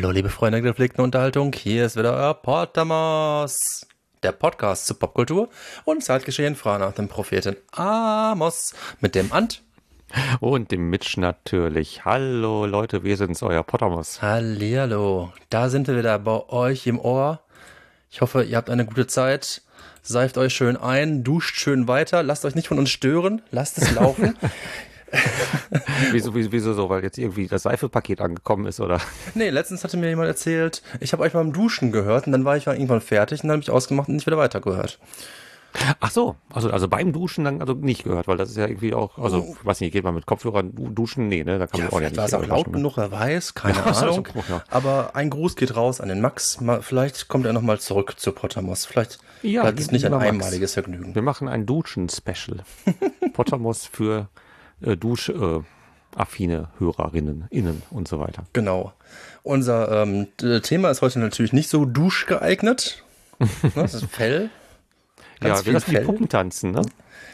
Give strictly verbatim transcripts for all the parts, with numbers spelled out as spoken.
Hallo, liebe Freunde der gepflegten Unterhaltung, hier ist wieder euer Potamos, der Podcast zur Popkultur und Zeitgeschehen frei nach dem Propheten Amos mit dem Ant. Und dem Mitch natürlich. Hallo Leute, wir sind's, euer Potamos. Hallihallo, da sind wir wieder bei euch im Ohr. Ich hoffe, ihr habt eine gute Zeit. Seift euch schön ein, duscht schön weiter, lasst euch nicht von uns stören, lasst es laufen. wieso, wieso, wieso so? Weil jetzt irgendwie das Seifepaket angekommen ist, oder? Nee, letztens hatte mir jemand erzählt, ich habe euch beim Duschen gehört und dann war ich mal irgendwann fertig und dann habe ich ausgemacht und nicht wieder weitergehört. Ach so, also, also beim Duschen dann also nicht gehört, weil das ist ja irgendwie auch, also ich weiß nicht, geht man mit Kopfhörern duschen? Nee, ne, da kann man Ja, auch ja nicht. war es auch laut genug, wer weiß, keine Ja, Ahnung. okay, ja. Aber ein Gruß geht raus an den Max. Mal, vielleicht kommt er nochmal zurück zu Potamos. Vielleicht, Ja, vielleicht ist es nicht ein lieber Max. einmaliges Vergnügen. Wir machen ein Duschen-Special. Potamos für äh, Dusch, äh, affine Hörerinnen, Innen und so weiter. Genau. Unser ähm, d- Thema ist heute natürlich nicht so duschgeeignet. Ne, das ist Fell. Ganz Ja, viel wir lassen die Fell. Puppen tanzen, ne?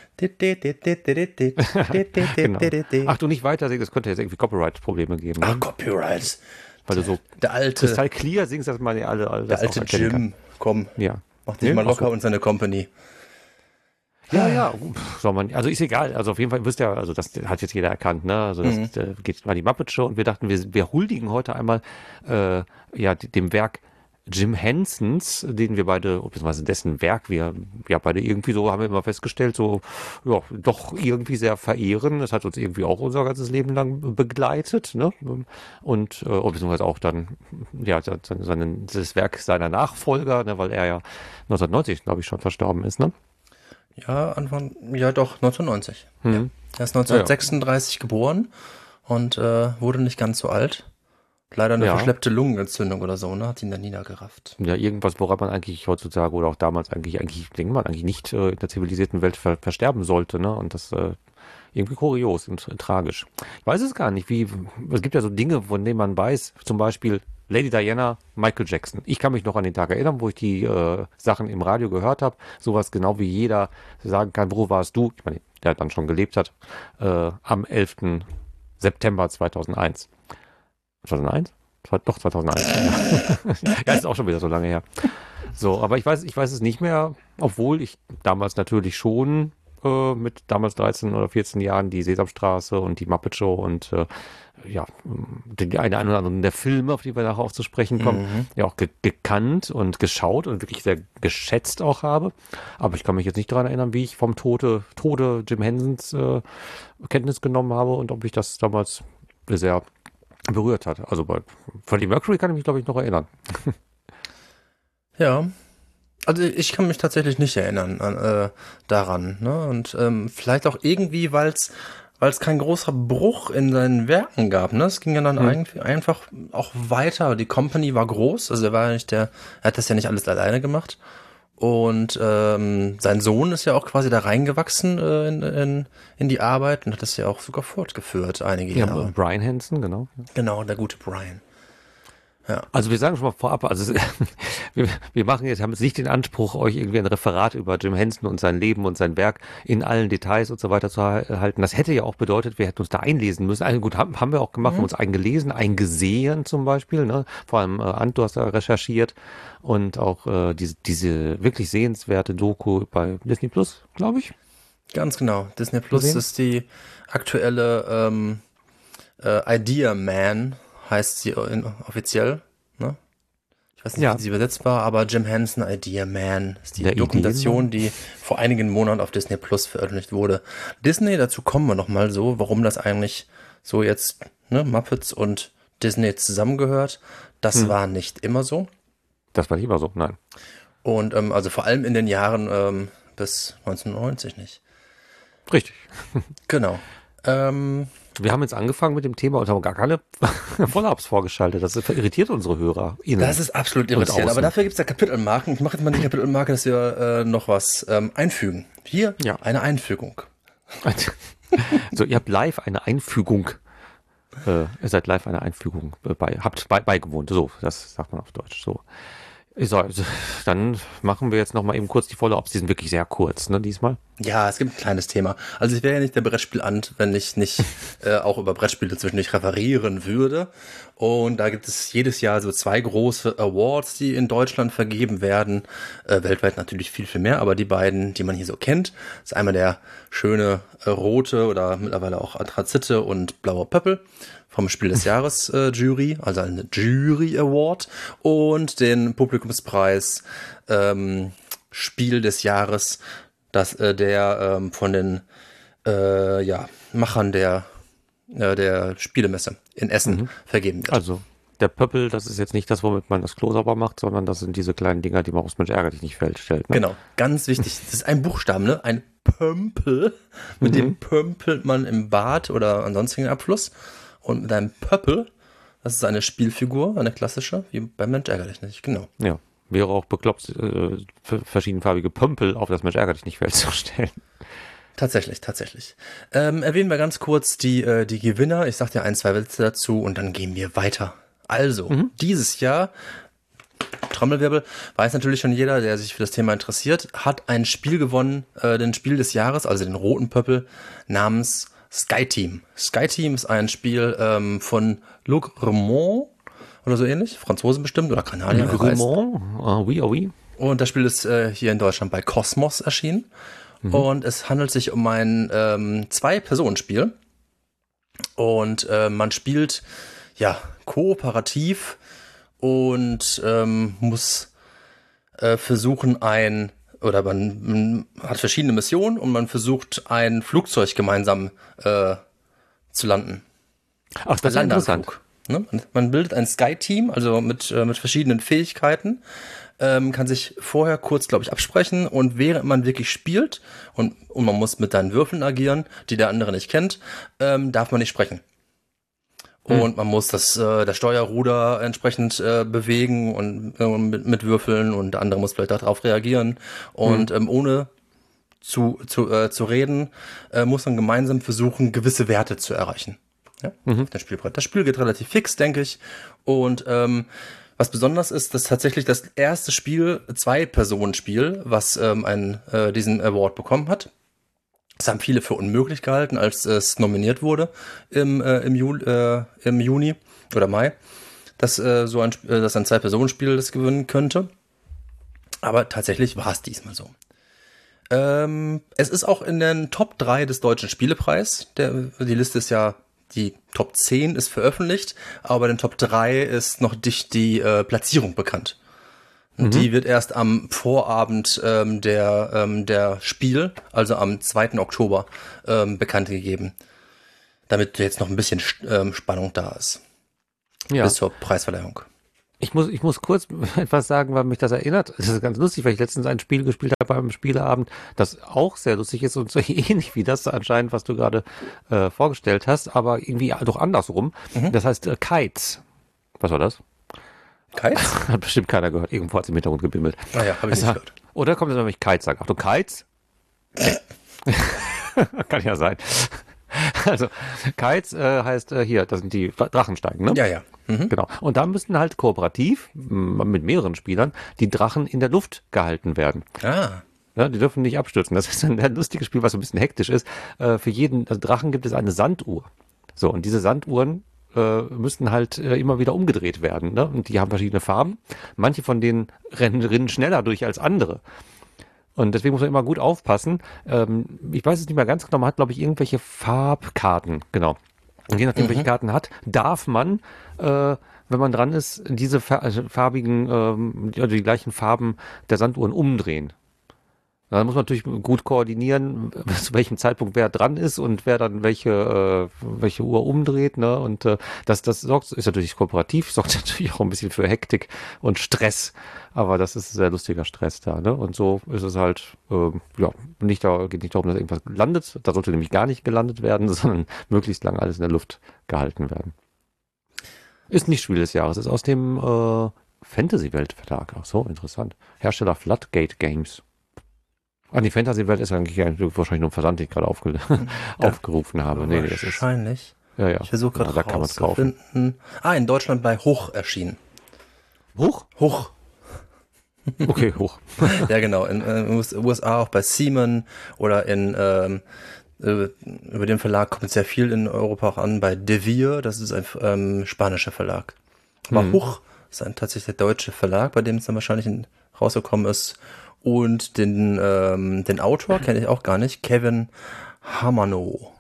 Genau. Ach, du nicht weiter singst, das könnte jetzt irgendwie Copyright-Probleme geben. Ach, Ne? Copyright. Weil du so Der alte, Kristall clear singst, dass man ja alle, alle der das alte auch erkennen kann. Jim. Komm, Ja. mach dich Nee, mal ach locker so. und seine Company. Ja, ja, pff, soll man, also ist egal, also auf jeden Fall, wisst ihr, also das hat jetzt jeder erkannt, ne, also das Mhm. äh, geht mal die Muppet Show und wir dachten, wir, wir huldigen heute einmal, äh, ja, d- dem Werk Jim Hensons, den wir beide, beziehungsweise dessen Werk wir, ja, beide irgendwie so, haben wir immer festgestellt, so, ja, doch irgendwie sehr verehren, das hat uns irgendwie auch unser ganzes Leben lang begleitet, ne, und, äh, beziehungsweise auch dann, ja, sein, sein, das Werk seiner Nachfolger, ne, weil er ja neunzehnhundertneunzig, glaube ich, schon verstorben ist, ne. Ja, Anfang, ja doch, neunzehnhundertneunzig. Mhm. Er ist neunzehnhundertsechsunddreißig geboren und äh, wurde nicht ganz so alt. Leider eine Ja. verschleppte Lungenentzündung oder so, ne? Hat ihn dann niedergerafft. Ja, irgendwas, woran man eigentlich heutzutage oder auch damals eigentlich, eigentlich denkt man eigentlich nicht äh, in der zivilisierten Welt ver versterben sollte, ne? Und das äh, irgendwie kurios und äh, tragisch. Ich weiß es gar nicht, wie, es gibt ja so Dinge, von denen man weiß, zum Beispiel Lady Diana, Michael Jackson. Ich kann mich noch an den Tag erinnern, wo ich die äh, Sachen im Radio gehört habe. Sowas genau wie jeder sagen kann, wo warst du? Ich meine, der dann schon gelebt hat, äh, am elften September zweitausendeins. zweitausendeins? Zwei- Doch, zweitausendeins. Ja. Ja, ist auch schon wieder so lange her. So, aber ich weiß, ich weiß es nicht mehr, obwohl ich damals natürlich schon äh, mit damals dreizehn oder vierzehn Jahren die Sesamstraße und die Muppet Show und äh, ja, die eine oder andere der Filme, auf die wir nachher auch zu sprechen kommen, Mhm. ja auch ge gekannt und geschaut und wirklich sehr geschätzt auch habe. Aber ich kann mich jetzt nicht daran erinnern, wie ich vom Tode, Tode Jim Hensons äh, Kenntnis genommen habe und ob ich das damals sehr berührt hat. Also bei Freddie Mercury kann ich mich, glaube ich, noch erinnern. Ja. Also ich kann mich tatsächlich nicht erinnern an, äh, daran. Ne? Und ähm, vielleicht auch irgendwie, weil es weil es kein großer Bruch in seinen Werken gab. Ne? Es ging ja dann Hm. eigentlich einfach auch weiter. Die Company war groß, also er war ja nicht der, er hat das ja nicht alles alleine gemacht. Und ähm, sein Sohn ist ja auch quasi da reingewachsen äh, in, in, in die Arbeit und hat das ja auch sogar fortgeführt, einige Ja, Jahre. Brian Henson, genau. Genau, der gute Brian. Ja. Also wir sagen schon mal vorab, also es- wir, wir machen jetzt, haben jetzt nicht den Anspruch, euch irgendwie ein Referat über Jim Henson und sein Leben und sein Werk in allen Details und so weiter zu ha- halten. Das hätte ja auch bedeutet, wir hätten uns da einlesen müssen. Also gut, haben, haben wir auch gemacht, haben uns eingelesen, eingesehen zum Beispiel. Ne? Vor allem äh, Ant, du hast da recherchiert und auch äh, diese, diese wirklich sehenswerte Doku bei Disney Plus, glaube ich. Ganz genau. Disney Plus Gesehen? ist die aktuelle ähm, äh, Idea Man, heißt sie in, offiziell. Ne? Ich weiß nicht, Ja. wie sie übersetzt war, aber Jim Henson Idea Man ist die Der Dokumentation, die vor einigen Monaten auf Disney Plus veröffentlicht wurde. Disney, dazu kommen wir nochmal so, warum das eigentlich so jetzt, ne, Muppets und Disney zusammengehört. Das Hm. war nicht immer so. Das war nicht immer so, nein. Und ähm, also vor allem in den Jahren ähm, bis neunzehnhundertneunzig nicht. Richtig. Genau. Ähm, Wir haben jetzt angefangen mit dem Thema und haben gar keine Follow-ups vorgeschaltet. Das irritiert unsere Hörer. Das ist absolut Und irritierend, außen. aber dafür gibt es ja Kapitelmarken. Ich mache jetzt mal die Kapitelmarke, dass wir äh, noch was ähm, einfügen. Hier Ja. eine Einfügung. So, ihr habt live eine Einfügung, äh, ihr seid live eine Einfügung äh, bei, habt bei, beigewohnt. So, das sagt man auf Deutsch. So. So, also, dann machen wir jetzt noch mal eben kurz die Follow-ups. Die sind wirklich sehr kurz, ne, diesmal. Ja, es gibt ein kleines Thema. Also ich wäre ja nicht der Brettspielant, wenn ich nicht äh, auch über Brettspiele zwischendurch referieren würde. Und da gibt es jedes Jahr so zwei große Awards, die in Deutschland vergeben werden. Äh, weltweit natürlich viel, viel mehr, aber die beiden, die man hier so kennt, ist einmal der schöne äh, rote oder mittlerweile auch Anthrazite und blauer Pöppel vom Spiel des Jahres äh, Jury, also eine Jury Award, und den Publikumspreis ähm, Spiel des Jahres, dass äh, der ähm, von den äh, ja, Machern der, äh, der Spielemesse in Essen mhm. vergeben wird. Also der Pöppel, das ist jetzt nicht das, womit man das Klo sauber macht, sondern das sind diese kleinen Dinger, die man aufs Mensch ärgert dich nicht stellt. Ne? Genau, ganz wichtig. Das ist ein Buchstaben, ne? Ein Pömpel. Mit mhm. dem pömpelt man im Bad oder an sonstigen Abfluss. Und mit einem Pöppel, das ist eine Spielfigur, eine klassische, wie beim Mensch ärgert dich nicht, genau. Ja. Wäre auch bekloppt, äh, verschiedenfarbige Pömpel auf das Mensch ärgert dich nicht Feld zu stellen. Tatsächlich, tatsächlich. Ähm, erwähnen wir ganz kurz die, äh, die Gewinner. Ich sag dir ein, zwei Witze dazu und dann gehen wir weiter. Also, mhm. dieses Jahr, Trommelwirbel, weiß natürlich schon jeder, der sich für das Thema interessiert, hat ein Spiel gewonnen, äh, den Spiel des Jahres, also den roten Pöppel, namens Sky Team. Sky Team ist ein Spiel ähm, von Luc Remond, oder so ähnlich, Franzosen bestimmt oder Kanadier. Ah, oui, ah, oui. Und das Spiel ist äh, hier in Deutschland bei Kosmos erschienen. Mhm. Und es handelt sich um ein ähm, Zwei-Personen-Spiel. Und äh, man spielt ja kooperativ und ähm, muss äh, versuchen ein, oder man, man hat verschiedene Missionen und man versucht ein Flugzeug gemeinsam äh, zu landen. Ach, das ist interessant. Ne? Man bildet ein Sky-Team, also mit, äh, mit verschiedenen Fähigkeiten, ähm, kann sich vorher kurz, glaube ich, absprechen und während man wirklich spielt und, und man muss mit seinen Würfeln agieren, die der andere nicht kennt, ähm, darf man nicht sprechen. Hm. Und man muss das, äh, das Steuerruder entsprechend äh, bewegen und äh, mit, mit Würfeln und der andere muss vielleicht darauf reagieren. Und hm. ähm, ohne zu, zu, äh, zu reden, äh, muss man gemeinsam versuchen, gewisse Werte zu erreichen. Ja, mhm. auf dem Spielbrett. Das Spiel geht relativ fix, denke ich. Und ähm, was besonders ist, dass tatsächlich das erste Spiel, Zwei-Personen-Spiel, was ähm, einen, äh, diesen Award bekommen hat. Das haben viele für unmöglich gehalten, als es nominiert wurde im, äh, im, Juli, äh, im Juni oder Mai, dass äh, so ein, äh, dass ein Zwei-Personen-Spiel das gewinnen könnte. Aber tatsächlich war es diesmal so. Ähm, es ist auch in den Top drei des Deutschen Spielepreis. Der, die Liste ist ja Die Top zehn ist veröffentlicht, aber bei den Top drei ist noch nicht die äh, Platzierung bekannt. Mhm. Die wird erst am Vorabend ähm, der, ähm, der Spiel, also am zweiten Oktober, ähm, bekannt gegeben. Damit jetzt noch ein bisschen ähm, Spannung da ist. Ja. Bis zur Preisverleihung. Ich muss, ich muss kurz etwas sagen, weil mich das erinnert. Das ist ganz lustig, weil ich letztens ein Spiel gespielt habe beim Spieleabend, das auch sehr lustig ist und so ähnlich wie das anscheinend, was du gerade äh, vorgestellt hast, aber irgendwie doch andersrum. Mhm. Das heißt äh, Kites. Was war das? Kites? Hat bestimmt keiner gehört. Irgendwo hat es im Hintergrund gebimmelt. Ah ja, habe ich also, nicht gehört. Oder kommt es, wenn ich Kites sage? Achtung, Kites? Kann ja sein. Also, Kites äh, heißt äh, hier, das sind die Drachensteigen, ne? Ja, ja. Mhm. Genau. Und da müssten halt kooperativ mit mehreren Spielern die Drachen in der Luft gehalten werden. Ah. Ja, die dürfen nicht abstürzen. Das ist ein, ein lustiges Spiel, was so ein bisschen hektisch ist. Äh, für jeden also Drachen gibt es eine Sanduhr. So, und diese Sanduhren äh, müssten halt äh, immer wieder umgedreht werden. Ne? Und die haben verschiedene Farben. Manche von denen rennen, rennen schneller durch als andere. Und deswegen muss man immer gut aufpassen. Ähm, ich weiß es nicht mehr ganz genau, man hat, glaube ich, irgendwelche Farbkarten, genau. Und je nachdem, mhm. welche Karten hat, darf man, äh, wenn man dran ist, diese farbigen, ähm, also die gleichen Farben der Sanduhren umdrehen. Da muss man natürlich gut koordinieren, zu welchem Zeitpunkt wer dran ist und wer dann welche äh, welche Uhr umdreht, ne? Und äh, das das sorgt ist natürlich kooperativ, sorgt natürlich auch ein bisschen für Hektik und Stress, aber das ist ein sehr lustiger Stress da, ne? Und so ist es halt äh, ja nicht da geht nicht darum, dass irgendwas landet, da sollte nämlich gar nicht gelandet werden, sondern möglichst lang alles in der Luft gehalten werden. Ist nicht Spiel des Jahres, ist aus dem äh, Fantasy-Welt Verlag. Ach so, interessant. Hersteller Floodgate Games. Ah, die Fantasy-Welt ist eigentlich wahrscheinlich nur ein Versand, den ich gerade aufge ja, aufgerufen habe. Nee, das ist wahrscheinlich. Ja, ja. Ich versuche gerade ja, rauszufinden. Ah, in Deutschland bei Hoch erschienen. Hoch? Hoch. Okay, hoch. Ja, genau. In äh, U S A auch bei Siemens oder in ähm, äh, über den Verlag kommt sehr viel in Europa auch an, bei De Vere, das ist ein ähm, spanischer Verlag. Aber Mhm. Huch ist ein tatsächlich der deutsche Verlag, bei dem es dann wahrscheinlich in, rausgekommen ist. Und den, ähm, den Autor kenne ich auch gar nicht, Kevin Hamano.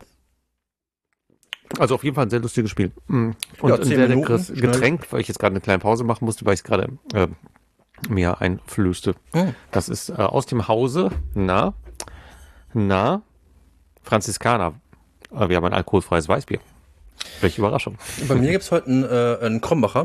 Also auf jeden Fall ein sehr lustiges Spiel. Mhm. Und Ja, ein zehn sehr Minuten, leckeres schnell. Getränk, weil ich jetzt gerade eine kleine Pause machen musste, weil ich es gerade äh, mir einflößte. Hm. Das ist äh, aus dem Hause, na, na, Franziskaner. Äh, wir haben ein alkoholfreies Weißbier. Welche Überraschung. Bei mir gibt's heute einen, äh, einen Krombacher.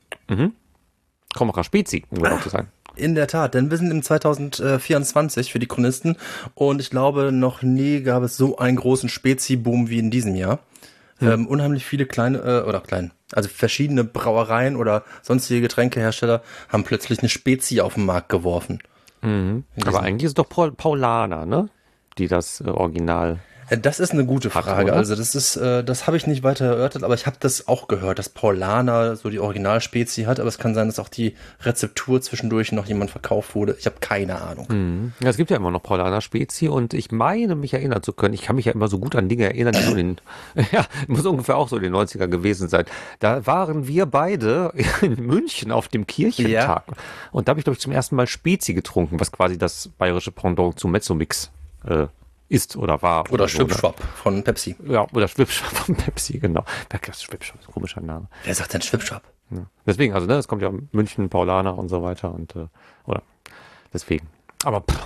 Krombacher Spezi, um genau zu sein. In der Tat, denn wir sind im zwanzig vierundzwanzig für die Chronisten und ich glaube, noch nie gab es so einen großen Spezi-Boom wie in diesem Jahr. Hm. Ähm, unheimlich viele kleine, äh, oder klein, also verschiedene Brauereien oder sonstige Getränkehersteller haben plötzlich eine Spezi auf den Markt geworfen. Mhm. Aber eigentlich ist es doch Paul, Paulaner, ne? Die das äh, Original. Äh, Das ist eine gute Hat, Frage. oder? Also das ist, äh, das habe ich nicht weiter erörtert, aber ich habe das auch gehört, dass Paulaner so die Originalspezi hat, aber es kann sein, dass auch die Rezeptur zwischendurch noch jemand verkauft wurde. Ich habe keine Ahnung. Mhm. Ja, es gibt ja immer noch Paulaner Spezi und ich meine, mich erinnern zu können. Ich kann mich ja immer so gut an Dinge erinnern, die so in den, ja, muss ungefähr auch so in den neunziger gewesen sein. Da waren wir beide in München auf dem Kirchentag. Und da habe ich, glaube ich, zum ersten Mal Spezi getrunken, was quasi das bayerische Pendant zu Mezzomix äh, ist oder war. Oder so, ne? Schwipschwapp von Pepsi. Ja, oder Schwipschwapp von Pepsi, genau. Schwipschwapp ist ein komischer Name. Wer sagt denn Schwipschwapp? Ja. Deswegen, also, ne, es kommt ja München, Paulaner und so weiter und, äh, oder, deswegen. Aber, pff,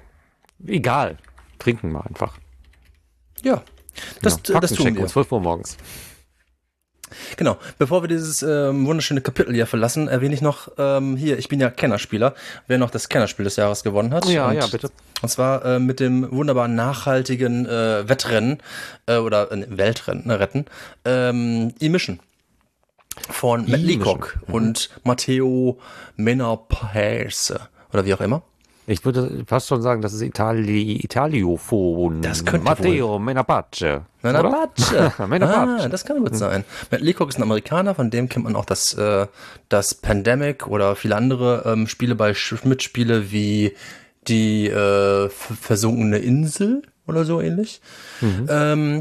egal. Trinken wir einfach. Ja, das, ja, das tun wir. um zwölf Uhr morgens. Genau. Bevor wir dieses ähm, wunderschöne Kapitel hier verlassen, erwähne ich noch ähm, hier, ich bin ja Kennerspieler, wer noch das Kennerspiel des Jahres gewonnen hat. Ja, und, ja, bitte. Und zwar äh, mit dem wunderbaren nachhaltigen äh, Wettrennen äh, oder äh, Weltrennen, ne, Retten, ähm, E-Mission von Matt Leacock Mhm. und Matteo Menapese oder wie auch immer. Ich würde fast schon sagen, das ist Itali Italiophon. Das könnte Matteo Menapace. Menapace. Menapace. Ah, das kann gut sein. Matt Leacock ist ein Amerikaner, von dem kennt man auch das, äh, das Pandemic oder viele andere ähm, Spiele bei Mitspiele wie die äh, versunkene Insel oder so ähnlich. Mhm. Ähm,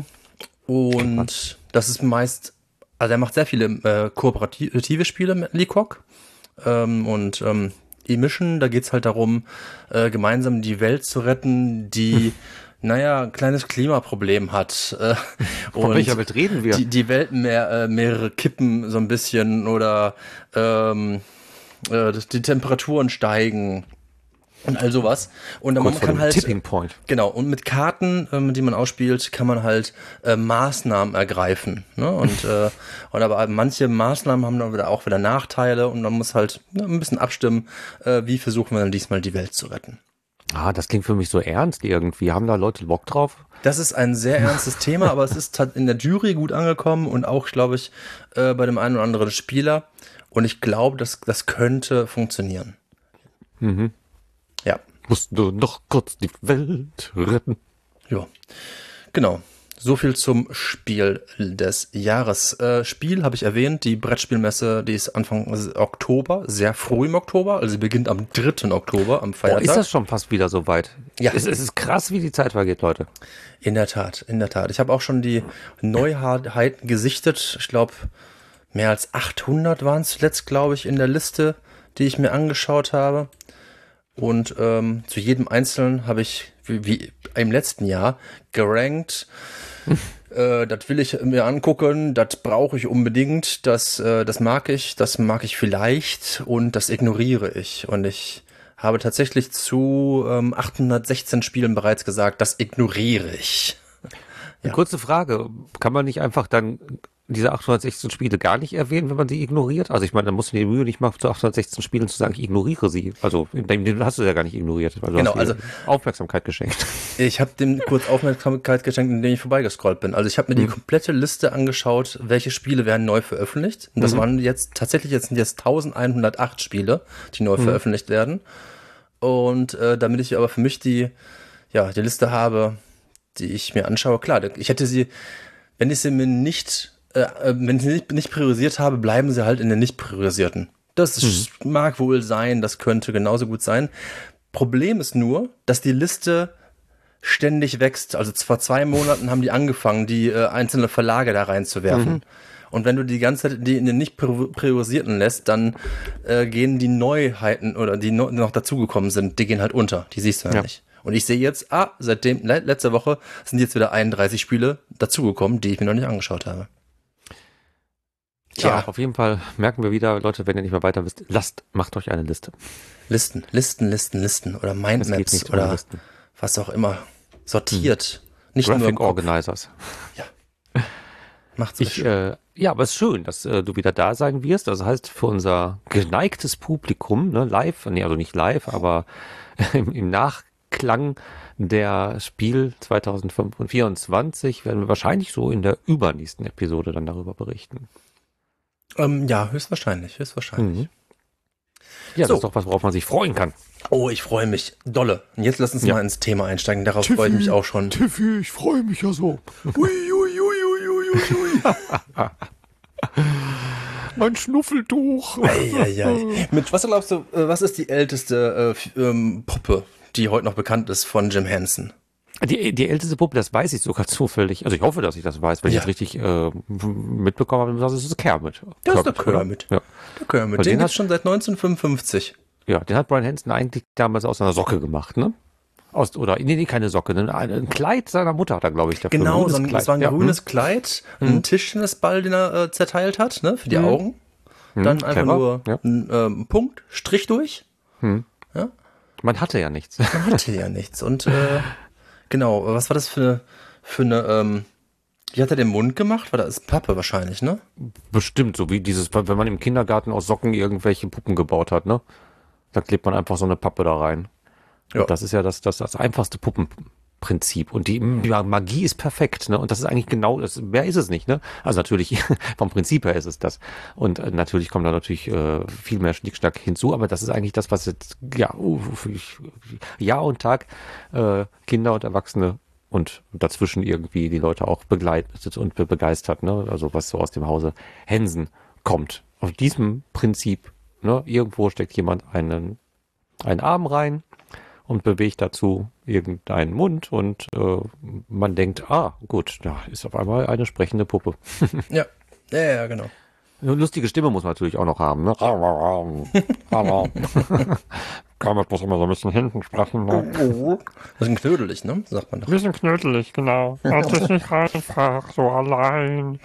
und das ist meist, also er macht sehr viele äh, kooperative Spiele mit Leacock. Ähm, und ähm, E-Mission, da geht's halt darum, äh, gemeinsam die Welt zu retten, die, naja, ein kleines Klimaproblem hat. Äh, Von welcher Welt reden wir? Die, die Welt mehr, äh, mehrere kippen so ein bisschen oder ähm, äh, die Temperaturen steigen und all sowas. Und dann man kann halt Tipping Point. Genau, und mit Karten, ähm, die man ausspielt, kann man halt äh, Maßnahmen ergreifen. Ne? Und, äh, und aber manche Maßnahmen haben dann wieder auch wieder Nachteile und man muss halt ne, ein bisschen abstimmen, äh, wie versuchen wir dann diesmal die Welt zu retten. Ah, das klingt für mich so ernst irgendwie. Haben da Leute Bock drauf? Das ist ein sehr ernstes Thema, aber es ist in der Jury gut angekommen und auch, glaube ich, äh, bei dem einen oder anderen Spieler. Und ich glaube, das, das könnte funktionieren. Mhm. Ja. Musst du noch kurz die Welt retten? Ja, genau. So viel zum Spiel des Jahres. Äh, Spiel habe ich erwähnt, die Brettspielmesse, die ist Anfang Oktober, sehr früh im Oktober, also sie beginnt am dritten Oktober, am Feiertag. Oh, ist das schon fast wieder so weit? Ja. Es, es ist krass, wie die Zeit vergeht, Leute. In der Tat, in der Tat. Ich habe auch schon die Neuheiten gesichtet. Ich glaube, mehr als achthundert waren es zuletzt, glaube ich, in der Liste, die ich mir angeschaut habe. Und ähm, zu jedem Einzelnen habe ich, wie, wie im letzten Jahr, gerankt. äh, das will ich mir angucken, das brauche ich unbedingt, das, äh, das mag ich, das mag ich vielleicht und das ignoriere ich. Und ich habe tatsächlich zu ähm, achthundertsechzehn Spielen bereits gesagt, das ignoriere ich. Eine kurze Frage, kann man nicht einfach dann diese achthundertsechzehn Spiele gar nicht erwähnen, wenn man sie ignoriert? Also ich meine, dann musst du dir die Mühe nicht machen, zu achthundertsechzehn Spielen zu sagen, ich ignoriere sie. Also den hast du ja gar nicht ignoriert, weil du Genau, hast also Aufmerksamkeit geschenkt. Ich habe dem kurz Aufmerksamkeit geschenkt, indem ich vorbeigescrollt bin. Also ich habe mir die komplette Liste angeschaut, welche Spiele werden neu veröffentlicht. Und das mhm. waren jetzt, tatsächlich jetzt sind jetzt elfhundertacht Spiele, die neu mhm. veröffentlicht werden. Und äh, damit ich aber für mich die, ja, die Liste habe, die ich mir anschaue, klar, ich hätte sie, wenn ich sie mir nicht, äh, wenn ich sie nicht, nicht priorisiert habe, bleiben sie halt in den nicht priorisierten. Das mhm. mag wohl sein, das könnte genauso gut sein. Problem ist nur, dass die Liste ständig wächst. Also vor zwei Monaten haben die angefangen, die äh, einzelne Verlage da reinzuwerfen. Mhm. Und wenn du die ganze Zeit die in den nicht priorisierten lässt, dann äh, gehen die Neuheiten oder die no- noch dazugekommen sind, die gehen halt unter. Die siehst du ja, ja nicht. Und ich sehe jetzt, ah, seitdem, le- letzte Woche sind jetzt wieder einunddreißig Spiele dazugekommen, die ich mir noch nicht angeschaut habe. Tja, ja, auf jeden Fall merken wir wieder, Leute, wenn ihr nicht mehr weiter wisst, lasst, macht euch eine Liste. Listen, Listen, Listen, Listen oder Mindmaps oder Listen. Was auch immer. Sortiert. Hm. Nicht Graphic nur im Kopf. Organizers. Ja. Macht's ich, äh, ja, aber es ist schön, dass äh, du wieder da sein wirst. Das heißt, für unser geneigtes Publikum, ne, live, nee, also nicht live, aber im, im Nachklang der Spiel zwanzig vierundzwanzig werden wir wahrscheinlich so in der übernächsten Episode dann darüber berichten. Ähm, ja, höchstwahrscheinlich, höchstwahrscheinlich. Mhm. Ja, so. Das ist doch was, worauf man sich freuen kann. Oh, ich freue mich dolle. Und jetzt lass uns ja. mal ins Thema einsteigen. Darauf Tiffy, freue ich mich auch schon. Tiffy, ich freue mich ja so. Ui, ui, ui, ui, ui, ui. Mein Schnuffeltuch. Ei, ei, ei. Mit was glaubst du, was ist die älteste äh, ähm, Puppe, die heute noch bekannt ist von Jim Henson? Die, die älteste Puppe, das weiß ich sogar zufällig. Also ich hoffe, dass ich das weiß, wenn ja. ich es richtig äh, mitbekommen habe, das ist Kermit. Das ist der Kermit. Ja. Der Kermit, den, den gibt's schon seit neunzehnhundertfünfundfünfzig. Ja, den hat Brian Henson eigentlich damals aus einer Socke gemacht, ne? Aus, oder, nee, nee, keine Socke, ein, ein Kleid seiner Mutter hat er, glaube ich, dafür. Genau, ein so ein, das war ein ja. grünes Kleid, ein mhm. Tischtennisball, den er äh, zerteilt hat, ne, für die mhm. Augen. Dann mhm, einfach clever. nur ja. ein ähm, Punkt, Strich durch. Mhm. Ja? Man hatte ja nichts. Man hatte ja nichts. Und äh, genau, was war das für eine, für eine, ähm, wie hat er den Mund gemacht? War das Pappe wahrscheinlich, ne? Bestimmt, so wie dieses, wenn man im Kindergarten aus Socken irgendwelche Puppen gebaut hat, ne? Da klebt man einfach so eine Pappe da rein. Ja. Und das ist ja das, das, das einfachste Puppenprinzip. Und die, die Magie ist perfekt, ne? Und das ist eigentlich genau, das, mehr ist es nicht, ne? Also natürlich, vom Prinzip her ist es das. Und äh, natürlich kommt da natürlich äh, viel mehr Schnickschnack hinzu, aber das ist eigentlich das, was jetzt, ja, uh, ich, Jahr und Tag äh, Kinder und Erwachsene und dazwischen irgendwie die Leute auch begleitet und be- begeistert, ne? Also was so aus dem Hause Henson kommt. Auf diesem Prinzip, ne? Irgendwo steckt jemand einen, einen Arm rein und bewegt dazu irgendeinen Mund und äh, man denkt, ah, gut, da ist auf einmal eine sprechende Puppe. Ja, ja, ja, genau. Eine lustige Stimme muss man natürlich auch noch haben, ne? Kann man bloß immer so ein bisschen hinten sprechen. Ne? Bisschen knödelig, ne? Sagt man doch. Ein bisschen knödelig, genau. Das ist nicht einfach, so allein.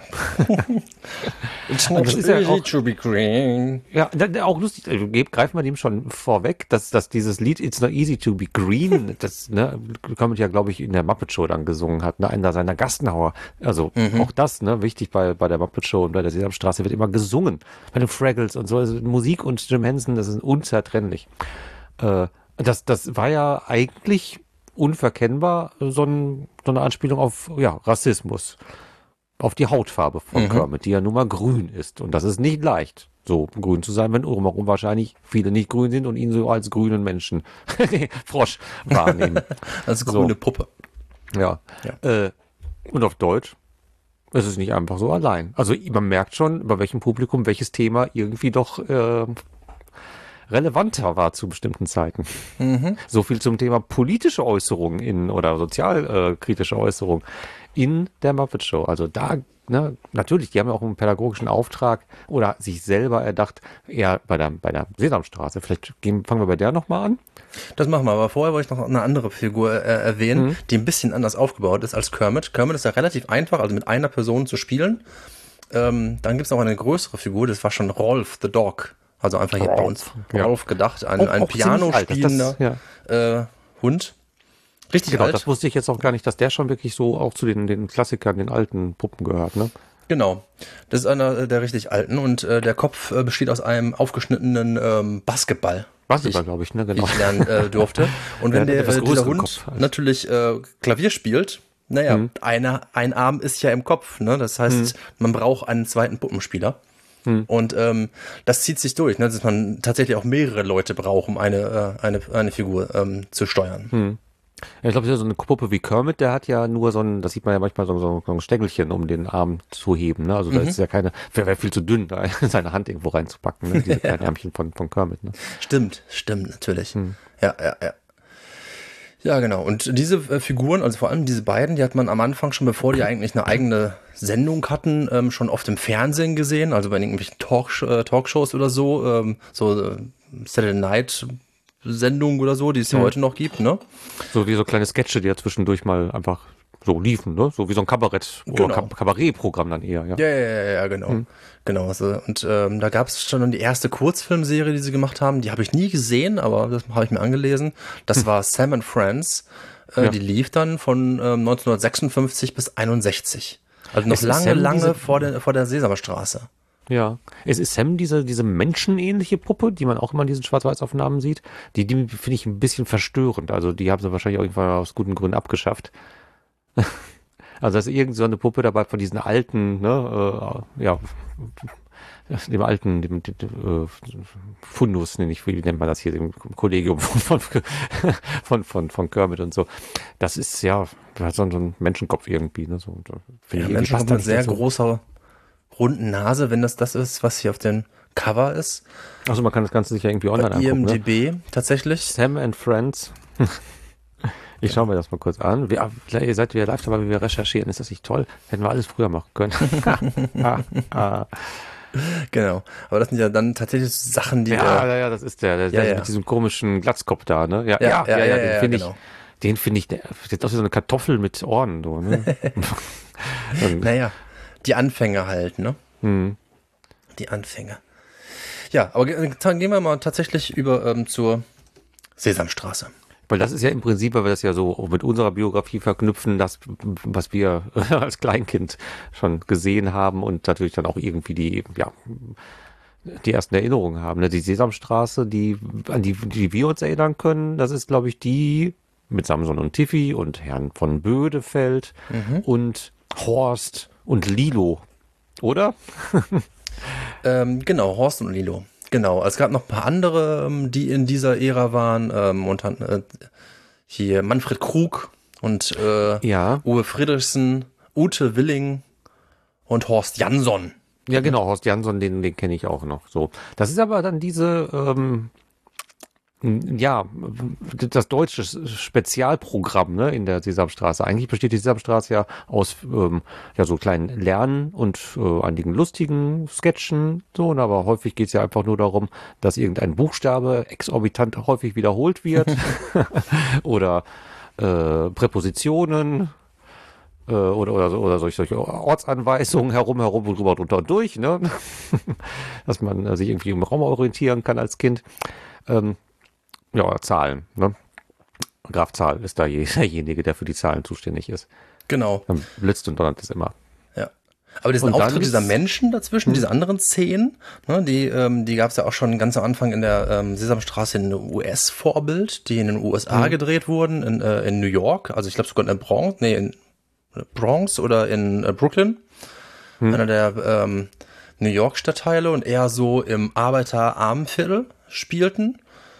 It's not easy ja auch, to be green. Ja, auch lustig, also, greifen wir dem schon vorweg, dass, dass dieses Lied It's not easy to be green, das, ne, Kermit ja, glaube ich, in der Muppet Show dann gesungen hat, ne, einer seiner Gassenhauer. Also, mhm. auch das, ne, wichtig bei, bei der Muppet Show und bei der Sesamstraße wird immer gesungen. Bei den Fraggles und so, also Musik und Jim Henson, das ist unzertrennlich. Äh, das, das war ja eigentlich unverkennbar so, ein, so eine Anspielung auf, ja, Rassismus. Auf die Hautfarbe von mhm. Kermit, die ja nun mal grün ist. Und das ist nicht leicht, so grün zu sein, wenn drumherum wahrscheinlich viele nicht grün sind und ihn so als grünen Menschen, Frosch, wahrnehmen. Als grüne so. Puppe. Ja. ja. Äh, und auf Deutsch, es ist nicht einfach so allein. Also man merkt schon, bei welchem Publikum welches Thema irgendwie doch äh, relevanter war zu bestimmten Zeiten. Mhm. So viel zum Thema politische Äußerungen in oder sozialkritische äh, Äußerungen in der Muppet Show. Also da, ne, natürlich, die haben ja auch einen pädagogischen Auftrag oder sich selber erdacht, eher bei der, bei der Sesamstraße. Vielleicht gehen, fangen wir bei der nochmal an. Das machen wir, aber vorher wollte ich noch eine andere Figur äh, erwähnen, mhm. die ein bisschen anders aufgebaut ist als Kermit. Kermit ist ja relativ einfach, also mit einer Person zu spielen. Ähm, dann gibt es noch eine größere Figur, das war schon Rolf the Dog. Also einfach hier bei uns Rolf gedacht, ein, ein Piano spielender ja. äh, Hund. Richtig genau, alt. Das wusste ich jetzt auch gar nicht, dass der schon wirklich so auch zu den, den Klassikern, den alten Puppen gehört, ne? Genau. Das ist einer der richtig alten und äh, der Kopf äh, besteht aus einem aufgeschnittenen ähm, Basketball. Basketball, glaube ich, ne? Genau. Die ich lernen äh, durfte. Und wenn der, der äh, dieser Hund Kopf, natürlich äh, Klavier spielt, naja, hm. einer, ein Arm ist ja im Kopf, ne? Das heißt, hm. man braucht einen zweiten Puppenspieler. Hm. Und ähm, das zieht sich durch, ne? Dass man tatsächlich auch mehrere Leute braucht, um eine, äh, eine, eine Figur ähm, zu steuern. Hm. Ja, ich glaube, so eine Puppe wie Kermit, der hat ja nur so ein, das sieht man ja manchmal so, so, so ein Stängelchen, um den Arm zu heben. Ne? Also da Mhm. ist ja keine, wäre wär viel zu dünn, da seine Hand irgendwo reinzupacken, ne? Diese kleinen Ärmchen von, von Kermit. Ne? Stimmt, stimmt, natürlich. Hm. Ja, ja, ja. Ja, genau. Und diese äh, Figuren, also vor allem diese beiden, die hat man am Anfang schon, bevor die eigentlich eine eigene Sendung hatten, ähm, schon oft im Fernsehen gesehen, also bei irgendwelchen Talk äh, Talkshows oder so, ähm, so äh, Saturday Night Sendungen oder so, die es ja Hm. heute noch gibt, ne? So wie so kleine Sketche, die ja zwischendurch mal einfach so liefen, ne? So wie so ein Kabarett- oder Genau. Kab- Kabarettprogramm dann eher, ja. Ja, ja, ja, ja, genau. Hm. Genau. Also, und ähm, da gab es schon die erste Kurzfilmserie, die sie gemacht haben. Die habe ich nie gesehen, aber das habe ich mir angelesen. Das war Sam and Friends. Äh, Ja. Die lief dann von ähm, neunzehnhundertsechsundfünfzig bis einundsechzig. Also noch Es ist lange, Sam lange diese- vor der, vor der Sesamstraße. Ja. Es ist Sam diese, diese menschenähnliche Puppe, die man auch immer in diesen Schwarz-Weiß-Aufnahmen sieht. Die, die finde ich ein bisschen verstörend. Also die haben sie wahrscheinlich auch irgendwann aus guten Gründen abgeschafft. Also da ist irgend so eine Puppe dabei von diesen alten, ne, äh, ja, dem alten, dem, dem, dem äh, Fundus, nenne ich, wie nennt man das hier, dem Kollegium von, von, von, von, von Kermit und so. Das ist ja, hat so ein Menschenkopf irgendwie, ne, so. Ja, Finde ich Menschen passt mit da nicht sehr dazu. großer, runden Nase, wenn das das ist, was hier auf dem Cover ist. Also man kann das Ganze sich ja irgendwie online Bei angucken, ne? IMDb tatsächlich. Sam and Friends. Ich schaue mir das mal kurz an. Wir, ihr seid wieder live dabei, wie wir recherchieren. Ist das nicht toll? Hätten wir alles früher machen können. ah, ah. Genau. Aber das sind ja dann tatsächlich Sachen, die Ja, äh, ja, ja, das ist der, der, Ja, der ja. mit diesem komischen Glatzkopf da, ne? Ja, Ja, ja, ja, ja, ja, den ja, finde genau. ich, den finde ich, der sieht aus wie so eine Kartoffel mit Ohren, so, ne? Und, naja, die Anfänge halt, ne? hm. Die Anfänge. Ja, aber ge- dann gehen wir mal tatsächlich über ähm, zur Sesamstraße. Weil das ist ja im Prinzip, weil wir das ja so mit unserer Biografie verknüpfen, das, was wir als Kleinkind schon gesehen haben und natürlich dann auch irgendwie die, ja, die ersten Erinnerungen haben. Ne? Die Sesamstraße, die, an die, die wir uns erinnern können, das ist, glaube ich, die mit Samson und Tiffy und Herrn von Bödefeld und Horst und Lilo, oder? Ähm, genau, Horst und Lilo. Genau, es gab noch ein paar andere, ähm, die in dieser Ära waren. Ähm, und dann, äh, hier Manfred Krug und äh, Ja. Uwe Friedrichsen, Ute Willing und Horst Jansson. Ja, genau, Horst Jansson, den, den kenne ich auch noch. So, das ist aber dann diese, ähm, ja, das deutsche Spezialprogramm, ne, in der Sesamstraße. Eigentlich besteht die Sesamstraße ja aus ähm, ja so kleinen Lernen und äh, einigen lustigen Sketchen, so, und aber häufig geht es ja einfach nur darum, dass irgendein Buchstabe exorbitant häufig wiederholt wird oder äh, Präpositionen. Äh, oder, oder, so- oder solche, solche Ortsanweisungen herum, herum, drüber, drunter und durch, ne? Dass man äh, sich irgendwie im Raum orientieren kann als Kind. Ähm, ja, Zahlen, ne? Graf Zahl ist da je, derjenige, der für die Zahlen zuständig ist. Genau, Dann blitzt und donnert es immer. ja. Aber diesen Und dann Auftritt dieser gibt's- Menschen dazwischen, diese anderen Szenen, ne, die, ähm, die gab es ja auch schon ganz am Anfang in der ähm, Sesamstraße in U S-Vorbild, die in den U S A gedreht wurden, in, äh, in New York, also ich glaube sogar in der Bronx, nee, in Bronx oder in äh, Brooklyn, einer der ähm, New York-Stadtteile und eher so im Arbeiterarmenviertel spielten.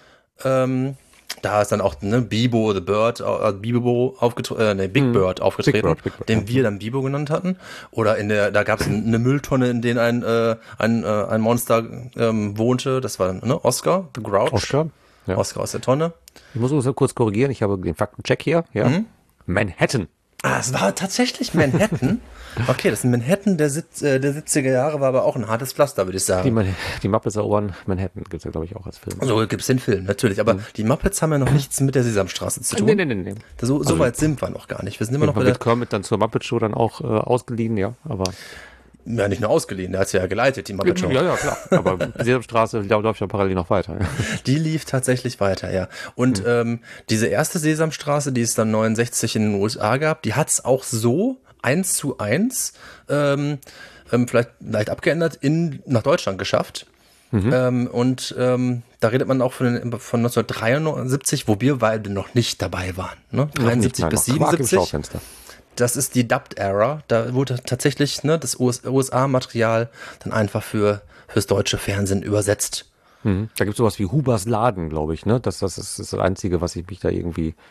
Ähm, da ist dann auch ne, Bibo the Bird, äh, Bibo aufgetreten, äh, nee, Big Bird aufgetreten, Bird, Big Bird, den ja. wir dann Bibo genannt hatten. Oder in der, da gab es eine Mülltonne, in der ein äh, ein, äh, ein Monster ähm, wohnte. Das war ne, Oscar, the Grouch. Oscar? Ja. Oscar aus der Tonne. Ich muss uns kurz korrigieren, ich habe den Faktencheck hier. Ja. Manhattan. Ah, es war tatsächlich Manhattan. Okay, das ist Manhattan der, Sitz, äh, der siebziger Jahre, war aber auch ein hartes Pflaster, würde ich Die, sagen. Man- die Muppets erobern Manhattan, gibt es ja, glaube ich, auch als Film. So gibt's den Film, natürlich. Aber die Muppets haben ja noch nichts mit der Sesamstraße zu tun. nee, nee, nee, nee. So, so weit sind wir noch gar nicht. Wir sind immer noch bei Man der, wird Kermit dann zur Muppet Show dann auch äh, ausgeliehen, ja, aber ja, nicht nur ausgeliehen, der hat's ja geleitet, die Muppet Show. ja, ja, klar. Aber die Sesamstraße lau- läuft ja parallel noch weiter. Ja. Die lief tatsächlich weiter, ja. Und ähm, diese erste Sesamstraße, die es dann neunundsechzig in den U S A gab, die hat's auch so eins zu eins, ähm, ähm, vielleicht leicht abgeändert, in, nach Deutschland geschafft. Ähm, und ähm, da redet man auch von, den, von neunzehnhundertdreiundsiebzig, wo wir beide noch nicht dabei waren. Ne? dreiundsiebzig bis Quark im siebenundsiebzig. Schaufenster. Das ist die Dubbed Era. Da wurde tatsächlich ne, das U S A-Material dann einfach für fürs deutsche Fernsehen übersetzt. Mhm. Da gibt es sowas wie Hubers Laden, glaube ich, ne? Das, das ist das Einzige, was ich mich da irgendwie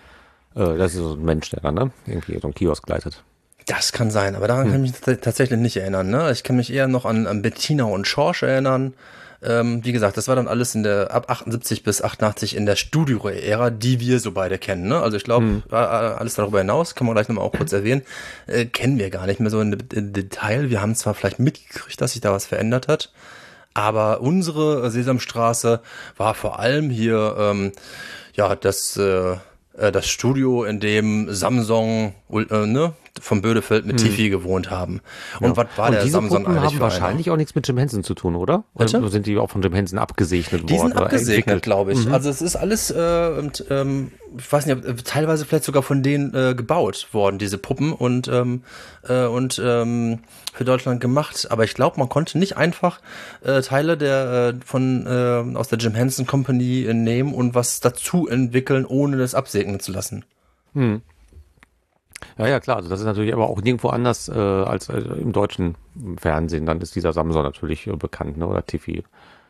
Äh, das ist so ein Mensch, der da, ne? Irgendwie so ein Kiosk leitet. Das kann sein, aber daran hm. kann ich mich t- tatsächlich nicht erinnern. Ne? Ich kann mich eher noch an, an Bettina und Schorsch erinnern. Ähm, wie gesagt, das war dann alles in der ab achtundsiebzig bis achtundachtzig in der Studio-Ära, die wir so beide kennen. Ne? Also ich glaube, hm. alles darüber hinaus, kann man gleich nochmal auch kurz erwähnen, äh, kennen wir gar nicht mehr so in, in Detail. Wir haben zwar vielleicht mitgekriegt, dass sich da was verändert hat, aber unsere Sesamstraße war vor allem hier ähm, ja das äh, das Studio, in dem Samsung äh, ne, vom Bödefeld mit hm. Tiffy gewohnt haben. Und ja. was war und der diese Samsung Puppen eigentlich haben wahrscheinlich einer? Auch nichts mit Jim Henson zu tun, oder? Bitte? Oder sind die auch von Jim Henson abgesegnet die worden? Die sind abgesegnet, glaube ich. Mhm. Also es ist alles, äh, und, ähm, ich weiß nicht, teilweise vielleicht sogar von denen äh, gebaut worden, diese Puppen, und, ähm, äh, und ähm, für Deutschland gemacht. Aber ich glaube, man konnte nicht einfach äh, Teile der äh, von äh, aus der Jim Henson Company äh, nehmen und was dazu entwickeln, ohne das absegnen zu lassen. Hm. Ja, ja, klar. Also das ist natürlich aber auch nirgendwo anders äh, als äh, im deutschen Fernsehen. Dann ist dieser Samson natürlich äh, bekannt, ne? Oder Tiffy.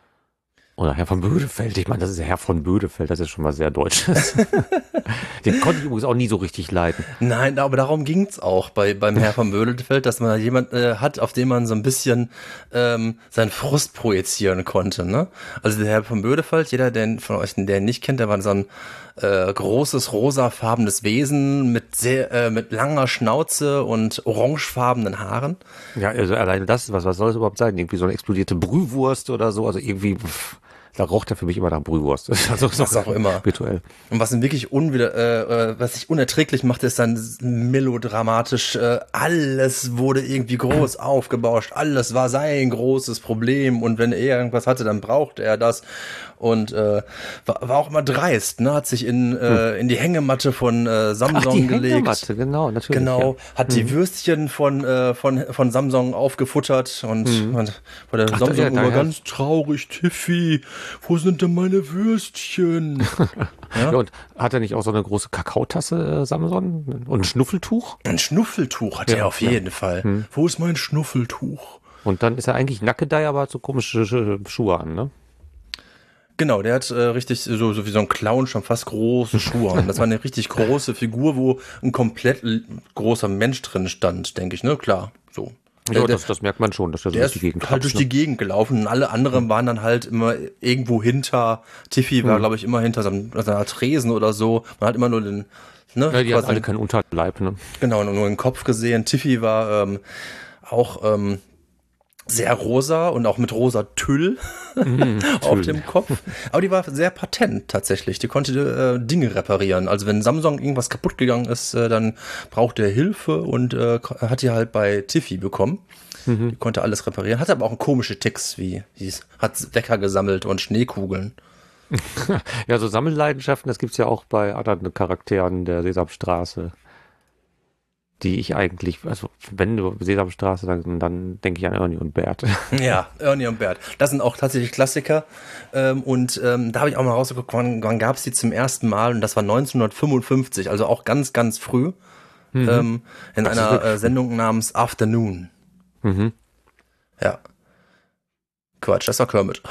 Oder Herr von Bödefeld. Ich meine, das ist ja Herr von Bödefeld. Das ist schon mal sehr Deutsches. Den konnte ich übrigens auch nie so richtig leiden. Nein, aber darum ging's auch bei beim Herr von Bödefeld, dass man da jemand äh, hat, auf den man so ein bisschen ähm, seinen Frust projizieren konnte. Ne? Also der Herr von Bödefeld, jeder der von euch, der ihn nicht kennt, der war so ein äh, großes rosafarbenes Wesen mit sehr äh, mit langer Schnauze und orangefarbenen Haaren. Ja, also alleine das, was was soll das überhaupt sein? Irgendwie so eine explodierte Brühwurst oder so, also irgendwie pff, da roch der für mich immer nach Brühwurst. Also was auch immer. Virtuell. Und was ihn wirklich unwider, äh, was sich unerträglich machte, ist dann melodramatisch. Äh, alles wurde irgendwie groß aufgebauscht. Alles war sein großes Problem. Und wenn er irgendwas hatte, dann brauchte er das. Und äh, war, war auch immer dreist, ne? Hat sich in äh, in die Hängematte von äh, Samsung Ach, die gelegt. Hängematte, genau, natürlich. Genau, ja. hat hm. die Würstchen von äh, von von Samsung aufgefuttert und hm. war der Ach, Samsung da, ja, immer da, ganz traurig, Tiffy, wo sind denn meine Würstchen? ja? Ja, und hat er nicht auch so eine große Kakaotasse, äh, Samson? Und ein Schnuffeltuch? Ein Schnuffeltuch hat ja, er auf ja. jeden Fall. Hm. Wo ist mein Schnuffeltuch? Und dann ist er eigentlich Nackedei, aber hat so komische Sch- Schuhe an, ne? Genau, der hat äh, richtig so, so wie so ein Clown schon fast große Schuhe an. Das war eine richtig große Figur, wo ein komplett l- großer Mensch drin stand, denke ich, ne? Klar, so. Ja, der, das, das merkt man schon, dass der so der durch die Gegend ist halt durch ne? die Gegend gelaufen und alle anderen waren dann halt immer irgendwo hinter. Tiffy war, Mhm. glaube ich, immer hinter seinem, seiner Tresen oder so. Man hat immer nur den, ne? Ja, die quasi, hatten alle keinen Unterleib, ne? genau, nur den Kopf gesehen. Tiffy war ähm, auch ähm, sehr rosa und auch mit rosa Tüll Mhm, auf Tüll. dem Kopf. Aber die war sehr patent tatsächlich. Die konnte äh, Dinge reparieren. Also wenn Samsung irgendwas kaputt gegangen ist, äh, dann brauchte er Hilfe und äh, hat die halt bei Tiffy bekommen. Mhm. Die konnte alles reparieren. Hatte aber auch komische Ticks, wie hieß, hat Decker gesammelt und Schneekugeln. Ja, so Sammelleidenschaften, das gibt's ja auch bei anderen Charakteren der Sesamstraße. Die ich eigentlich, also wenn du Sesamstraße sagst, dann denke ich an Ernie und Bert. Ja, Ernie und Bert. Das sind auch tatsächlich Klassiker. Ähm, und ähm, da habe ich auch mal rausgeguckt, wann, wann gab es die zum ersten Mal? Und das war neunzehnhundertfünfundfünfzig, also auch ganz, ganz früh. Mhm. Ähm, in das einer äh, Sendung namens Afternoon. Mhm. Ja. Quatsch, das war Kermit.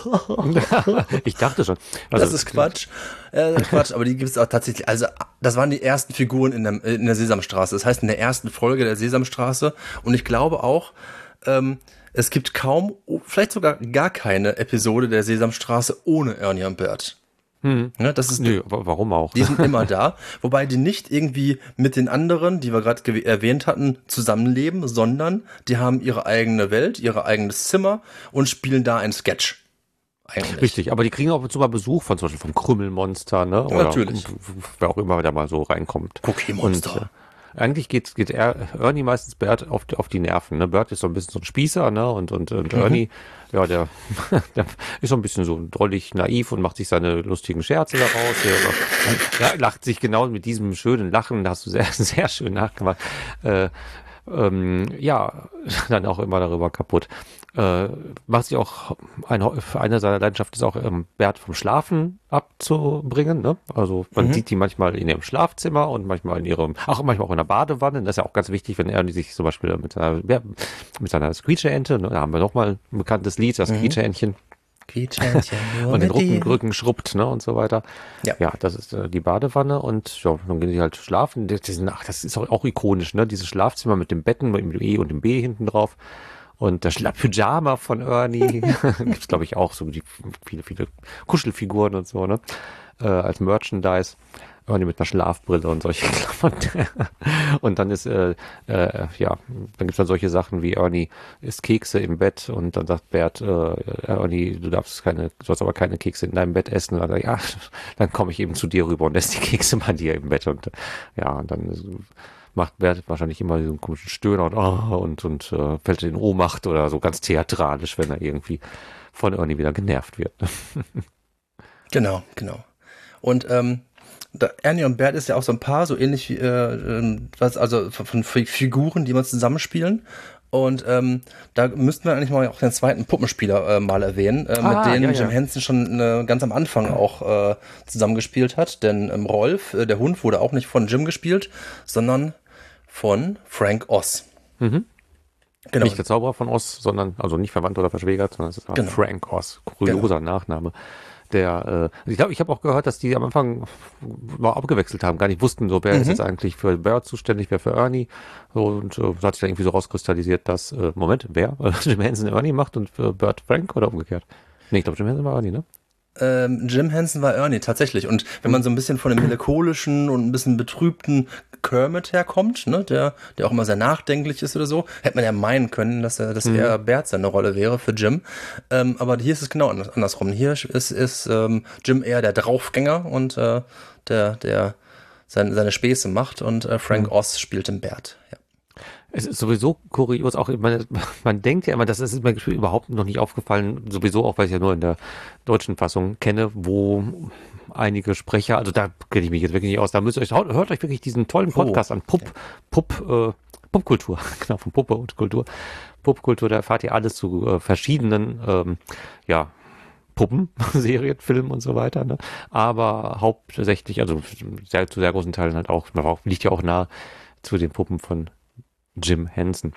Ich dachte schon. Also, das ist Quatsch. Äh, Quatsch, aber die gibt es auch tatsächlich. Also, das waren die ersten Figuren in der, in der Sesamstraße. Das heißt, in der ersten Folge der Sesamstraße. Und ich glaube auch, ähm, es gibt kaum, vielleicht sogar gar keine Episode der Sesamstraße ohne Ernie und Bert. Hm. Ja, das ist, Nö, warum auch? Die sind immer da, wobei die nicht irgendwie mit den anderen, die wir gerade ge- erwähnt hatten, zusammenleben, sondern die haben ihre eigene Welt, ihr eigenes Zimmer und spielen da ein Sketch. Eigentlich. Richtig, aber die kriegen auch zu mal Besuch von zum Beispiel vom Krümmelmonster, ne? Ja, Oder natürlich. wer auch immer da mal so reinkommt. Cookie-Monster. Und, äh, eigentlich geht, geht er, Ernie meistens Bert auf, auf die Nerven. Ne? Bert ist so ein bisschen so ein Spießer, ne? Und, und, und mhm. Ernie, ja, der, der ist so ein bisschen so drollig naiv und macht sich seine lustigen Scherze daraus. Der, ja, lacht sich genau mit diesem schönen Lachen, da hast du sehr, sehr schön nachgemacht. Äh, ähm, ja, dann auch immer darüber kaputt. Äh, macht sich auch, ein, eine seiner Leidenschaften ist auch, ähm, Bert vom Schlafen abzubringen, ne? Also man mhm. sieht die manchmal in ihrem Schlafzimmer und manchmal in ihrem, auch manchmal auch in der Badewanne. Das ist ja auch ganz wichtig, wenn er sich zum Beispiel mit seiner, mit seiner Squeecher-Ente, ne? Da haben wir nochmal ein bekanntes Lied, das mhm. Squeecher-Entchen. Quietschentchen, nur und den mit Rücken, dir. Rücken schrubbt, ne, und so weiter. Ja. Ja, das ist äh, die Badewanne und ja, dann gehen die halt schlafen. Die, die sind, ach, das ist auch, auch ikonisch, ne, dieses Schlafzimmer mit dem Betten, mit dem E und dem B hinten drauf. Und das Schla- Pyjama von Ernie. Gibt's, glaube ich, auch so die viele, viele Kuschelfiguren und so, ne, äh, als Merchandise. Ernie mit einer Schlafbrille und solche Klamotten. Und dann ist, äh, äh, ja, dann gibt's dann solche Sachen wie Ernie isst Kekse im Bett und dann sagt Bert, äh, Ernie, du darfst keine, du sollst aber keine Kekse in deinem Bett essen. Und dann, ja, dann komme ich eben zu dir rüber und esse die Kekse bei dir im Bett. Und ja, und dann ist, macht Bert wahrscheinlich immer diesen komischen Stöhner und, oh, und, und äh, fällt in Ohnmacht oder so ganz theatralisch, wenn er irgendwie von Ernie wieder genervt wird. Genau, genau. Und ähm, da, Ernie und Bert ist ja auch so ein Paar, so ähnlich wie, äh, ähm, was, also von, von Figuren, die man zusammenspielen. Und ähm, da müssten wir eigentlich mal auch den zweiten Puppenspieler äh, mal erwähnen, äh, Ah, mit denen ja, Jim ja. Henson schon äh, ganz am Anfang auch äh, zusammengespielt hat. Denn ähm, Rolf, äh, der Hund, wurde auch nicht von Jim gespielt, sondern von Frank Oz. Mhm. Genau. Nicht der Zauberer von Oz, sondern, also nicht verwandt oder verschwägert, sondern es ist Genau. Frank Oz, kurioser Nachname. Der, äh, ich glaube, ich habe auch gehört, dass die am Anfang mal abgewechselt haben, gar nicht wussten, so wer Mhm. ist jetzt eigentlich für Bert zuständig, wer für Ernie. So, und äh, so hat sich dann irgendwie so rauskristallisiert, dass, äh, Moment, wer? Jim Henson Ernie macht und für Bert Frank oder umgekehrt? Nee, ich glaube, Jim Henson war Ernie, ne? Ähm, Jim Henson war Ernie, tatsächlich. Und wenn man so ein bisschen von dem melancholischen und ein bisschen betrübten Kermit herkommt, ne, der, der auch immer sehr nachdenklich ist oder so, hätte man ja meinen können, dass er, dass Mhm. er Bert seine Rolle wäre für Jim. Ähm, aber hier ist es genau anders, andersrum. Hier ist, ist ähm, Jim eher der Draufgänger und äh, der, der seine, seine Späße macht und äh, Frank Mhm. Oz spielt den Bert. Ja. Es ist sowieso kurios, auch man, man denkt ja immer, das ist mir überhaupt noch nicht aufgefallen, sowieso auch, weil ich ja nur in der deutschen Fassung kenne, wo einige Sprecher, also da kenne ich mich jetzt wirklich nicht aus, da müsst ihr euch, hört euch wirklich diesen tollen Podcast Oh. an, Pupp, Pupp, äh, Puppkultur, genau, von Puppe und Kultur. Puppkultur, da erfahrt ihr alles zu äh, verschiedenen, ähm, ja, Puppen, Serien, Filmen und so weiter, ne? Aber hauptsächlich, also sehr, zu sehr großen Teilen halt auch, liegt ja auch nah zu den Puppen von Jim Henson.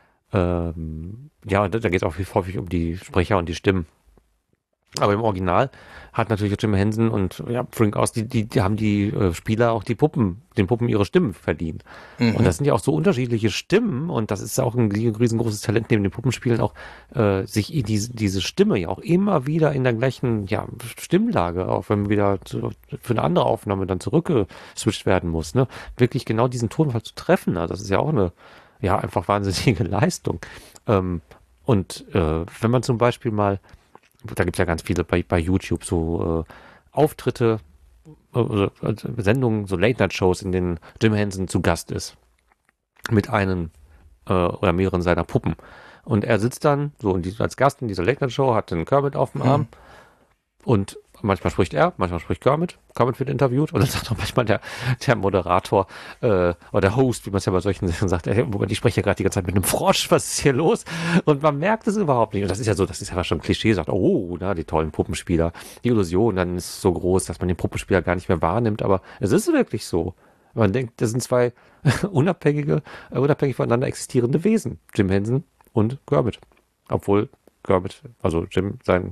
Ähm, ja, da, da geht es auch häufig um die Sprecher und die Stimmen. Aber im Original hat natürlich Jim Henson und ja, Frank Oz, die, die, die haben die äh, Spieler auch die Puppen, den Puppen ihre Stimmen verdient. Mhm. Und das sind ja auch so unterschiedliche Stimmen und das ist auch ein riesengroßes Talent neben den Puppenspielen auch, äh, sich in diese, diese Stimme ja auch immer wieder in der gleichen ja, Stimmlage, auch wenn wieder zu, für eine andere Aufnahme dann zurückgeswitcht werden muss, ne, wirklich genau diesen Tonfall zu treffen. Also das ist ja auch eine, ja, einfach wahnsinnige Leistung. Ähm, und äh, wenn man zum Beispiel mal, da gibt es ja ganz viele bei, bei YouTube so äh, Auftritte, äh, Sendungen, so Late-Night-Shows, in denen Jim Henson zu Gast ist. Mit einem äh, oder mehreren seiner Puppen. Und er sitzt dann so in die, als Gast in dieser Late-Night-Show, hat einen Kermit auf dem Arm Mhm. und manchmal spricht er, manchmal spricht Kermit. Kermit wird interviewt und dann sagt auch manchmal der, der Moderator äh, oder der Host, wie man es ja bei solchen Sachen sagt, ey, ich spreche ja gerade die ganze Zeit mit einem Frosch, was ist hier los? Und man merkt es überhaupt nicht. Und das ist ja so, das ist ja schon ein Klischee, sagt, oh, na, die tollen Puppenspieler, die Illusion dann ist so groß, dass man den Puppenspieler gar nicht mehr wahrnimmt, aber es ist wirklich so. Man denkt, das sind zwei unabhängige, äh, unabhängig voneinander existierende Wesen, Jim Henson und Kermit. Obwohl Kermit, also Jim, sein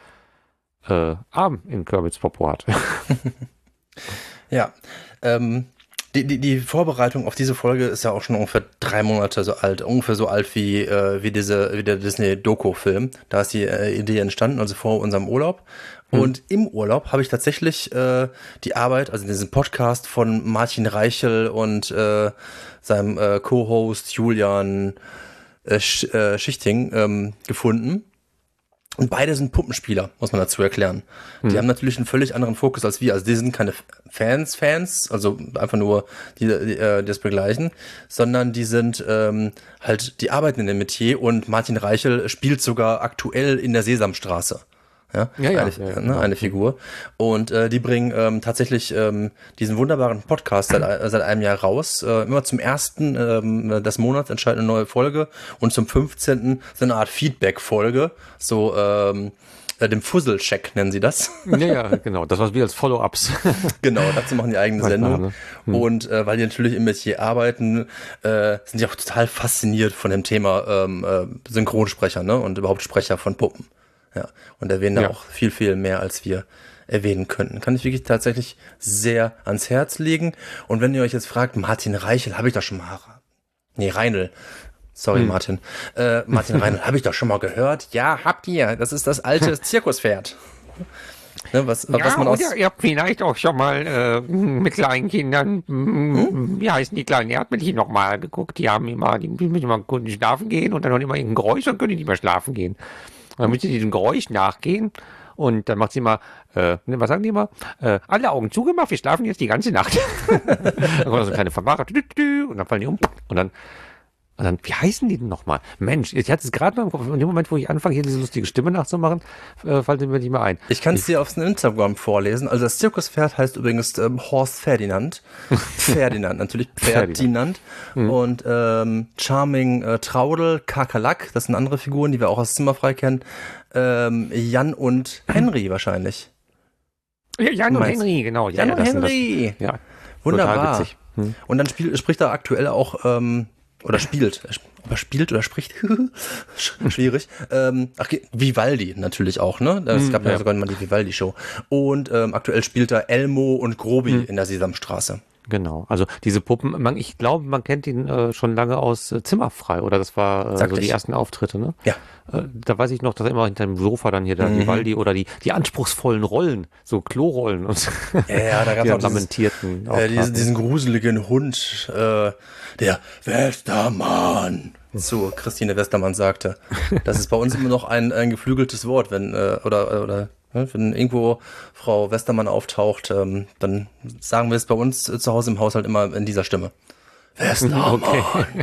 äh, Arm in Kermits Popo hat. Ja, ähm, die, die, die Vorbereitung auf diese Folge ist ja auch schon ungefähr drei Monate so alt, ungefähr so alt wie, äh, wie, diese, wie der Disney-Doku-Film. Da ist die äh, Idee entstanden, also vor unserem Urlaub. Hm. Und im Urlaub habe ich tatsächlich äh, die Arbeit, also diesen Podcast von Martin Reichel und äh, seinem äh, Co-Host Julian äh, Sch äh, Schichting ähm, gefunden. Und beide sind Puppenspieler, muss man dazu erklären. Die Hm. haben natürlich einen völlig anderen Fokus als wir. Also die sind keine Fans, Fans, also einfach nur die, die, äh, die das begleichen, sondern die sind ähm, halt, die arbeiten in dem Metier und Martin Reichel spielt sogar aktuell in der Sesamstraße. Ja, Ja, ja, eine, ja, ja, ne, genau. eine Figur. Und äh, die bringen ähm, tatsächlich ähm, diesen wunderbaren Podcast seit, äh, seit einem Jahr raus. Äh, immer zum ersten ähm, des Monats entscheidet eine neue Folge und zum fünfzehnten so eine Art Feedback-Folge. So ähm, äh, dem Fuzzle-Check nennen sie das. Ja, ja, genau. Das was wir als Follow-ups. Genau, dazu machen die eigene Manchmal, Sendung. ne? Hm. Und äh, weil die natürlich im Metier arbeiten, äh, sind die auch total fasziniert von dem Thema ähm, äh, Synchronsprecher, ne? Und überhaupt Sprecher von Puppen. Ja, und erwähnen Ja. da auch viel, viel mehr, als wir erwähnen könnten. Kann ich wirklich tatsächlich sehr ans Herz legen. Und wenn ihr euch jetzt fragt, Martin Reichel, habe ich doch schon mal... Nee, Reinl. Sorry, Hm. Martin. Äh, Martin Reinl, habe ich doch schon mal gehört. Ja, habt ihr. Das ist das alte Zirkuspferd. Ne, was, Ja, was man aus... oder ihr habt vielleicht auch schon mal äh, mit kleinen Kindern, hm? wie heißen die kleinen Erdmännchen noch mal geguckt? Die haben immer, die müssen immer gut schlafen gehen und dann hören immer irgendein Geräusch und können die nicht mehr schlafen gehen. Und dann müssen die diesem Geräusch nachgehen und dann macht sie immer, äh, ne, was sagen die immer? Äh, alle Augen zugemacht, wir schlafen jetzt die ganze Nacht. Dann kommt so eine kleine Verwahrer und dann fallen die um und dann Und dann, wie heißen die denn nochmal? Mensch, ich hatte es gerade mal im Kopf, in dem Moment, wo ich anfange, hier diese lustige Stimme nachzumachen, äh, fällt mir nicht mehr ein. Ich kann es dir aufs Instagram vorlesen. Also das Zirkuspferd heißt übrigens ähm, Horst Ferdinand. Ferdinand, natürlich Ferdinand. Mhm. Und ähm, Charming äh, Traudel, Kakerlak, das sind andere Figuren, die wir auch aus Zimmerfrei kennen. Ähm, Jan und Henry wahrscheinlich. Ja, Jan und Henry, genau. Jan ja, und Henry. Das, ja, wunderbar. Hm. Und dann spiel, spricht er aktuell auch... Ähm, oder spielt, ob er spielt oder spricht, schwierig. Ähm, ach, Vivaldi natürlich auch, ne? Es gab ja, ja sogar mal die Vivaldi-Show. Und ähm, aktuell spielt er Elmo und Grobi hm. in der Sesamstraße. Genau, also diese Puppen, man, ich glaube, man kennt ihn äh, schon lange aus äh, Zimmerfrei, oder das war äh, so die ersten Auftritte, ne? Ja. Äh, da weiß ich noch, dass er immer hinter dem Sofa dann hier der mhm. Vivaldi oder die die anspruchsvollen Rollen, so Klorollen und ja, ja, da gab es auch lamentierten dieses, äh, diesen, diesen gruseligen Hund, äh, der Westermann zu Christine Westermann sagte. Das ist bei uns immer noch ein, ein geflügeltes Wort, wenn, äh, oder, oder, wenn irgendwo Frau Westermann auftaucht, ähm, dann sagen wir es bei uns äh, zu Hause im Haushalt immer in dieser Stimme. Westermann. Okay.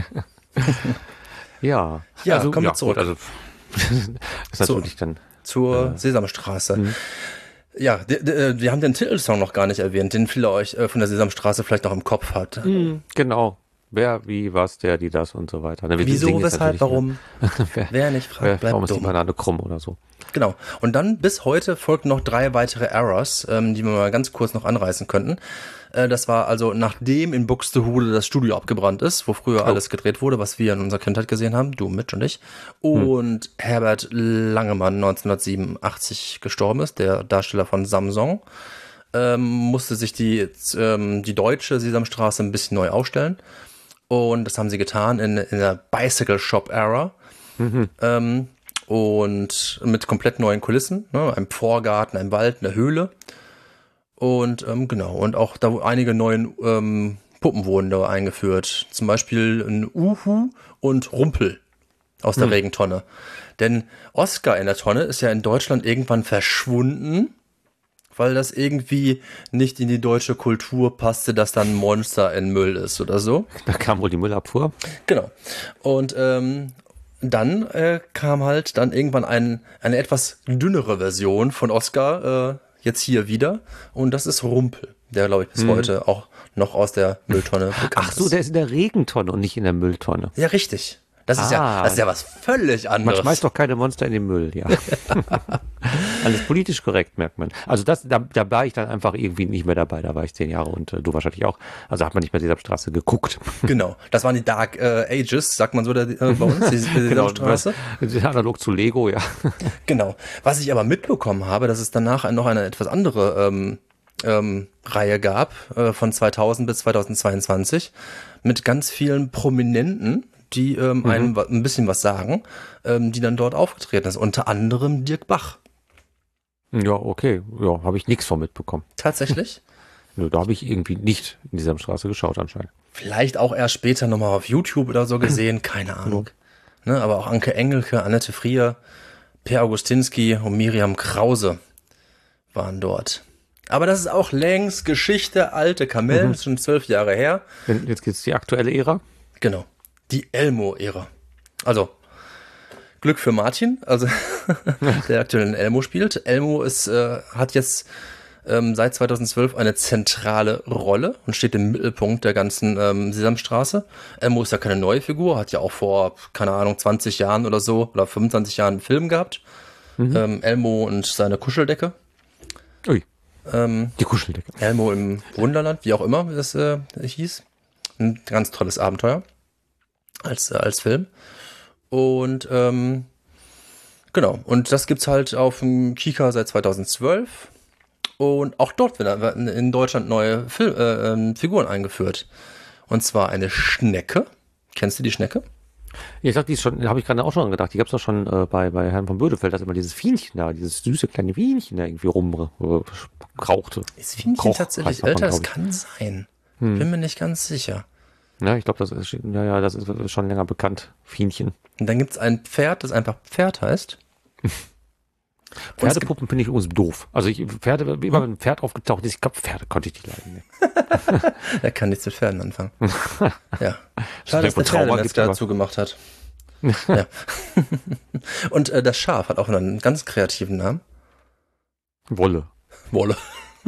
ja. Ja, also, kommen wir ja, zurück. Gut, also, das ist natürlich dann zur äh, Sesamstraße. Mhm. Ja, d- d- wir haben den Titelsong noch gar nicht erwähnt, den viele euch äh, von der Sesamstraße vielleicht noch im Kopf hat. Mhm, genau. Wer, wie, was, der, die, das und so weiter. Ne, wieso, weshalb, warum? wer, Wer nicht fragt, wer, bleibt warum dumm. ist die Banane krumm oder so. Genau. Und dann bis heute folgten noch drei weitere Errors, ähm, die wir mal ganz kurz noch anreißen könnten. Äh, das war also, nachdem in Buxtehude das Studio abgebrannt ist, wo früher oh. alles gedreht wurde, was wir in unserer Kindheit gesehen haben, du, Mitch und ich. Und hm. Herbert Langemann neunzehnhundertsiebenundachtzig gestorben ist, der Darsteller von Samsung, ähm, musste sich die, ähm, die deutsche Sesamstraße ein bisschen neu aufstellen. Und das haben sie getan in, in der Bicycle Shop Era. Mhm. Ähm, und mit komplett neuen Kulissen, ne? Einem Vorgarten, einem Wald, einer Höhle. Und ähm, genau, und auch da einige neue ähm, Puppen wurden da eingeführt. Zum Beispiel ein Uhu und Rumpel aus der mhm. Regentonne. Denn Oscar in der Tonne ist ja in Deutschland irgendwann verschwunden, weil das irgendwie nicht in die deutsche Kultur passte, dass dann ein Monster in Müll ist oder so. Da kam wohl die Müllabfuhr. Genau. Und ähm, dann äh, kam halt dann irgendwann ein, eine etwas dünnere Version von Oscar äh, jetzt hier wieder. Und das ist Rumpel, der, glaube ich, bis hm. heute auch noch aus der Mülltonne bekannt Ach so, ist. der ist in der Regentonne und nicht in der Mülltonne. Ja, richtig. Das ist, ah, ja, das ist ja was völlig anderes. Man schmeißt doch keine Monster in den Müll, ja. Alles politisch korrekt, merkt man. Also das, da, da war ich dann einfach irgendwie nicht mehr dabei. Da war ich zehn Jahre und äh, du wahrscheinlich auch. Also hat man nicht mehr Sesamstraße geguckt. Genau, das waren die Dark äh, Ages, sagt man so der, äh, bei uns, die, die genau, Sesamstraße. Analog zu Lego, ja. Genau. Was ich aber mitbekommen habe, dass es danach noch eine etwas andere ähm, ähm, Reihe gab, äh, von zweitausend bis zweitausendzweiundzwanzig, mit ganz vielen Prominenten, die ähm, mhm. einem ein bisschen was sagen, ähm, die dann dort aufgetreten ist. Unter anderem Dirk Bach. Ja, okay. Ja, habe ich nichts von mitbekommen. Tatsächlich? Nö, da habe ich irgendwie nicht in dieser Straße geschaut anscheinend. Vielleicht auch erst später nochmal auf YouTube oder so gesehen, keine Ahnung. Ja. Ne, aber auch Anke Engelke, Annette Frier, Per Augustinski und Miriam Krause waren dort. Aber das ist auch längst Geschichte, alte Kamellen, mhm. schon zwölf Jahre her. Jetzt geht's die aktuelle Ära. Genau. Die Elmo-Ära. Also, Glück für Martin, also der aktuell in Elmo spielt. Elmo ist, äh, hat jetzt ähm, seit zweitausendzwölf eine zentrale Rolle und steht im Mittelpunkt der ganzen ähm, Sesamstraße. Elmo ist ja keine neue Figur, hat ja auch vor, keine Ahnung, zwanzig Jahren oder so, oder fünfundzwanzig Jahren einen Film gehabt. Mhm. Ähm, Elmo und seine Kuscheldecke. Ui, ähm, die Kuscheldecke. Elmo im Wunderland, wie auch immer das äh, hieß. Ein ganz tolles Abenteuer. Als, äh, als Film. Und ähm, Genau, und das gibt's halt auf dem Kika seit zweitausendzwölf. Und auch dort werden in Deutschland neue Fil- äh, ähm, Figuren eingeführt. Und zwar eine Schnecke. Kennst du die Schnecke? Ja, ich dachte, die ist schon, habe ich gerade auch schon gedacht. Die gab es doch schon äh, bei, bei Herrn von Bödefeld, dass immer dieses Fienchen da, dieses süße kleine Fienchen da irgendwie rumkrauchte. Ist Fienchen Krauch, tatsächlich heißt das, älter? Das glaub ich. kann sein. Hm. Bin mir nicht ganz sicher. Ja, ich glaube, das ist, ja, ja, das ist schon länger bekannt. Fienchen. Und dann gibt's ein Pferd, das einfach Pferd heißt. Pferdepuppen finde ich übrigens doof. Also ich, Pferde, wie immer ein Pferd aufgetaucht ist, ich glaube, Pferde konnte ich nicht leiden. Ne? Er kann nichts mit Pferden anfangen. Ja. Schade, Schade, dass der Trauma Pferde gibt, jetzt aber- dazu gemacht hat. Ja. Und äh, das Schaf hat auch einen ganz kreativen Namen. Wolle. Wolle.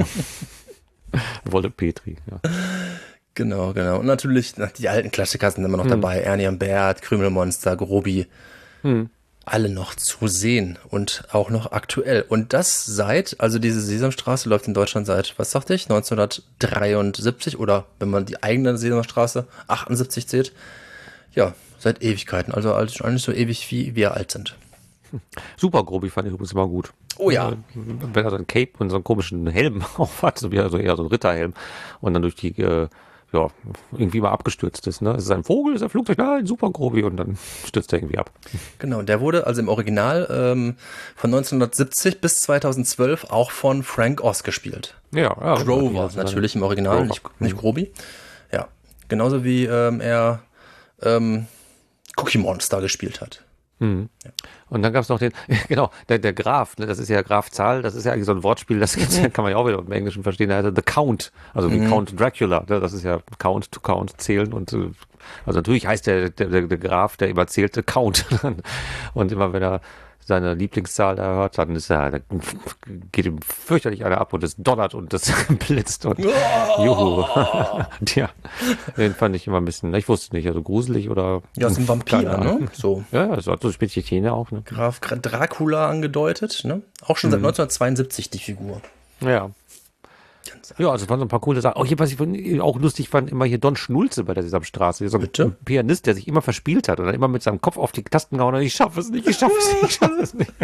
Wolle Petri, ja. Genau, genau. Und natürlich, na, die alten Klassiker sind immer noch dabei. Ernie und Bert, Krümelmonster, Grobi. Hm. Alle noch zu sehen und auch noch aktuell. Und das seit, also diese Sesamstraße läuft in Deutschland seit, was sagte ich, neunzehnhundertdreiundsiebzig oder wenn man die eigene Sesamstraße achtundsiebzig zählt. Ja, seit Ewigkeiten. Also eigentlich so ewig, wie wir alt sind. Super Grobi fand ich übrigens immer gut. Oh ja. Äh, Wenn er so ein Cape und so einen komischen Helm auf hat, so wie also eher so ein Ritterhelm und dann durch die, äh, ja, irgendwie mal abgestürzt ist. Ne? Ist es ein Vogel, ist es ein Flugzeug? Nein, Super Grobi und dann stürzt er irgendwie ab. Genau, der wurde also im Original ähm, von neunzehnhundertsiebzig bis zweitausendzwölf auch von Frank Oz gespielt. Ja, ja. Grover also natürlich im Original, Grover. nicht, nicht Grobi. Ja, genauso wie ähm, er ähm, Cookie Monster gespielt hat. Mhm. Und dann gab es noch den, genau, der, der Graf, ne, das ist ja Graf Zahl, das ist ja eigentlich so ein Wortspiel, das gibt's ja, kann man ja auch wieder im Englischen verstehen, der heißt The Count, also wie Count Dracula, ne, das ist ja Count to Count, zählen und, äh, also natürlich heißt der, der, der, der Graf, der immer zählte, Count. Und immer wenn er seine Lieblingszahl da hört, dann ist er, dann geht ihm fürchterlich einer ab und es donnert und das blitzt und juhu. Ja, den fand ich immer ein bisschen, ich wusste nicht, also gruselig oder. Ja, ist ein Vampir, keine Ahnung. ne? So. Ja, es hat so spitze Zähne auch, ne? Graf Dracula angedeutet, ne? Auch schon seit neunzehnhundertzweiundsiebzig die Figur. Ja. Ja, also es waren so ein paar coole Sachen. Auch hier, was ich auch lustig fand, immer hier Don Schnulze bei der Sesamstraße. So ein Bitte? Pianist, der sich immer verspielt hat und dann immer mit seinem Kopf auf die Tasten gehauen hat, ich schaffe es nicht, ich schaffe es nicht, ich schaffe es nicht.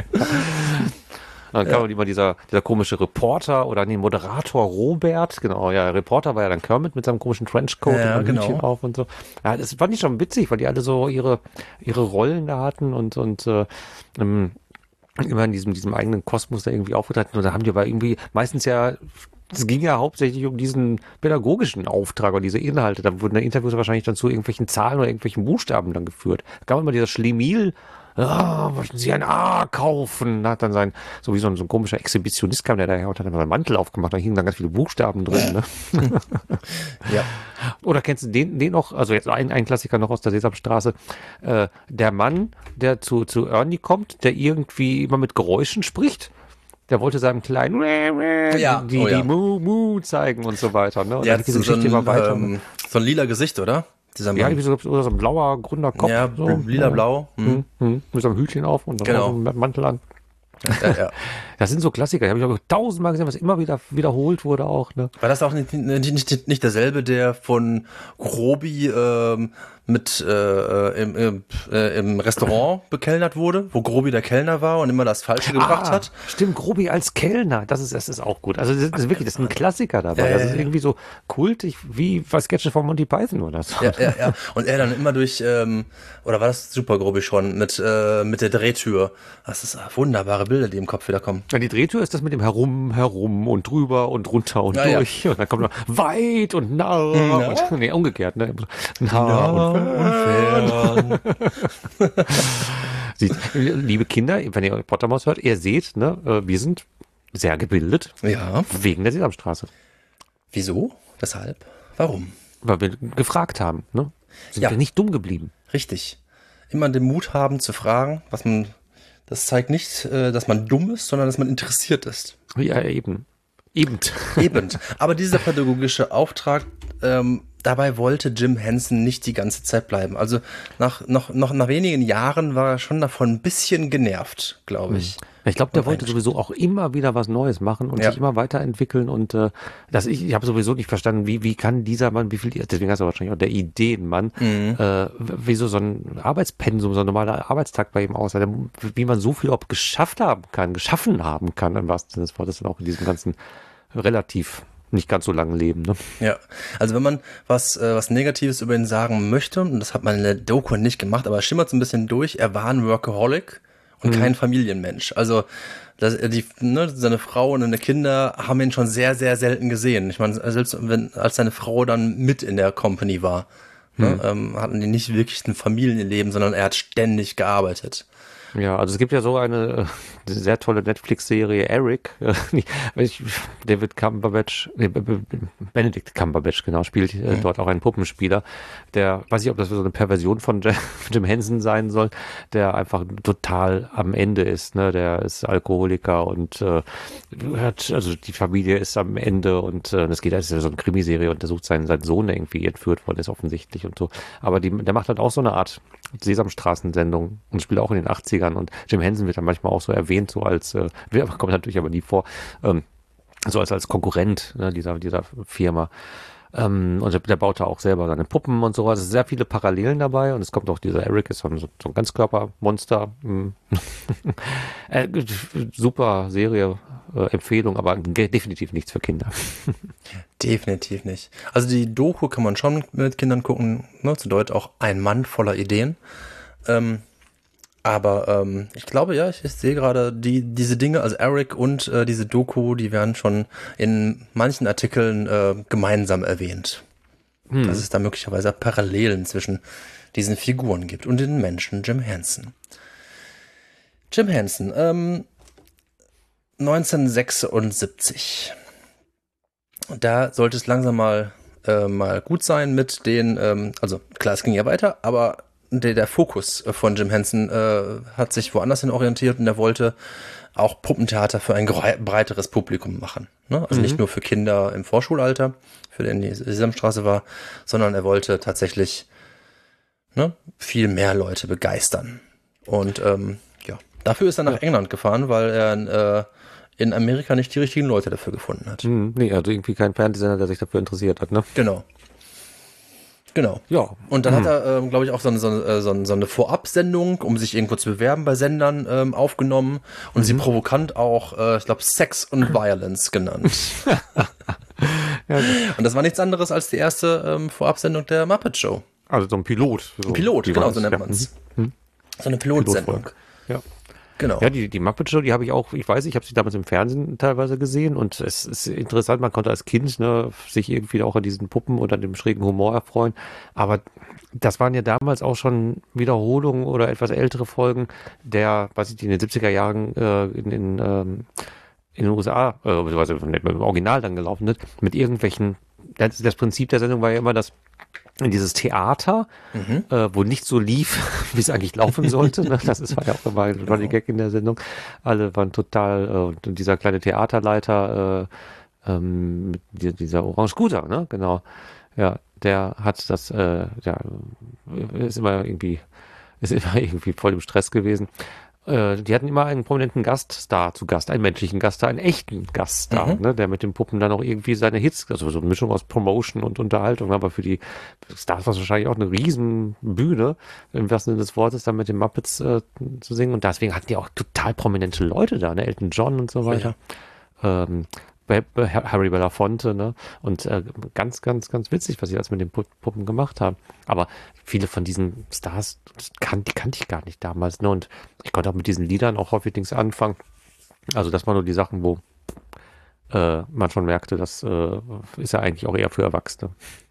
Dann kam immer dieser, dieser komische Reporter oder nee, Moderator Robert, genau, ja, Reporter war ja dann Kermit mit seinem komischen Trenchcoat Ja, und einem genau. Hütchen auf und so. Ja, das fand ich schon witzig, weil die alle so ihre, ihre Rollen da hatten und, und äh, ähm, immer in diesem, diesem eigenen Kosmos da irgendwie aufgetreten. Und da haben die aber irgendwie meistens ja, es ging ja hauptsächlich um diesen pädagogischen Auftrag und diese Inhalte. Da wurden die Interviews wahrscheinlich dann zu irgendwelchen Zahlen oder irgendwelchen Buchstaben dann geführt. Da gab immer dieser Schlemiel, ah, möchten Sie ein A kaufen? Da hat dann sein, so wie so ein, so ein komischer Exhibitionist kam der daher und hat dann seinen Mantel aufgemacht, da hingen dann ganz viele Buchstaben drin. Ne? Ja. Oder kennst du den, den noch, also jetzt ein, ein Klassiker noch aus der Sesamstraße, äh, der Mann, der zu, zu Ernie kommt, der irgendwie immer mit Geräuschen spricht, der wollte seinem kleinen Ja, die, oh ja. die Mu Mu zeigen und so weiter. Ne? Und Der dann hat geht so, diese so, ein, Geschichte immer weiter. ähm, so ein lila Gesicht, oder? Dieser ja, Mann. irgendwie so, oder so ein blauer, grüner Kopf. Ja, so. lila-blau. Hm. Hm, hm, mit so einem Hütchen auf und Genau. so einem Mantel an. Ja, ja. Das sind so Klassiker, die habe ich auch tausendmal gesehen, was immer wieder wiederholt wurde auch. Ne? War das auch nicht, nicht, nicht, nicht derselbe, der von Grobi ähm, mit äh, im, im, äh, im Restaurant bekellnert wurde, wo Grobi der Kellner war und immer das Falsche gebracht Ah, hat? Stimmt, Grobi als Kellner, das ist, das ist auch gut. Also das ist wirklich, das ist ein Klassiker dabei. Ja, ja, das ist ja. irgendwie so kultig wie was Sketche von Monty Python oder so. Ja, ja, ja. Und er dann immer durch, ähm, oder war das Super Grobi schon, mit, äh, mit der Drehtür. Das ist wunderbare Bilder, die im Kopf wieder kommen. Ja, die Drehtür ist das mit dem Herum, Herum und drüber und runter und Ja, ja. durch. Und dann kommt noch weit und nah. Na? Und, nee, umgekehrt. Ne? Nah und unfair. Sieht, liebe Kinder, wenn ihr Pottermaus hört, ihr seht, ne, äh, wir sind sehr gebildet Ja. wegen der Sesamstraße. Wieso? Weshalb? Warum? Weil wir gefragt haben. Ne? Sind Ja. wir nicht dumm geblieben. Richtig. Immer den Mut haben zu fragen, was man, das zeigt nicht, äh, dass man dumm ist, sondern dass man interessiert ist. Ja, eben. Eben. Eben. Aber dieser pädagogische Auftrag, ähm, dabei wollte Jim Henson nicht die ganze Zeit bleiben. Also nach, noch, noch nach wenigen Jahren war er schon davon ein bisschen genervt, glaube ich. Ich glaube, der Und wollte sowieso auch immer wieder was Neues machen und Ja. sich immer weiterentwickeln und äh, das ich, ich habe sowieso nicht verstanden, wie wie kann dieser Mann, wie viel, deswegen heißt er wahrscheinlich auch der Ideenmann, Mhm. äh, wieso so ein Arbeitspensum, so ein normaler Arbeitstag bei ihm aussah, der- wie man so viel ob geschafft haben kann, geschaffen haben kann, im wahrsten Sinne des Wortes, dann auch in diesem ganzen relativ nicht ganz so langen Leben. Ne? Ja, also wenn man was, äh, was Negatives über ihn sagen möchte, und das hat man in der Doku nicht gemacht, aber es schimmert so ein bisschen durch, er war ein Workaholic und kein Familienmensch. Also das, die, ne, seine Frau und seine Kinder haben ihn schon sehr, sehr selten gesehen. Ich meine, selbst wenn, als seine Frau dann mit in der Company war, ne, ähm, hatten die nicht wirklich ein Familienleben, sondern er hat ständig gearbeitet. Ja, also es gibt ja so eine äh, sehr tolle Netflix-Serie Eric, äh, nicht- ich, David Cumberbatch, nee, B- B- Benedict Cumberbatch, genau, spielt äh, dort auch einen Puppenspieler, der, weiß ich, ob das so eine Perversion von Jim, Jim Henson sein soll, der einfach total am Ende ist, ne, der ist Alkoholiker und äh, hat, also die Familie ist am Ende und äh, das geht, das ist ja so eine Krimiserie und der sucht seinen, seinen Sohn, der irgendwie entführt worden ist offensichtlich und so, aber die, der macht halt auch so eine Art Sesamstraßen-Sendung und spielt auch in den achtzigern und Jim Henson wird dann manchmal auch so erwähnt, so als, äh, kommt natürlich aber nie vor, ähm, so als, als Konkurrent ne, dieser, dieser Firma. Ähm, und der, der baut da auch selber seine Puppen und sowas. Es sind sehr viele Parallelen dabei und es kommt auch dieser Eric, ist so ein, so ein Ganzkörpermonster. Mm. äh, super Serie, äh, Empfehlung, aber ge- definitiv nichts für Kinder. Definitiv nicht. Also die Doku kann man schon mit Kindern gucken, ne, zu Deutsch auch ein Mann voller Ideen. Ähm, aber ähm, ich glaube, ja, ich, ich sehe gerade die diese Dinge, also Eric und äh, diese Doku, die werden schon in manchen Artikeln äh, gemeinsam erwähnt. Hm. Dass es da möglicherweise Parallelen zwischen diesen Figuren gibt und den Menschen Jim Henson. Jim Henson, ähm, neunzehnhundertsechsundsiebzig. Da sollte es langsam mal, äh, mal gut sein mit den, ähm, also klar, es ging ja weiter, aber der, der Fokus von Jim Henson äh, hat sich woanders hin orientiert und er wollte auch Puppentheater für ein grei- breiteres Publikum machen. Ne? Also nicht nur für Kinder im Vorschulalter, für den die Sesamstraße war, sondern er wollte tatsächlich ne, viel mehr Leute begeistern. Und ähm, ja, dafür ist er nach Ja. England gefahren, weil er äh, in Amerika nicht die richtigen Leute dafür gefunden hat. Hm, nee, also irgendwie kein Fernsehsender, der sich dafür interessiert hat, ne? Genau. Genau. Ja. Und dann hat er, ähm, glaube ich, auch so eine, so, eine, so eine so eine Vorabsendung, um sich irgendwo zu bewerben bei Sendern ähm, aufgenommen und sie provokant auch, äh, ich glaube, Sex und Violence genannt. Ja, Und das war nichts anderes als die erste ähm, Vorabsendung der Muppet Show. also so ein Pilot. So, Ein Pilot, wie genau, war so das? nennt Ja. man's. Mhm. So eine Pilotsendung. Pilotfolge. Ja. Genau. Ja, die, die Muppet Show, die habe ich auch, ich weiß, ich habe sie damals im Fernsehen teilweise gesehen und es ist interessant, man konnte als Kind ne, sich irgendwie auch an diesen Puppen oder dem schrägen Humor erfreuen, aber das waren ja damals auch schon Wiederholungen oder etwas ältere Folgen der, weiß ich, die in den siebziger Jahren äh, in, in, ähm, in den U S A, äh, beziehungsweise im Original dann gelaufen ist, mit irgendwelchen, das, das Prinzip der Sendung war ja immer, dass in dieses Theater, Mhm. äh, wo nicht so lief, wie es eigentlich laufen sollte. Ne? Das ist, war ja auch immer ein Running Gag in der Sendung. Alle waren total, äh, und dieser kleine Theaterleiter, äh, ähm, mit die- dieser Orange Scooter, ne? Genau. Ja, der hat das, äh, ja, ist immer irgendwie, ist immer irgendwie voll im Stress gewesen. Äh, die hatten immer einen prominenten Gaststar zu Gast, einen menschlichen Gaststar, einen echten Gaststar, Mhm. ne, der mit den Puppen dann auch irgendwie seine Hits, also so eine Mischung aus Promotion und Unterhaltung, aber für die Stars war es wahrscheinlich auch eine riesen Bühne, im wahrsten Sinne des Wortes, dann mit den Muppets äh, zu singen und deswegen hatten die auch total prominente Leute da, ne, Elton John und so weiter. Ähm, Be- Be- Harry Belafonte, ne? Und äh, ganz, ganz, ganz witzig, was sie alles mit den Pu- Puppen gemacht haben. Aber viele von diesen Stars, das kan die kannte ich gar nicht damals, ne? Und ich konnte auch mit diesen Liedern auch häufig nichts anfangen. Also das waren nur die Sachen, wo äh, man schon merkte, das äh, ist ja eigentlich auch eher für Erwachsene.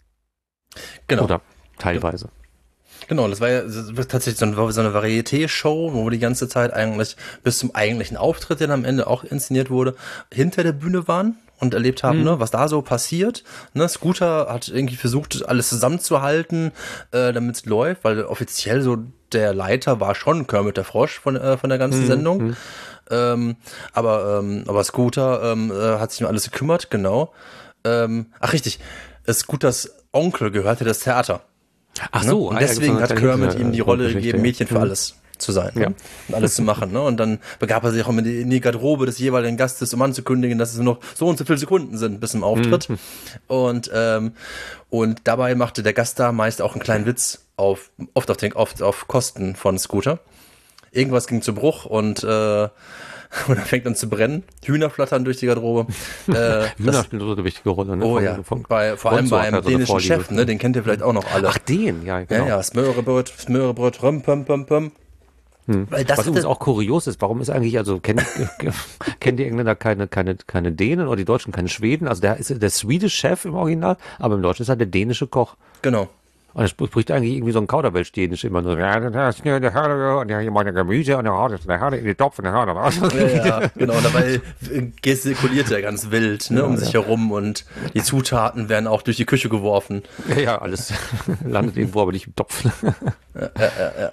Genau. Oder teilweise. Genau, das war ja das war tatsächlich so eine, so eine Varieté-Show, wo die ganze Zeit eigentlich bis zum eigentlichen Auftritt, der dann am Ende auch inszeniert wurde, hinter der Bühne waren und erlebt haben, Mhm. ne, was da so passiert. Ne, Scooter hat irgendwie versucht, alles zusammenzuhalten, äh, damit es läuft, weil offiziell so der Leiter war schon Kermit der Frosch von, äh, von der ganzen Mhm. Sendung. Mhm. Ähm, aber, ähm, aber Scooter ähm, äh, hat sich um alles gekümmert, genau. Ähm, ach richtig, Scooters Onkel gehörte das Theater. Ach Ne? so, Und ah, ja, gibt's deswegen noch eine hat kleine Kermit Hinter- ihm die Rolle Geschichte, gegeben, ja. Mädchen für Mhm. alles zu sein, ne? Ja. Und alles zu machen. Ne? Und dann begab er sich auch in die, in die Garderobe des jeweiligen Gastes, um anzukündigen, dass es nur noch so und so viele Sekunden sind bis zum Auftritt. Mhm. Und, ähm, und dabei machte der Gast da meist auch einen kleinen Witz auf, oft auf, den, oft auf Kosten von Scooter. Irgendwas ging zu Bruch und äh, und dann fängt an zu brennen. Hühner flattern durch die Garderobe. Äh, Hühner spielen so eine wichtige Rolle. Ne? Oh von, ja, von, bei, vor allem beim so dänischen Chef, ne? Den kennt ihr vielleicht auch noch alle. Ach, den, ja, genau. Ja, ja, Smørrebrød, Smørrebrød, rum, pum, pum, pum. Hm. Weil das Was übrigens auch kurios ist, warum ist eigentlich, also kennen, kennen die Engländer keine, keine, keine Dänen oder die Deutschen keine Schweden? Also der ist der Swedish Chef im Original, aber im Deutschen ist halt der dänische Koch. Genau. Und er spricht eigentlich irgendwie so ein Kauderwelsch-Dänisch immer nur. Ja, das ist der Hörner und der meine Gemüse und der Hörner der Hörner in die Topf und der Hörner raus. Ja, ja, genau. Und dabei gestikuliert er ganz wild, ne, ja, um ja. sich herum und die Zutaten werden auch durch die Küche geworfen. Ja, ja, alles landet irgendwo, aber nicht im Topf. Ja, ja, ja. ja.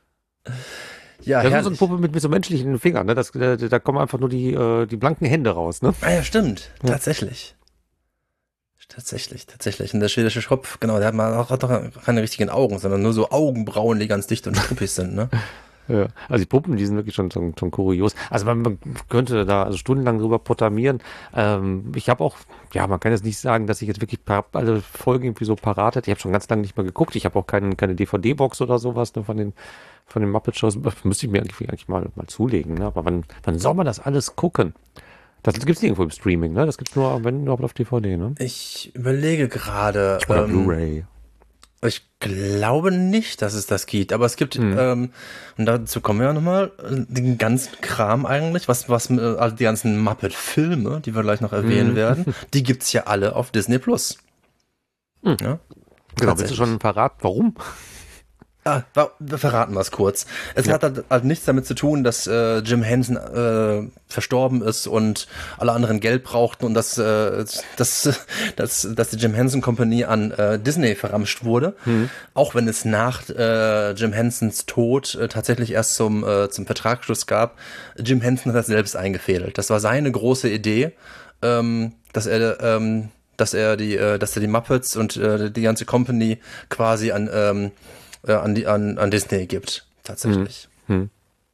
Ja, das ist so eine Puppe mit, mit so menschlichen Fingern, ne? Das, da, da kommen einfach nur die, äh, die blanken Hände raus, ne? Ah ja, stimmt. Ja. Tatsächlich. Tatsächlich, tatsächlich. Und der schwedische Kopf, genau, der hat mal auch hat doch keine richtigen Augen, sondern nur so Augenbrauen, die ganz dicht und struppig sind, ne? Ja, also die Puppen, die sind wirklich schon, schon, schon kurios. Also man, man könnte da also stundenlang drüber protamieren. Ähm, ich habe auch, ja, man kann jetzt nicht sagen, dass ich jetzt wirklich par- alle Folgen irgendwie so parat hätte. Ich habe schon ganz lange nicht mehr geguckt. Ich habe auch kein, keine D V D-Box oder sowas ne, von den von den Muppet-Shows. Müsste ich mir eigentlich, eigentlich mal, mal zulegen. Ne? Aber wann, wann soll man das alles gucken? Das gibt's nirgendwo im Streaming, ne? Das gibt's nur, wenn überhaupt auf D V D, ne? Ich überlege gerade. Oder ähm, Blu-ray. Ich glaube nicht, dass es das gibt, aber es gibt, Hm. ähm, und dazu kommen wir ja nochmal, den ganzen Kram eigentlich, was, was, äh, also die ganzen Muppet-Filme, die wir gleich noch erwähnen Hm. werden, die gibt's ja alle auf Disney Plus. Hm. Ja? Genau, bist du schon parat? Warum? Ah, wa- wir verraten wir es kurz. Es Ja. hat halt, halt nichts damit zu tun, dass äh, Jim Henson äh, verstorben ist und alle anderen Geld brauchten und dass, äh, dass, dass, dass die Jim Henson Company an äh, Disney verramscht wurde. Hm. Auch wenn es nach äh, Jim Hensons Tod äh, tatsächlich erst zum, äh, zum Vertragsschluss gab. Jim Henson hat das selbst eingefädelt. Das war seine große Idee, ähm, dass er ähm, dass er die, äh, dass er die Muppets und äh, die ganze Company quasi an ähm, äh, an die an, an Disney gibt, tatsächlich. Hm.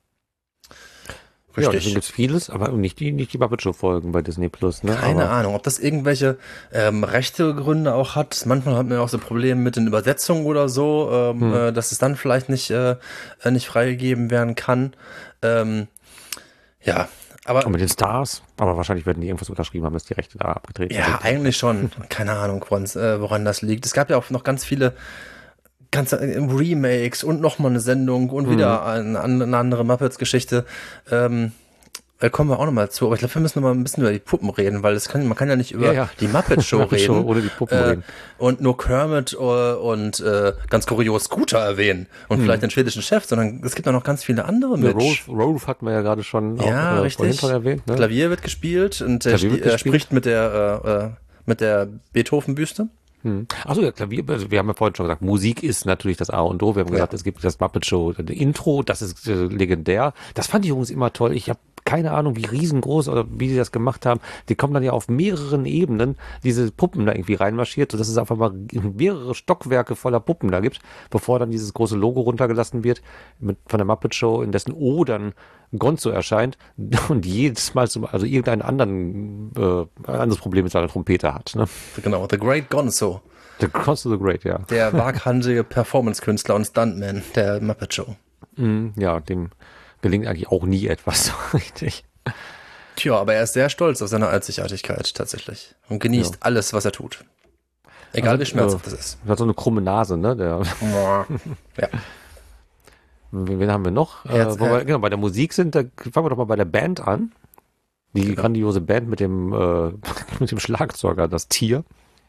Ja, deswegen gibt's vieles, aber nicht die, nicht die Muppet Show Folgen bei Disney Plus, ne? Keine aber, Ahnung, ob das irgendwelche ähm, rechte Gründe auch hat. Manchmal hat man ja auch so Probleme mit den Übersetzungen oder so, ähm, Hm. äh, dass es dann vielleicht nicht äh, äh, nicht freigegeben werden kann. Ähm, ja, aber Und mit den Stars, aber wahrscheinlich werden die irgendwas unterschrieben haben, dass die Rechte da abgetreten ja, sind. eigentlich schon. Keine Ahnung, woran, äh, woran das liegt. Es gab ja auch noch ganz viele ganze Remakes und nochmal eine Sendung und wieder eine, eine andere Muppets-Geschichte. Ähm, da kommen wir auch nochmal zu. Aber ich glaube, wir müssen noch mal ein bisschen über die Puppen reden, weil es kann, man kann ja nicht über Ja, ja. die Muppet-Show Muppet Show reden. ohne die Puppen äh, reden. Und nur Kermit äh, und äh, ganz kurios Scooter erwähnen. Und vielleicht den schwedischen Chef, sondern es gibt auch noch ganz viele andere Ja, mit. Rolf, Rolf hatten wir ja gerade schon Ja, auch, äh, richtig. vorhin schon erwähnt. Ne? Klavier wird gespielt und er, Klavier wird er gespielt. spricht mit der, äh, äh, mit der Beethoven-Büste. Hm. Achso, ja, Klavier, also wir haben ja vorhin schon gesagt, Musik ist natürlich das A und O. Wir haben Ja. gesagt, es gibt das Muppet Show das Intro, das ist äh, legendär. Das fand ich übrigens immer toll. Ich habe keine Ahnung, wie riesengroß oder wie sie das gemacht haben. Die kommen dann ja auf mehreren Ebenen, diese Puppen da irgendwie reinmarschiert, sodass es einfach mal mehrere Stockwerke voller Puppen da gibt, bevor dann dieses große Logo runtergelassen wird mit, von der Muppet Show, in dessen O dann Gonzo erscheint und jedes Mal zum, also irgendeinen anderen, äh, ein anderes Problem mit seiner Trompete hat. Ne? Genau, The Great Gonzo. The Gonzo the Great, ja. Der waghalsige Performance-Künstler und Stuntman der Muppet Show. Mm, ja, dem gelingt eigentlich auch nie etwas so richtig. Tja, aber er ist sehr stolz auf seine Einzigartigkeit tatsächlich und genießt Ja. alles, was er tut. Egal Also, wie schmerzhaft äh, das ist. Er hat so eine krumme Nase, ne? Der, Ja. wen haben wir noch? Herz- äh, wo wir, genau, bei der Musik sind, da fangen wir doch mal bei der Band an. Die Genau. grandiose Band mit dem, äh, mit dem Schlagzeuger, das Tier.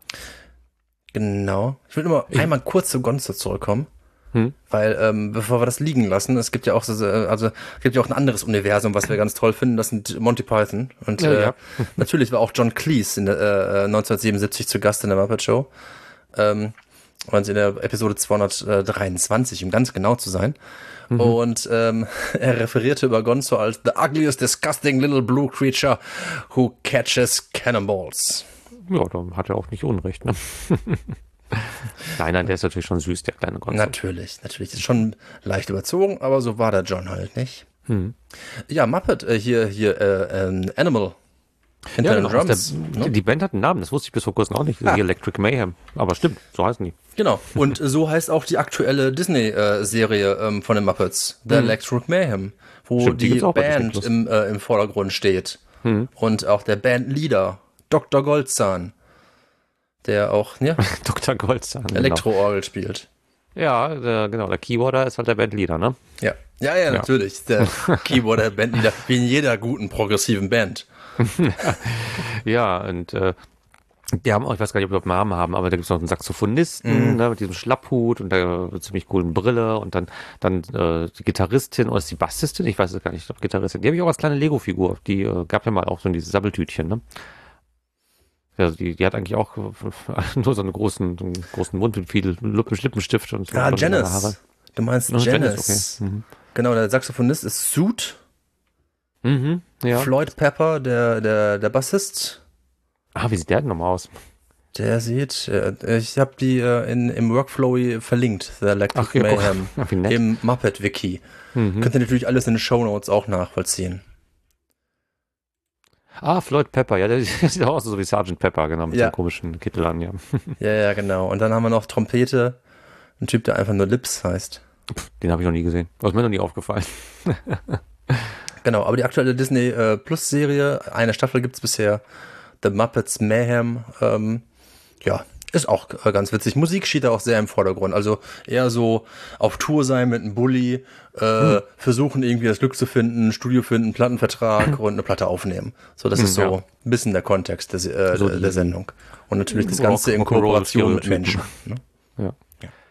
Genau. Ich will nur mal einmal kurz zu Gonzo zurückkommen. Hm? Weil, ähm, bevor wir das liegen lassen, es gibt ja auch so, äh, also es gibt ja auch ein anderes Universum, was wir ganz toll finden, das sind Monty Python. Und Ja, äh, ja. natürlich war auch John Cleese in der, äh, neunzehnhundertsiebenundsiebzig zu Gast in der Muppet Show. Ähm, und in der Episode zweihundertdreiundzwanzig, um ganz genau zu sein. Mhm. Und ähm, er referierte über Gonzo als the ugliest, disgusting little blue creature who catches cannonballs. Ja, da hat er auch nicht Unrecht, ne? Nein, nein, der ist natürlich schon süß, der kleine Gonzo. Natürlich, natürlich. Ist schon leicht überzogen, aber so war der John halt nicht. Hm. Ja, Muppet, äh, hier, hier, äh, ähm, Animal. Hinter Ja, den genau, aus Drums. der, ne? die Band hat einen Namen, das wusste ich bis vor kurzem auch nicht. Ah. Die Electric Mayhem. Aber stimmt, so heißen die. Genau. Und so heißt auch die aktuelle Disney-Serie ähm, von den Muppets, The Electric Mayhem, wo Stimmt, die die, gibt's auch bei Disney Band Plus. im, äh, im Vordergrund steht. Und auch der Bandleader, Doktor Goldzahn, der auch ja, Doktor Goldzahn. Genau. Elektroorgel spielt. Ja, der, genau, der Keyboarder ist halt der Bandleader, ne? Ja, ja, ja, natürlich. Der Keyboard, der Bandleader, wie in jeder guten progressiven Band. Ja, und äh, die haben auch, ich weiß gar nicht, ob die überhaupt einen Namen haben, aber da gibt es noch einen Saxophonisten, ne, mit diesem Schlapphut und der ziemlich coolen Brille und dann, dann äh, die Gitarristin oder ist die Bassistin? Ich weiß es gar nicht, ich glaube Gitarristin. Die habe ich auch als kleine Lego-Figur. Die äh, gab ja mal auch so dieses Sabbeltütchen, ne? Also die, die hat eigentlich auch nur so einen großen, so einen großen Mund mit viel Lippen, Lippenstift und so. Ah, und lange Janice. Du meinst Oh, Janice. Janice, okay. Mhm. Genau, der Saxophonist ist Suit. Mhm, ja. Floyd Pepper, der, der, der Bassist. Ah, wie sieht der denn nochmal aus? Der sieht, äh, ich habe die äh, in, im Workflow verlinkt, The Electric Ach, ja, guck. Mayhem, Ach, wie nett. im Muppet-Wiki. Mhm. Könnt ihr natürlich alles in den Shownotes auch nachvollziehen. Ah, Floyd Pepper, ja, der, der sieht auch aus so wie Sergeant Pepper, genau, mit Ja. so einem komischen Kittel an, ja. Ja, ja, genau. Und dann haben wir noch Trompete, ein Typ, der einfach nur Lips heißt. Den habe ich noch nie gesehen. Das ist mir noch nie aufgefallen. Genau, aber die aktuelle Disney äh, Plus-Serie, eine Staffel gibt's bisher, The Muppets Mayhem, ähm, ja, ist auch äh, ganz witzig. Musik steht da auch sehr im Vordergrund, also eher so auf Tour sein mit einem Bulli, äh, hm. versuchen irgendwie das Glück zu finden, Studio finden, Plattenvertrag und eine Platte aufnehmen. So, das ist so Ja. ein bisschen der Kontext der, äh, So der, die- der Sendung. Und natürlich das Rock- Ganze in Rock'n'Roll Kooperation mit Stereotypen. Menschen. Ne? Ja.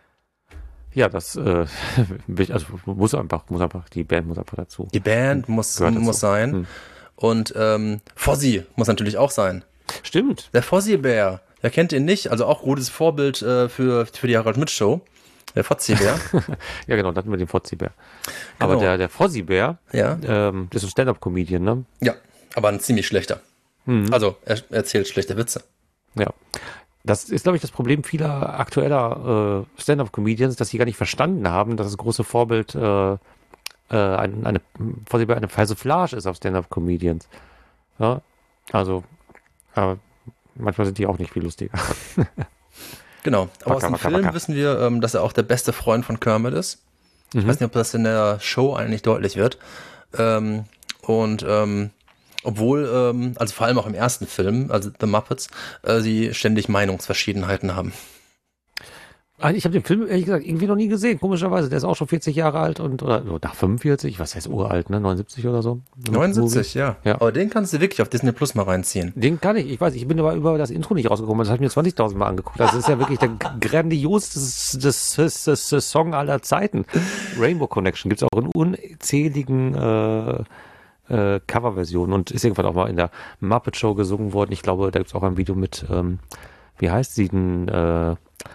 Ja, das äh, also muss einfach, muss einfach, die Band muss einfach dazu. Die Band muss, Gehört dazu. muss sein. Hm. Und ähm, Fozzie muss natürlich auch sein. Stimmt. Der Fozzie-Bär, wer kennt ihn nicht? Also auch gutes Vorbild äh, für, für die Harald-Schmidt-Show. Der Fozzie-Bär. Ja, genau, dann hatten wir den Fozzie-Bär. Aber Genau. der, der Fozzie-Bär, Ja. ähm, das ist ein Stand-Up-Comedian, ne? Ja, aber ein ziemlich schlechter. Mhm. Also er erzählt schlechte Witze. Ja. Das ist, glaube ich, das Problem vieler aktueller äh, Stand-Up-Comedians, dass sie gar nicht verstanden haben, dass das große Vorbild äh, äh, ein, eine, Fozzie-Bär eine Persiflage ist auf Stand-Up-Comedians. Ja? Also, äh, manchmal sind die auch nicht viel lustiger. Genau, aber aus Wacker, dem wacker, Film wacker. wissen wir, ähm, dass er auch der beste Freund von Kermit ist. Ich Mhm. weiß nicht, ob das in der Show eigentlich deutlich wird. Ähm, und ähm, obwohl, ähm, also vor allem auch im ersten Film, also The Muppets, äh, sie ständig Meinungsverschiedenheiten haben. Also ich habe den Film, ehrlich gesagt, irgendwie noch nie gesehen, komischerweise. Der ist auch schon vierzig Jahre alt und, oder nach fünfundvierzig, was heißt uralt, ne? neunundsiebzig oder so? neunundsiebzig, ja. Ja. Aber den kannst du wirklich auf Disney Plus mal reinziehen. Den kann ich, ich weiß, ich bin aber über das Intro nicht rausgekommen, das habe ich mir zwanzigtausend Mal angeguckt. Das ist ja wirklich der grandioseste das, das, das, das Song aller Zeiten. Rainbow Connection gibt's auch in unzähligen äh, äh, Coverversionen und ist irgendwann auch mal in der Muppet Show gesungen worden. Ich glaube, da gibt's auch ein Video mit, ähm, wie heißt sie denn, äh,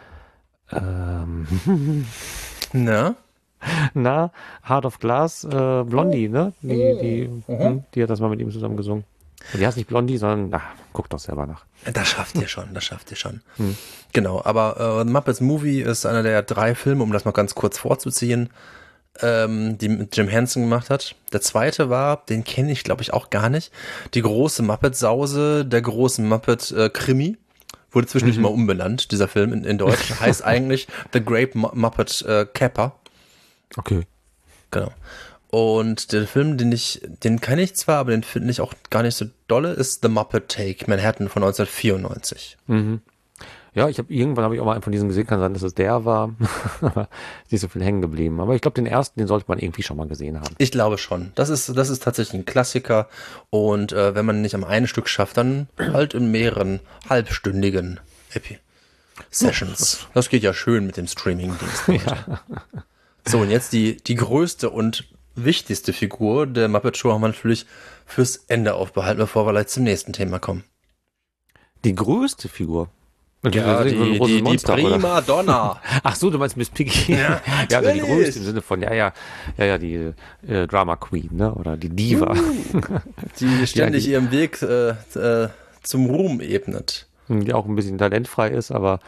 ähm, Na? na, Heart of Glass, äh, Blondie, ne? Die, die, hm, die hat das mal mit ihm zusammen gesungen. Und die heißt nicht Blondie, sondern, na, guck doch selber nach. Das schafft ihr schon, das schafft ihr schon. Genau, aber äh, The Muppets Movie ist einer der drei Filme, um das noch ganz kurz vorzuziehen, ähm, die mit Jim Henson gemacht hat. Der zweite war, den kenne ich glaube ich auch gar nicht, die große Muppet-Sause, der große Muppet-Krimi. Wurde zwischendurch mal umbenannt, dieser Film in, in Deutsch. Heißt eigentlich The Great Mu- Muppet äh, Capper. Okay. Genau. Und der Film, den ich, den kenne ich zwar, aber den finde ich auch gar nicht so dolle, ist The Muppet Take Manhattan von neunzehnhundertvierundneunzig. Mhm. Ja, ich habe irgendwann habe ich auch mal einen von diesen gesehen, kann sein, dass es der war, aber ist nicht so viel hängen geblieben. Aber ich glaube, den ersten, den sollte man irgendwie schon mal gesehen haben. Ich glaube schon. Das ist, das ist tatsächlich ein Klassiker. Und äh, wenn man nicht am einen Stück schafft, dann halt in mehreren halbstündigen Epi Sessions. Das geht ja schön mit dem Streaming-Dienst. Ja. So, und jetzt die, die größte und wichtigste Figur der Muppet Show haben wir natürlich fürs Ende aufbehalten, bevor wir gleich zum nächsten Thema kommen. Die größte Figur. Ja, die, so ein großes die, die Monster, oder? Prima Donna. Ach so, du meinst Miss Piggy? Ja, ja, also die natürlich. größte im Sinne von, ja, ja, ja, ja, die äh, Drama Queen, ne? Oder die Diva. Die ständig die- ihren Weg äh, äh, zum Ruhm ebnet. Die auch ein bisschen talentfrei ist, aber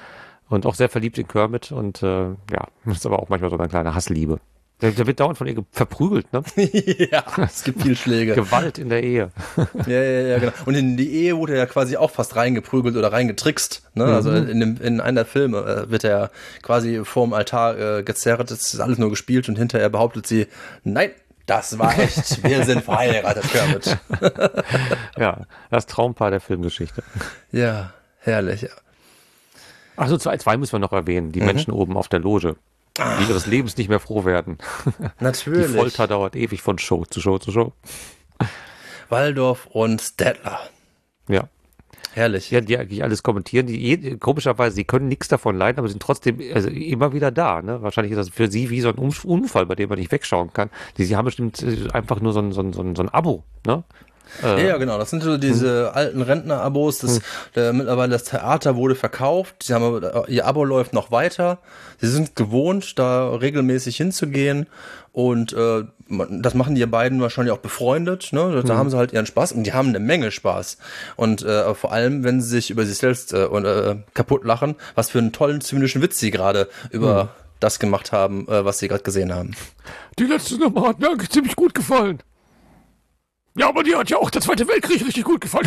Und auch sehr verliebt in Kermit und äh, ja, ist aber auch manchmal so eine kleine Hassliebe. Der, der wird dauernd von ihr ge- verprügelt, ne? Ja, es gibt viel Schläge. Gewalt in der Ehe. Ja, ja, ja, genau. Und in die Ehe wurde er ja quasi auch fast reingeprügelt oder reingetrickst. Ne? Also in, dem, in einer der Filme äh, wird er vor vorm Altar äh, gezerrt, es ist alles nur gespielt und hinterher behauptet sie, nein, das war echt, wir sind verheiratet, Kermit. Ja, das Traumpaar der Filmgeschichte. Ja, herrlich, ja. Achso, zwei, zwei müssen wir noch erwähnen. Die mhm. Menschen oben auf der Loge, die ihres Lebens nicht mehr froh werden. Natürlich. Die Folter dauert ewig von Show zu Show zu Show. Waldorf und Statler. Ja. Herrlich. Ja, die eigentlich alles kommentieren. Die, je, komischerweise, sie können nichts davon leiden, aber sind trotzdem also immer wieder da. Ne? Wahrscheinlich ist das für sie wie so ein Unfall, bei dem man nicht wegschauen kann. Die, sie haben bestimmt einfach nur so ein, so ein, so ein, so ein Abo. Ne? Ja, ja, genau. Das sind so diese hm. alten Rentner-Abos. Das, hm. der, mittlerweile das Theater wurde verkauft. Sie haben, ihr Abo läuft noch weiter. Sie sind gewohnt, da regelmäßig hinzugehen. Und äh, das machen die beiden wahrscheinlich auch befreundet. Ne? Da hm. haben sie halt ihren Spaß. Und die haben eine Menge Spaß. Und äh, vor allem, wenn sie sich über sich selbst äh, äh, kaputt lachen, was für einen tollen zynischen Witz sie gerade über hm. das gemacht haben, äh, was sie gerade gesehen haben. Die letzte Nummer hat mir eigentlich ziemlich gut gefallen. Ja, aber die hat ja auch der Zweite Weltkrieg richtig gut gefallen.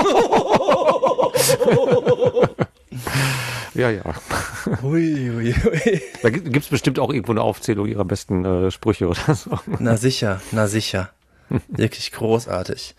Ja, ja. Ui, ui, ui. Da gibt es bestimmt auch irgendwo eine Aufzählung ihrer besten äh, Sprüche oder so. Na sicher, na sicher. Wirklich großartig.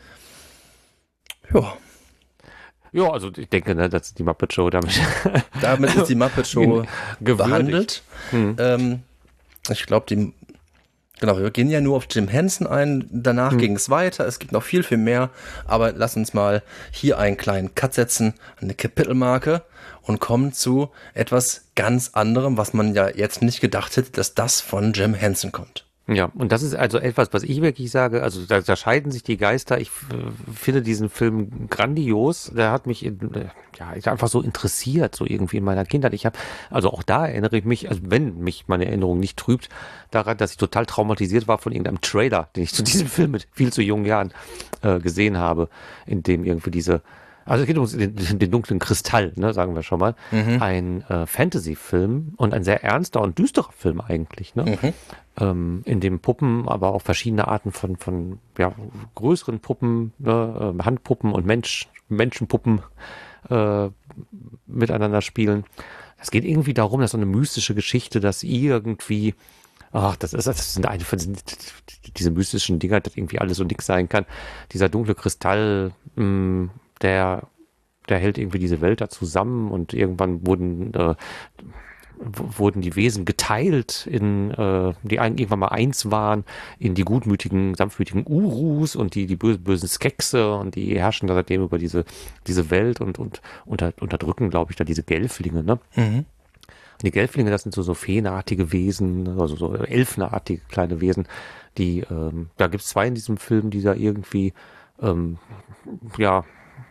Ja. Ja, also ich denke, ne, das ist die Muppet Show damit. Damit ist die Muppet Show behandelt. Hm. Ähm, ich glaube, die Genau, wir gehen ja nur auf Jim Henson ein, danach hm. ging es weiter, es gibt noch viel, viel mehr, aber lass uns mal hier einen kleinen Cut setzen, eine Kapitelmarke und kommen zu etwas ganz anderem, was man ja jetzt nicht gedacht hätte, dass das von Jim Henson kommt. Ja, und das ist also etwas, was ich wirklich sage, also da, da scheiden sich die Geister. Ich äh, finde diesen Film grandios. Der hat mich in, äh, ja einfach so interessiert, so irgendwie in meiner Kindheit. Ich habe, also auch da erinnere ich mich, also wenn mich meine Erinnerung nicht trübt, daran, dass ich total traumatisiert war von irgendeinem Trailer, den ich zu diesem Film mit viel zu jungen Jahren äh, gesehen habe, in dem irgendwie diese Also es geht um den, den dunklen Kristall, ne, sagen wir schon mal. Mhm. Ein äh, Fantasy-Film und ein sehr ernster und düsterer Film eigentlich, ne? Mhm. Ähm, in dem Puppen, aber auch verschiedene Arten von, von ja, größeren Puppen, ne, äh, Handpuppen und Mensch, Menschenpuppen äh, miteinander spielen. Es geht irgendwie darum, dass so eine mystische Geschichte, dass irgendwie Ach, das ist, das sind eine von diese mystischen Dinger, dass irgendwie alles so dick sein kann. Dieser dunkle Kristall, mh, der, der hält irgendwie diese Welt da zusammen und irgendwann wurden, äh, wurden die Wesen geteilt in, äh, die ein, irgendwann mal eins waren, in die gutmütigen, sanftmütigen Urus und die, die bösen, bösen Skexe und die herrschen da seitdem über diese, diese Welt und, und unter, unterdrücken, glaube ich, da diese Gelflinge, ne? Mhm. Die Gelflinge, das sind so, so feenartige Wesen, also so elfenartige kleine Wesen, die, ähm, da gibt's zwei in diesem Film, die da irgendwie, ähm, ja,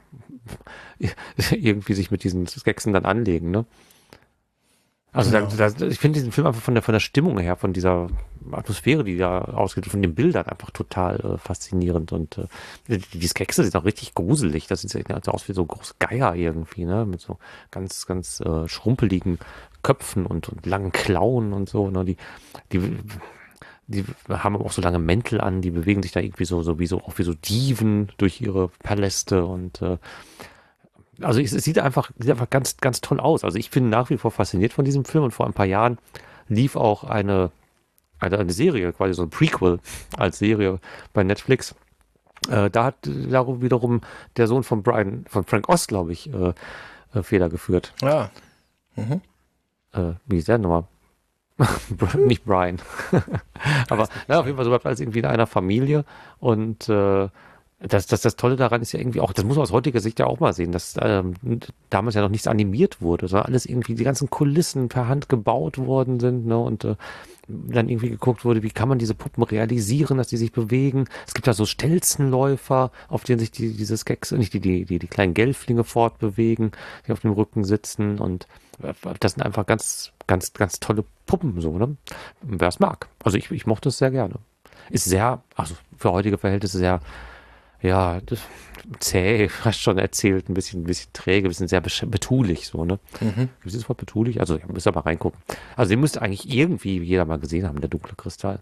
irgendwie sich mit diesen Skeksen dann anlegen, ne? Also genau. da, da, ich finde diesen Film einfach von der, von der Stimmung her, von dieser Atmosphäre, die da ausgeht, von den Bildern einfach total äh, faszinierend und äh, die, die Skekse sind auch richtig gruselig, das sieht also aus wie so große Geier irgendwie, ne, mit so ganz, ganz äh, schrumpeligen Köpfen und, und langen Klauen und so, ne, die, die, die haben auch so lange Mäntel an, die bewegen sich da irgendwie so, so wie so, auch wie so Dieven durch ihre Paläste und äh, also es, es sieht einfach, sieht einfach ganz, ganz toll aus. Also ich bin nach wie vor fasziniert von diesem Film und vor ein paar Jahren lief auch eine, eine, eine Serie, quasi so ein Prequel als Serie bei Netflix. Äh, da hat darum wiederum der Sohn von Brian, von Frank Oz, glaube ich, äh, äh, Fehler geführt. Ja. Mhm. Äh, wie ist der nochmal? Nicht Brian. Aber na, auf jeden Fall so bleibt alles irgendwie in einer Familie und äh, Das, das, das Tolle daran ist ja irgendwie auch, das muss man aus heutiger Sicht ja auch mal sehen, dass ähm, damals ja noch nichts animiert wurde, sondern alles irgendwie, die ganzen Kulissen per Hand gebaut worden sind, ne, und äh, dann irgendwie geguckt wurde, wie kann man diese Puppen realisieren, dass die sich bewegen. Es gibt ja so Stelzenläufer, auf denen sich die, diese Skeks, nicht die, die, die, die kleinen Gelflinge fortbewegen, die auf dem Rücken sitzen und äh, das sind einfach ganz, ganz, ganz tolle Puppen, so, ne, wer es mag. Also ich, ich mochte es sehr gerne. Ist sehr, also für heutige Verhältnisse sehr ja, das, zäh, fast schon erzählt, ein bisschen, ein bisschen träge, ein bisschen sehr besch- betulich, so, ne? Mhm. Gibt es das Wort betulich? Also, ihr müsst aber reingucken. Also, den müsste eigentlich irgendwie jeder mal gesehen haben, der dunkle Kristall.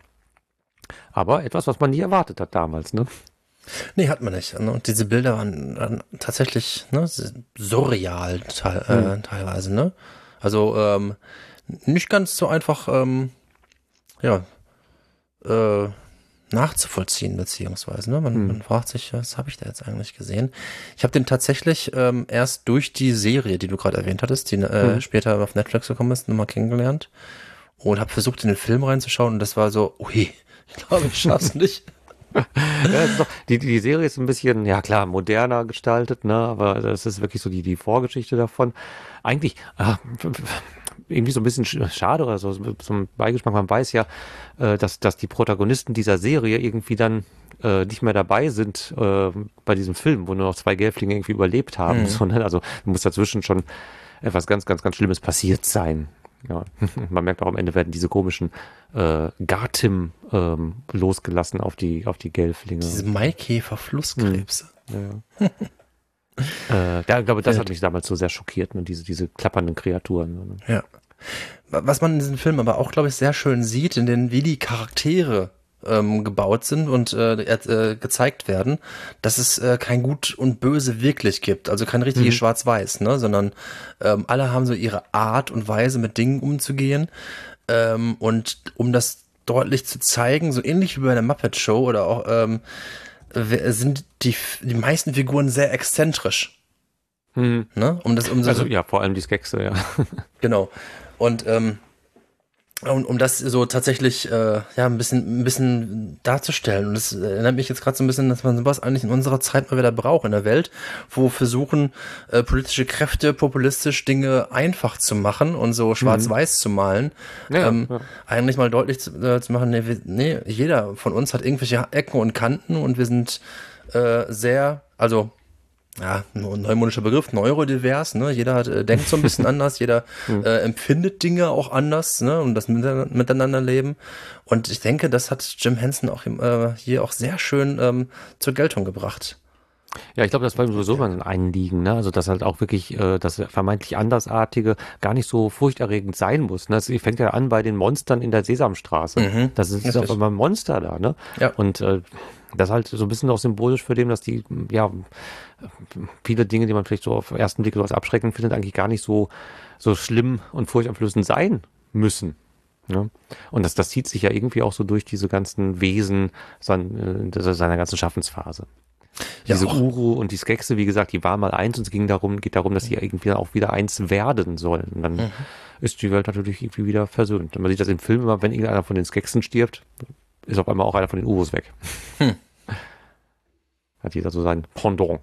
Aber etwas, was man nie erwartet hat damals, ne? Nee, hat man nicht. Ne? Und diese Bilder waren, waren tatsächlich ne, surreal teil, äh, Hm. teilweise, ne? Also ähm, nicht ganz so einfach ähm, ja, äh, nachzuvollziehen, beziehungsweise. Ne? Man, Hm. man fragt sich, was habe ich da jetzt eigentlich gesehen? Ich habe den tatsächlich ähm, erst durch die Serie, die du gerade erwähnt hattest, die äh, Hm. später auf Netflix gekommen ist, nochmal kennengelernt und habe versucht, in den Film reinzuschauen und das war so, ui, ich glaube, ich schaff's nicht. Ja, das ist doch, die, die Serie ist ein bisschen, ja klar, moderner gestaltet, ne, aber das ist wirklich so die, die Vorgeschichte davon. Eigentlich, ah, irgendwie so ein bisschen sch- schade oder so, so ein Beigeschmack. Man weiß ja, äh, dass, dass die Protagonisten dieser Serie irgendwie dann äh, nicht mehr dabei sind äh, bei diesem Film, wo nur noch zwei Gelflinge irgendwie überlebt haben, Mhm. sondern also muss dazwischen schon etwas ganz, ganz, ganz Schlimmes passiert sein. Ja, man merkt auch am Ende werden diese komischen äh, Gartim ähm, losgelassen auf die auf die Gelflinge. Diese Maikäfer-Flusskrebse. Ja, ja. äh, da, ich glaube, das Wild. hat mich damals so sehr schockiert, ne? diese diese klappernden Kreaturen. Ja. Was man in diesem Film aber auch, glaube ich, sehr schön sieht, in denen wie die Charaktere ähm, gebaut sind und äh, äh, gezeigt werden, dass es äh, kein Gut und Böse wirklich gibt. Also kein richtiges Mhm. Schwarz-Weiß, ne? Sondern ähm, alle haben so ihre Art und Weise, mit Dingen umzugehen. Ähm, und um das deutlich zu zeigen, so ähnlich wie bei der Muppet Show oder auch ähm, we- sind die, die meisten Figuren sehr exzentrisch. Mhm. Ne? Um das, um so, Also ja, vor allem die Skexe, ja. genau. Und ähm, um, um das so tatsächlich äh, ja ein bisschen ein bisschen darzustellen. Und das erinnert mich jetzt gerade so ein bisschen, dass man sowas eigentlich in unserer Zeit mal wieder braucht in der Welt, wo versuchen äh, politische Kräfte populistisch Dinge einfach zu machen und so schwarz-weiß zu malen. Ja, ähm, ja. Eigentlich mal deutlich zu, äh, zu machen, nee, wir, nee, jeder von uns hat irgendwelche Ecken und Kanten und wir sind äh, sehr, also ja, ein neumodischer Begriff, neurodivers, ne? Jeder hat, äh, denkt so ein bisschen anders, jeder äh, empfindet Dinge auch anders, ne? Und das Miteinander, Miteinanderleben. Und ich denke, das hat Jim Henson auch äh, hier auch sehr schön ähm, zur Geltung gebracht. Ja, ich glaube, das war ihm sowieso mal ein Anliegen, ne? Also, dass halt auch wirklich äh, das vermeintlich Andersartige gar nicht so furchterregend sein muss. Ne? Das fängt ja an bei den Monstern in der Sesamstraße. Mhm, Das ist richtig. auf einmal ein Monster da, ne? Ja. Und äh, das halt so ein bisschen auch symbolisch für dem, dass die, ja, viele Dinge, die man vielleicht so auf den ersten Blick so als abschreckend findet, eigentlich gar nicht so, so schlimm und furchteinflößend sein müssen. Ne? Und das, das zieht sich ja irgendwie auch so durch diese ganzen Wesen sein, äh, seiner ganzen Schaffensphase. Ja, Diese auch- Uru und die Skexe, wie gesagt, die waren mal eins und es ging darum, geht darum, dass die irgendwie auch wieder eins werden sollen. Und dann ist die Welt natürlich irgendwie wieder versöhnt. Und man sieht das im Film immer, wenn irgendeiner von den Skeksen stirbt, ist auf einmal auch einer von den Urus weg. Hm. Hat jeder so sein Pendant.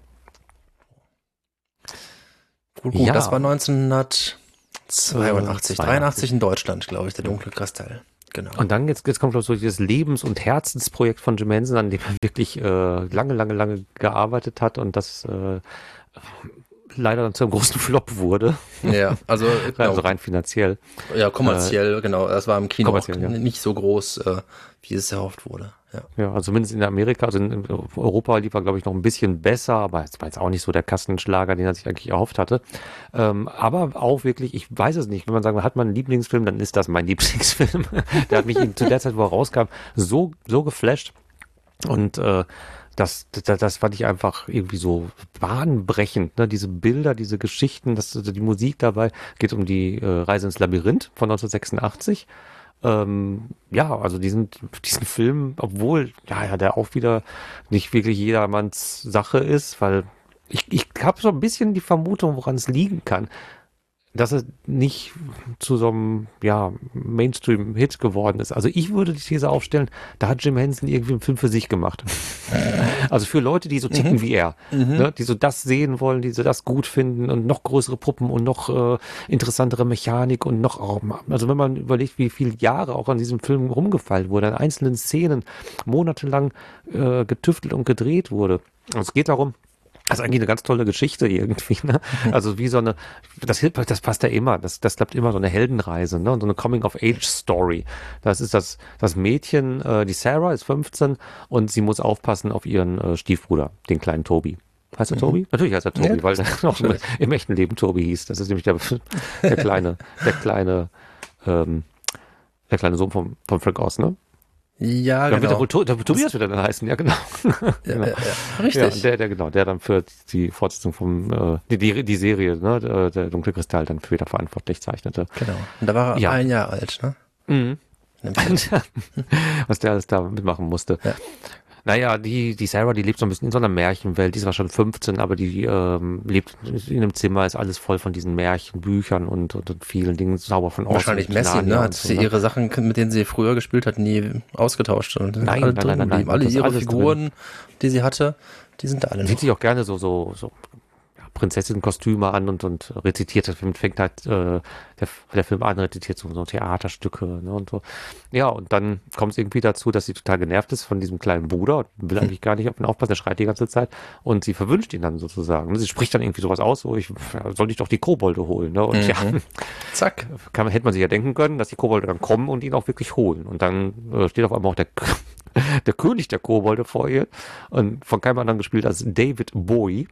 Gut, gut, Ja. das war neunzehnhundertzweiundachtzig, Äh, dreiundachtzig in Deutschland, glaube ich, der dunkle Kristall. Genau. Und dann jetzt, jetzt kommt glaube ich so dieses Lebens- und Herzensprojekt von Jim Henson, an dem er wirklich äh, lange, lange, lange gearbeitet hat und das äh, leider dann zu einem großen Flop wurde, Ja, also, genau, also rein finanziell. ja, kommerziell, genau. Das war im Kino auch kommerziell, ja. nicht so groß, äh, wie es erhofft wurde. Ja. Ja, also zumindest in Amerika, also in Europa lief er, glaube ich, noch ein bisschen besser, aber es war jetzt auch nicht so der Kassenschlager, den er sich eigentlich erhofft hatte. Ähm, aber auch wirklich, ich weiß es nicht, wenn man sagen, hat man einen Lieblingsfilm, dann ist das mein Lieblingsfilm. Der hat mich zu der Zeit, wo er rauskam, so, so geflasht. Und äh, das, das, das fand ich einfach irgendwie so bahnbrechend, ne? Diese Bilder, diese Geschichten, das, die Musik dabei, geht um die äh, Reise ins Labyrinth von neunzehnhundertsechsundachtzig. Ähm, ja, also diesen, diesen Film, obwohl, ja, ja, der auch wieder nicht wirklich jedermanns Sache ist, weil ich, ich habe so ein bisschen die Vermutung, woran es liegen kann, dass es nicht zu so einem, ja, Mainstream-Hit geworden ist. Also ich würde die These aufstellen, da hat Jim Henson irgendwie einen Film für sich gemacht. Also für Leute, die so ticken wie er, ne, die so das sehen wollen, die so das gut finden und noch größere Puppen und noch äh, interessantere Mechanik und noch, auch, also wenn man überlegt, wie viele Jahre auch an diesem Film rumgefallen wurde, an einzelnen Szenen monatelang äh, getüftelt und gedreht wurde. Also es geht darum, Das ist eigentlich eine ganz tolle Geschichte irgendwie, ne? Also wie so eine, das hilft, das passt ja immer, das, das klappt immer so eine Heldenreise, ne? Und so eine Coming-of-Age-Story. Das ist das, das Mädchen, äh, die Sarah ist fünfzehn und sie muss aufpassen auf ihren äh, Stiefbruder, den kleinen Toby. Heißt er Toby? Mhm. Natürlich heißt er Toby, ja, weil er noch im, im echten Leben Toby hieß. Das ist nämlich der, der kleine, der kleine, ähm, der kleine Sohn vom, vom Frank Oz, ne? Ja, dann genau. Wird der, der, der Tobias wird er dann heißen, ja genau. Ja, genau. ja, ja, richtig. Ja, der, der genau, der dann für die Fortsetzung vom äh, die, die die Serie, ne, der, der dunkle Kristall dann später verantwortlich zeichnete. Genau. Und da war er ja. ein Jahr alt, ne? Mhm. Was der alles da mitmachen musste. Ja. Naja, die, die Sarah, die lebt so ein bisschen in so einer Märchenwelt. Die ist zwar schon fünfzehn, aber die ähm, lebt in einem Zimmer, ist alles voll von diesen Märchenbüchern und, und, und vielen Dingen. Zauber von Oz. Wahrscheinlich Messi, ne? Hat sie so, ihre Sachen, mit denen sie früher gespielt hat, nie ausgetauscht. Und nein, alle nein, nein, nein, nein. Alle ihre Figuren, drin. die sie hatte, die sind da alle noch. Sieht sich auch gerne so, so, so Prinzessin-Kostüme an und, und rezitiert. Der Film fängt halt, äh, der, der Film an, rezitiert so, so Theaterstücke, ne, und so. Ja, und dann kommt es irgendwie dazu, dass sie total genervt ist von diesem kleinen Bruder und will eigentlich gar nicht auf ihn aufpassen, der schreit die ganze Zeit und sie verwünscht ihn dann sozusagen. Und sie spricht dann irgendwie sowas aus, so, ich, soll ich doch die Kobolde holen, ne, und mhm. ja, zack, kann, hätte man sich ja denken können, dass die Kobolde dann kommen und ihn auch wirklich holen. Und dann äh, steht auf einmal auch der der König der Kobolde vor ihr und von keinem anderen gespielt als David Bowie.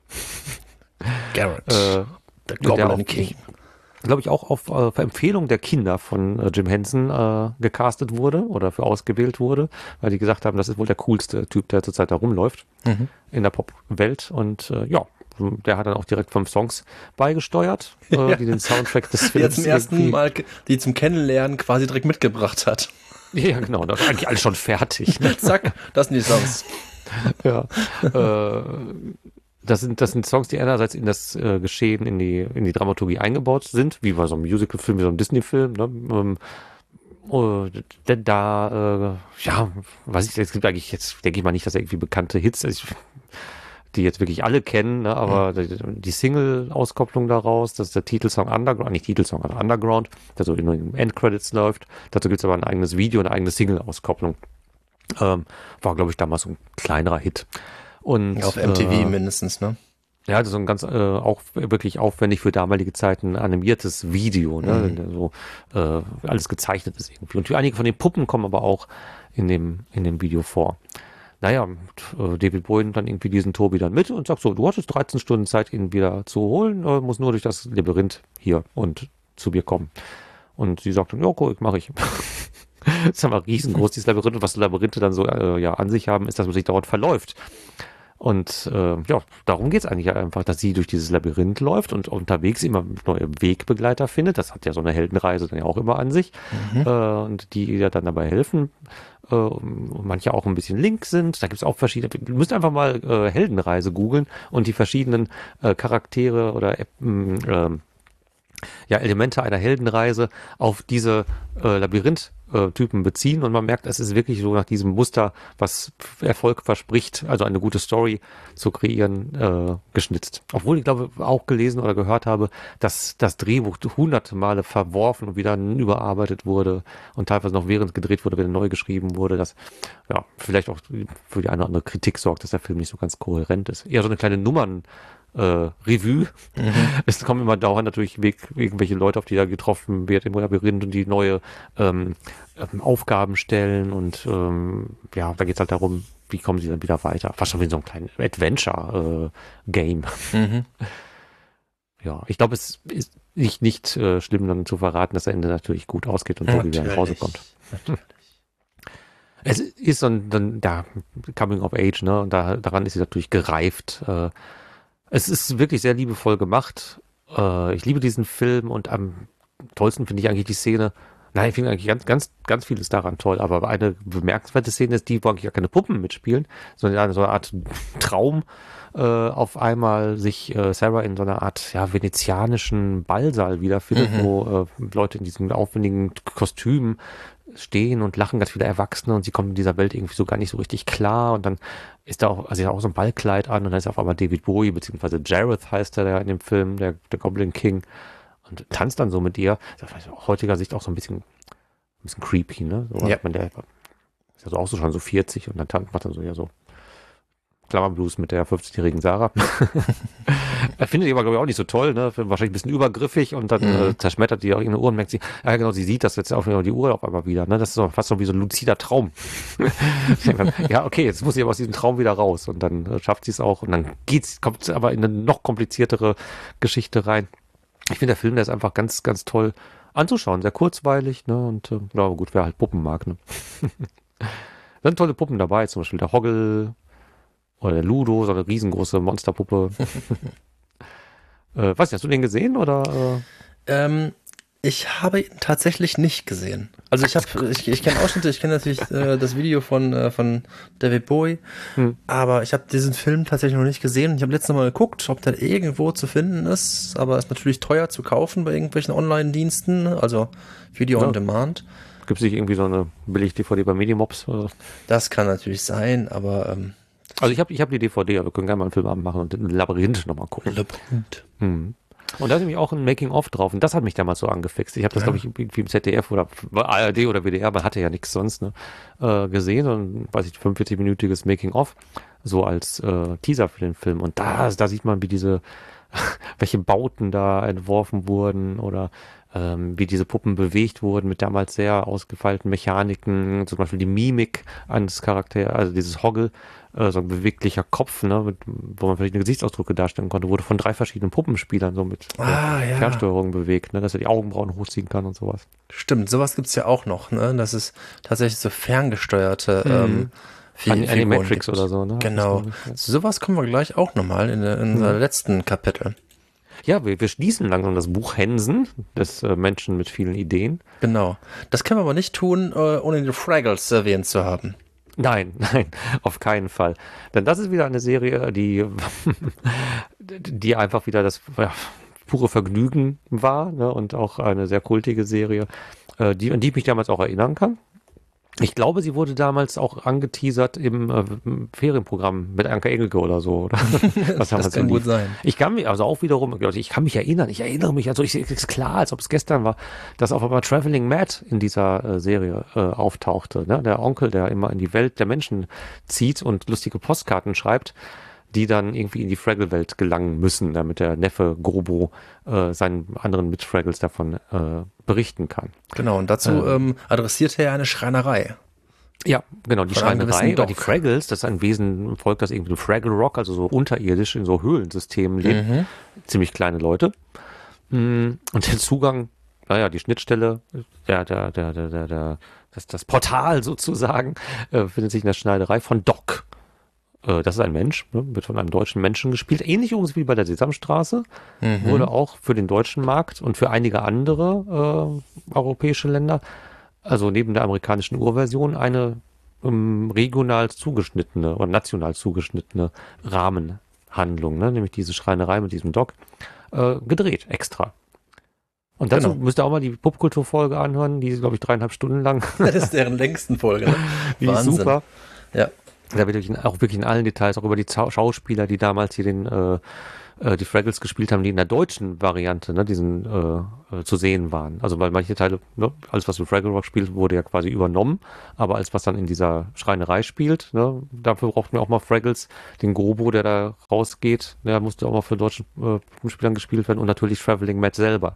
Garrett, äh, der Goblin King. Glaube ich auch auf, auf Empfehlung der Kinder von äh, Jim Henson äh, gecastet wurde oder für ausgewählt wurde, weil die gesagt haben, das ist wohl der coolste Typ, der zurzeit da rumläuft mhm. in der Pop-Welt. Und äh, ja, der hat dann auch direkt fünf Songs beigesteuert, äh, ja. die den Soundtrack des Films die zum ersten Mal, die zum Kennenlernen quasi direkt mitgebracht hat. Ja, genau, das ist eigentlich alles schon fertig. Ne? Zack, das sind die Songs. Ja, äh, Das sind, das sind Songs, die einerseits in das äh, Geschehen, in die, in die Dramaturgie eingebaut sind, wie bei so einem Musical-Film, wie so einem Disney-Film, ne? Ähm, oh, denn da, äh, ja, weiß ich, es gibt eigentlich jetzt, denke ich mal nicht, dass er irgendwie bekannte Hits, ich, die jetzt wirklich alle kennen, ne? Aber mhm. die, die Single-Auskopplung daraus, das ist der Titelsong Underground, nicht Titelsong, aber Underground, der so in den Endcredits läuft. Dazu gibt es aber ein eigenes Video, eine eigene Single-Auskopplung. Ähm, war, glaube ich, damals so ein kleinerer Hit. Und, auf M T V äh, mindestens, ne? Ja, das ist so ein ganz, äh, auch wirklich aufwendig für damalige Zeiten animiertes Video, ne? Mhm. So, äh, alles gezeichnet ist irgendwie. Und einige von den Puppen kommen aber auch in dem, in dem Video vor. Naja, äh, David Bowie nimmt dann irgendwie diesen Toby dann mit und sagt so, du hattest dreizehn Stunden Zeit, ihn wieder zu holen, äh, muss nur durch das Labyrinth hier und zu mir kommen. Und sie sagt dann, ja, cool, mach ich. Das ist aber riesengroß, dieses Labyrinth. Und was Labyrinthe dann so äh, ja, an sich haben, ist, dass man sich dort verläuft. Und äh, ja, darum geht es eigentlich einfach, dass sie durch dieses Labyrinth läuft und unterwegs immer neue Wegbegleiter findet. Das hat ja so eine Heldenreise dann ja auch immer an sich. Mhm. Äh, und die ihr dann dabei helfen. Äh, manche auch ein bisschen link sind. Da gibt es auch verschiedene. Ihr müsst einfach mal äh, Heldenreise googeln und die verschiedenen äh, Charaktere oder äh, äh, ja, Elemente einer Heldenreise auf diese äh, Labyrinth Typen beziehen und man merkt, es ist wirklich so nach diesem Muster, was Erfolg verspricht, also eine gute Story zu kreieren, äh, geschnitzt. Obwohl ich glaube, auch gelesen oder gehört habe, dass das Drehbuch hunderte Male verworfen und wieder überarbeitet wurde und teilweise noch während gedreht wurde, wieder neu geschrieben wurde, dass ja vielleicht auch für die eine oder andere Kritik sorgt, dass der Film nicht so ganz kohärent ist. Eher so eine kleine Nummern Äh, Revue. Mhm. Es kommen immer dauernd natürlich weg, irgendwelche Leute, auf die da getroffen wird im Labyrinth und die neue ähm, ähm, Aufgaben stellen und ähm, ja, da geht es halt darum, wie kommen sie dann wieder weiter. Fast schon wie so ein kleines Adventure-Game. Äh, mhm. Ja, ich glaube, es ist nicht, nicht äh, schlimm, dann zu verraten, dass das Ende natürlich gut ausgeht und so wieder nach Hause kommt. Natürlich. Es ist so ein, dann, da, Coming of Age, ne, und da, daran ist sie natürlich gereift. Äh, Es ist wirklich sehr liebevoll gemacht. Äh, ich liebe diesen Film und am tollsten finde ich eigentlich die Szene. Nein, ich finde eigentlich ganz, ganz, ganz vieles daran toll, aber eine bemerkenswerte Szene ist die, wo eigentlich gar keine Puppen mitspielen, sondern so eine Art Traum äh, auf einmal sich äh, Sarah in so einer Art ja, venezianischen Ballsaal wiederfindet, mhm. wo äh, Leute in diesen aufwendigen Kostümen stehen und lachen, ganz viele Erwachsene und sie kommen in dieser Welt irgendwie so gar nicht so richtig klar und dann ist da auch, also auch so ein Ballkleid an und dann ist auf einmal David Bowie, beziehungsweise Jareth heißt er da in dem Film, der, der Goblin King und tanzt dann so mit ihr. Das ist aus heutiger Sicht auch so ein bisschen, ein bisschen creepy, ne? So, ja. Man, der ist ja so auch so schon so vierzig und dann tanzt, macht er so ja so Klammerblues mit der fünfzehnjährigen Sarah. Er findet die aber, glaube ich, auch nicht so toll, ne? Wahrscheinlich ein bisschen übergriffig und dann mhm. äh, zerschmettert die auch ihre Uhr und merkt sie, ja genau, sie sieht das jetzt auf die Uhr auf einmal wieder, ne? Das ist so, fast so wie so ein luzider Traum. Ja, okay, jetzt muss sie aber aus diesem Traum wieder raus und dann äh, schafft sie es auch und dann geht's, kommt sie aber in eine noch kompliziertere Geschichte rein. Ich finde, der Film, der ist einfach ganz, ganz toll anzuschauen, sehr kurzweilig, ne? Und äh, ja, aber gut, wer halt Puppen mag, ne? Da sind tolle Puppen dabei, zum Beispiel der Hoggle oder der Ludo, so eine riesengroße Monsterpuppe. äh, weiß nicht, hast du den gesehen oder? Äh? Ähm, ich habe ihn tatsächlich nicht gesehen. Also ich habe, ich, ich kenne Ausschnitte, ich kenne natürlich äh, das Video von äh, von David Bowie, hm. aber ich habe diesen Film tatsächlich noch nicht gesehen. Ich habe letztes Mal geguckt, ob der irgendwo zu finden ist, aber ist natürlich teuer zu kaufen bei irgendwelchen Online-Diensten, also Video ja. on Demand. Gibt es nicht irgendwie so eine Billig-D V D bei Medimobs? Oder? Das kann natürlich sein, aber ähm, also ich habe ich hab die D V D, aber wir können gerne mal einen Filmabend machen und den Labyrinth nochmal gucken. Labyrinth. Hm. Und da ist nämlich auch ein Making-of drauf und das hat mich damals so angefixt. Ich habe das, ja. glaube ich, irgendwie im Z D F oder A R D oder W D R, man hatte ja nichts sonst, ne, äh, gesehen und, weiß ich, fünfundvierzig-minütiges Making-of, so als äh, Teaser für den Film. Und da, da sieht man, wie diese, welche Bauten da entworfen wurden oder ähm, wie diese Puppen bewegt wurden mit damals sehr ausgefeilten Mechaniken, zum Beispiel die Mimik eines Charakters, also dieses Hoggle, äh, so ein beweglicher Kopf, ne, mit, wo man verschiedene Gesichtsausdrücke darstellen konnte, wurde von drei verschiedenen Puppenspielern so mit ah, äh, ja. Fernsteuerung bewegt, ne, dass er die Augenbrauen hochziehen kann und sowas. Stimmt, sowas gibt's ja auch noch, ne, das ist tatsächlich so ferngesteuerte mhm. ähm, An, Animatrix oder so, ne? Genau. Sowas kommen wir gleich auch nochmal in, in unserem mhm. letzten Kapitel. Ja, wir, wir schließen langsam das Buch Hensen, des äh, Menschen mit vielen Ideen. Genau. Das können wir aber nicht tun, äh, ohne die Fraggles erwähnt zu haben. Nein, nein, auf keinen Fall. Denn das ist wieder eine Serie, die, die einfach wieder das ja, pure Vergnügen war, ne? Und auch eine sehr kultige Serie, äh, die, an die ich mich damals auch erinnern kann. Ich glaube, sie wurde damals auch angeteasert im äh, Ferienprogramm mit Anke Engelke oder so. Oder? Was das kann gut sein. Ich kann mich, also auch wiederum, ich kann mich erinnern, ich erinnere mich, also ich, ist klar, als ob es gestern war, dass auf einmal Traveling Matt in dieser äh, Serie äh, auftauchte. Ne? Der Onkel, der immer in die Welt der Menschen zieht und lustige Postkarten schreibt, die dann irgendwie in die Fraggle-Welt gelangen müssen, damit der Neffe Grobo äh, seinen anderen Mitfraggles davon äh, berichten kann. Genau, und dazu ähm, ähm, adressiert er eine Schreinerei. Ja, genau, die Von Schreinerei, oder die Fraggles, das ist ein Wesen, ein Volk, das irgendwie im Fraggle Rock, also so unterirdisch in so Höhlensystemen lebt. Mhm. Ziemlich kleine Leute. Und der Zugang, naja, die Schnittstelle, der, der, der, der, der, der das, das Portal sozusagen, äh, findet sich in der Schneiderei von Doc. Das ist ein Mensch, ne, wird von einem deutschen Menschen gespielt. Ähnlich übrigens wie bei der Sesamstraße. Mhm. Wurde auch für den deutschen Markt und für einige andere äh, europäische Länder, also neben der amerikanischen Urversion, eine ähm, regional zugeschnittene oder national zugeschnittene Rahmenhandlung, ne, nämlich diese Schreinerei mit diesem Doc, äh, gedreht extra. Und dazu genau. müsst ihr auch mal die Popkulturfolge anhören, die ist, glaube ich, dreieinhalb Stunden lang. Das ist deren längsten Folge. Ne? Die ist super. Ja. Da wird wirklich, auch wirklich in allen Details, auch über die Schauspieler, die damals hier den, äh, äh, die Fraggles gespielt haben, die in der deutschen Variante, ne, diesen, äh, äh, zu sehen waren. Also, weil manche Teile, ne, alles was für Fraggle Rock spielt, wurde ja quasi übernommen, aber alles was dann in dieser Schreinerei spielt, ne, dafür brauchten wir auch mal Fraggles, den Grobo, der da rausgeht, der musste auch mal für deutschen äh, Spielern gespielt werden und natürlich Traveling Matt selber.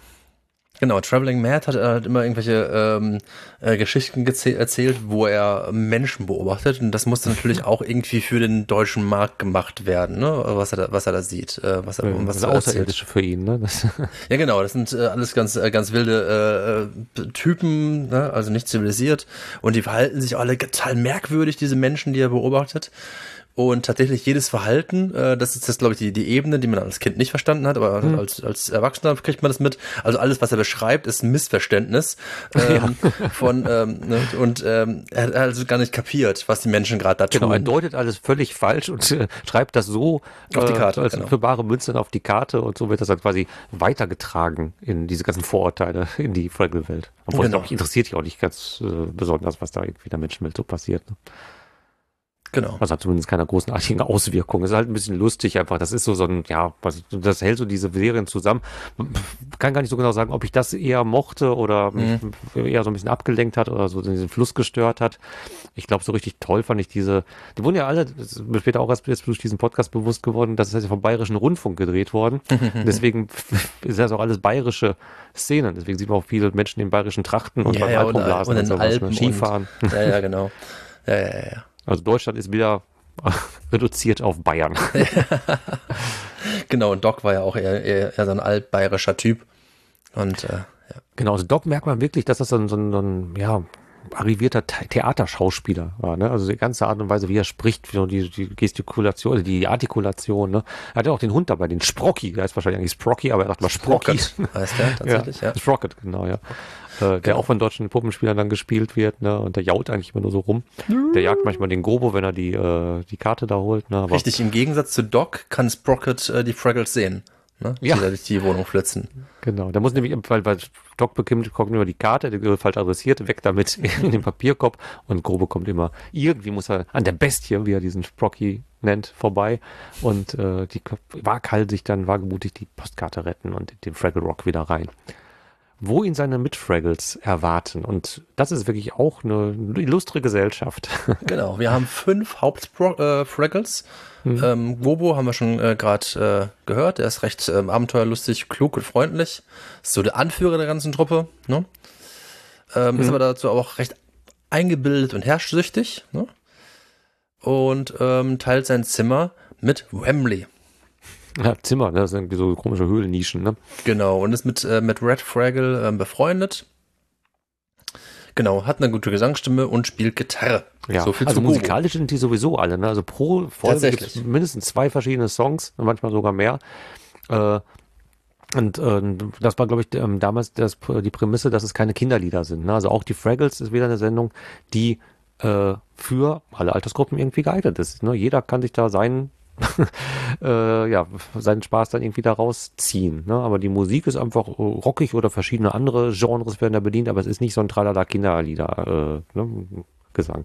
Genau, Traveling Matt hat, hat immer irgendwelche ähm, äh, Geschichten erzählt, wo er Menschen beobachtet und das musste natürlich auch irgendwie für den deutschen Markt gemacht werden, ne? Was er da, was er da sieht, äh, was er, ja, was das er Außerirdische für ihn, ne? Das ja, genau, das sind äh, alles ganz äh, ganz wilde äh, Typen, ne? Also nicht zivilisiert und die verhalten sich alle total merkwürdig, diese Menschen, die er beobachtet. Und tatsächlich jedes Verhalten, äh, das ist jetzt, glaube ich, die, die Ebene, die man als Kind nicht verstanden hat, aber mhm. als, als Erwachsener kriegt man das mit. Also alles, was er beschreibt, ist ein Missverständnis ähm, ja. von ähm, ne? und ähm, er hat also gar nicht kapiert, was die Menschen gerade da tun. Genau, er deutet alles völlig falsch und äh, schreibt das so auf die Karte, äh, als genau. für bare Münzen auf die Karte und so wird das dann quasi weitergetragen in diese ganzen Vorurteile in die Fraggle-Welt. Obwohl, genau. es, glaube ich, interessiert dich auch nicht ganz äh, besonders, was da irgendwie in der Menschenwelt so passiert. Ne? Genau. Also hat zumindest keine großartigen Auswirkungen. Es ist halt ein bisschen lustig einfach. Das ist so so ein, ja, was, das hält so diese Serien zusammen. Kann gar nicht so genau sagen, ob ich das eher mochte oder mich Mhm. eher so ein bisschen abgelenkt hat oder so diesen Fluss gestört hat. Ich glaube, so richtig toll fand ich diese, die wurden ja alle, das ist mir später auch erst jetzt durch diesen Podcast bewusst geworden, das ist ja vom Bayerischen Rundfunk gedreht worden. Und deswegen ist das auch alles bayerische Szenen. Deswegen sieht man auch viele Menschen in bayerischen Trachten und Ja, beim ja, und, Alpenblasen und und in sowas, Alpen ne? Skifahren. und ja, ja, genau. Ja, ja, ja, ja. Also Deutschland ist wieder reduziert auf Bayern. Genau, und Doc war ja auch eher, eher, eher so ein altbayerischer Typ. Und äh, ja. Genau, also Doc merkt man wirklich, dass das so ein, so ein, so ein ja, arrivierter The- Theaterschauspieler war. Ne? Also die ganze Art und Weise, wie er spricht, so die, die Gestikulation, also die Artikulation. Ne? Er hat ja auch den Hund dabei, den Sprocky. Der heißt wahrscheinlich eigentlich Sprocky, aber er sagt mal Sprocky. Sprocket heißt der tatsächlich, ja. Ja, Sprocket, genau, ja. Äh, der Genau. auch von deutschen Puppenspielern dann gespielt wird, ne? Und der jault eigentlich immer nur so rum. Der jagt manchmal den Gobo, wenn er die, äh, die Karte da holt. Ne? Aber Richtig, im Gegensatz zu Doc kann Sprocket äh, die Fraggles sehen, ne? Ja. Die da durch die Wohnung flitzen. Genau, da muss nämlich, weil, weil Doc bekommt, kommt immer die Karte, der wird falsch adressiert, weg damit in den Papierkorb und Grobe kommt immer, irgendwie muss er an der Bestie, wie er diesen Sprocky nennt, vorbei und äh, die waghalsig sich dann wagemutig die Postkarte retten und den Fraggle Rock wieder rein. Wo ihn seine Mitfraggles erwarten und das ist wirklich auch eine illustre Gesellschaft. Genau, wir haben fünf Hauptfraggles. Mhm. Ähm, Gobo haben wir schon äh, gerade äh, gehört. Der ist recht ähm, abenteuerlustig, klug und freundlich. Ist so der Anführer der ganzen Truppe. Ne? Ähm, mhm. Ist aber dazu auch recht eingebildet und herrschsüchtig. Ne? Und ähm, teilt sein Zimmer mit Wembley. Ja, Zimmer, ne? Das sind irgendwie so komische Höhlennischen. Ne? Genau, und ist mit, äh, mit Red Fraggle äh, befreundet. Genau, hat eine gute Gesangsstimme und spielt Gitarre. Ja, so viel also zu musikalisch sind die sowieso alle. Ne? Also pro Folge gibt es mindestens zwei verschiedene Songs, manchmal sogar mehr. Äh, und äh, das war, glaube ich, ähm, damals das, die Prämisse, dass es keine Kinderlieder sind. Ne? Also auch die Fraggles ist wieder eine Sendung, die äh, für alle Altersgruppen irgendwie geeignet ist. Ne? Jeder kann sich da seinen äh, ja, seinen Spaß dann irgendwie da rausziehen. Ne? Aber die Musik ist einfach äh, rockig oder verschiedene andere Genres werden da bedient, aber es ist nicht so ein Tralala Kinderlieder äh, ne? Gesang.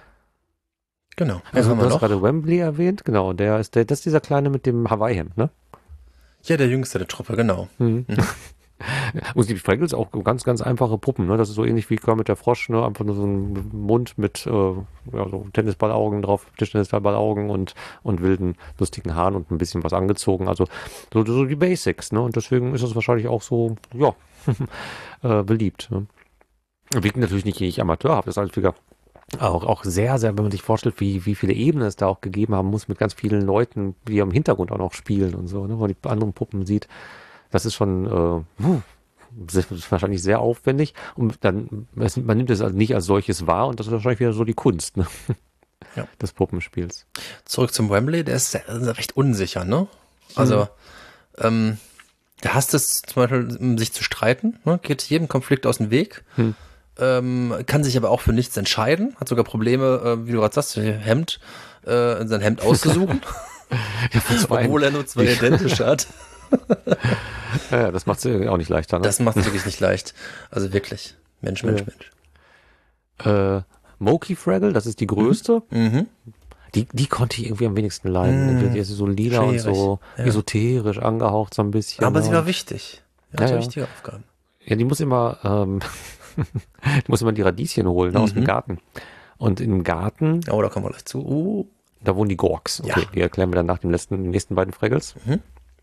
Genau. Also du hast gerade Wembley erwähnt, genau, der ist der, das ist dieser Kleine mit dem Hawaii-Hemd, ne? Ja, der Jüngste der Truppe, genau. Mhm. Mhm. Und die Fraggles auch ganz, ganz einfache Puppen, ne? Das ist so ähnlich wie Kermit der Frosch, ne? Einfach nur so ein Mund mit äh, ja, so Tennisballaugen drauf, Tischtennisballaugen und, und wilden, lustigen Haaren und ein bisschen was angezogen. Also so, so die Basics, ne? Und deswegen ist es wahrscheinlich auch so, ja, äh, beliebt. Ne? Wirkt natürlich nicht, nicht amateurhaft, das ist halt wieder auch, auch sehr, sehr, wenn man sich vorstellt, wie, wie viele Ebenen es da auch gegeben haben muss mit ganz vielen Leuten, die im Hintergrund auch noch spielen und so, ne? Wenn man die anderen Puppen sieht. Das ist schon äh, das ist wahrscheinlich sehr aufwendig und dann, man nimmt es also nicht als solches wahr und das ist wahrscheinlich wieder so die Kunst, ne? Ja. Des Puppenspiels. Zurück zum Wembley, der ist sehr, recht unsicher, ne? Also, mhm. ähm, der hasst es zum Beispiel, sich zu streiten, ne? Geht jedem Konflikt aus dem Weg, hm. ähm, kann sich aber auch für nichts entscheiden, hat sogar Probleme, äh, wie du gerade sagst, Hemd, äh, sein Hemd auszusuchen, ja, obwohl er nur zwei identische hat. Ja, das macht es auch nicht leichter. Ne? Das macht es wirklich nicht leicht. Also wirklich. Mensch, Mensch, ja. Mensch. Äh, Moki Fraggle, das ist die größte. Mhm. Die, die konnte ich irgendwie am wenigsten leiden. Mhm. Die ist so lila Schwierig. Und so ja. esoterisch angehaucht so ein bisschen. Aber ne? sie war wichtig. Ja, ja, ja. wichtige Aufgaben. Ja, die muss immer, ähm, die muss immer die Radieschen holen ne, mhm. aus dem Garten. Und im Garten. Oh, da kommen wir gleich zu. Uh. Da wohnen die Gorks. Okay, ja. Die erklären wir dann nach dem letzten, den nächsten beiden Fraggles. Mhm.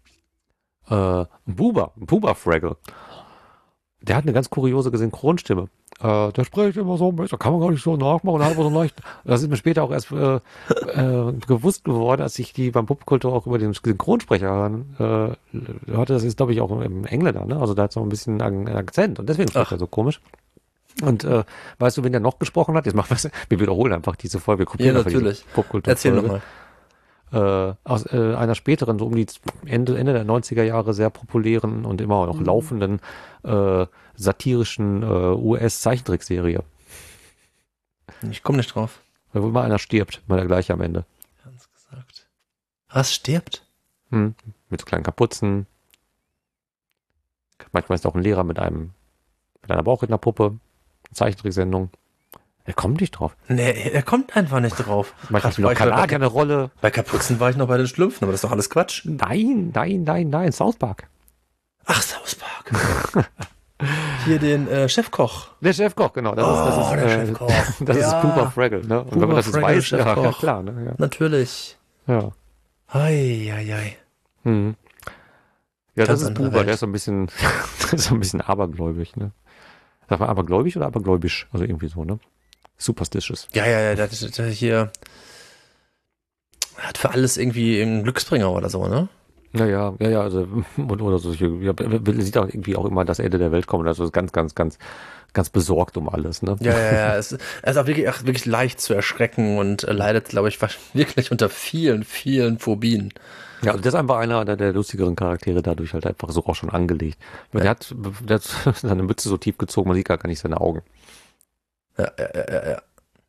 Äh, Buba, Buba Fraggle. Der hat eine ganz kuriose Synchronstimme. Äh, der spricht immer so, da kann man gar nicht so nachmachen, hat aber so leicht. Das ist mir später auch erst äh, äh, gewusst geworden, als ich die beim Puppenkultur auch über den Synchronsprecher hören äh, hörte. Das ist, glaube ich, auch im Engländer, ne? Also da hat es noch ein bisschen einen Akzent und deswegen spricht er so komisch. Und äh, weißt du, wen der noch gesprochen hat? Jetzt machen wir wir wiederholen einfach diese Folge. Ja, natürlich. Erzähl nochmal. Äh, aus äh, einer späteren, so um die Ende, Ende der neunziger Jahre sehr populären und immer noch laufenden äh, satirischen äh, U S-Zeichentrickserie. Ich komme nicht drauf. Weil wo immer einer stirbt, mal der gleiche am Ende. Ganz gesagt. Was stirbt? Hm, mit so kleinen Kapuzen. Manchmal ist auch ein Lehrer mit einem mit einer Bauchrednerpuppe. Zeichentricksendung. Er kommt nicht drauf. Nee, er kommt einfach nicht drauf. Manchmal spielt auch Gerade war ich Kanadier eine Rolle. Bei Kapuzen war ich noch bei den Schlümpfen, aber das ist doch alles Quatsch. Nein, nein, nein, nein, South Park. Ach, South Park. Hier den äh, Chefkoch. Der Chefkoch, genau. Das Oh, ist, das ist, der äh, Chefkoch. Das Ja. ist Cooper Fraggle, ne? Und wenn man Cooper das jetzt Fraggle, weiß, ja, ja Chefkoch. klar, ne? Ja. Natürlich. Ja. Ei, ei, ei. Mhm. Ja, Ganz das ist andere Buber, Welt. der ist so ein bisschen, so ein bisschen abergläubig, ne? Sag mal abergläubig oder abergläubisch? Also irgendwie so, ne? Superstitious. Ja, ja, ja, der, der, der hier hat für alles irgendwie einen Glücksbringer oder so, ne? Ja, ja, ja, ja, also, und, oder so, ja, er sieht auch irgendwie auch immer das Ende der Welt kommen, also ist ganz, ganz, ganz, ganz besorgt um alles, ne? Ja, ja, ja. Es, er ist auch wirklich, auch wirklich leicht zu erschrecken und äh, leidet, glaube ich, wirklich unter vielen, vielen Phobien. Ja, also das ist einfach einer der, der lustigeren Charaktere dadurch halt einfach so auch schon angelegt. Ja. Der hat, der hat seine Mütze so tief gezogen, man sieht gar nicht seine Augen. Ja, ja, ja, ja. ja.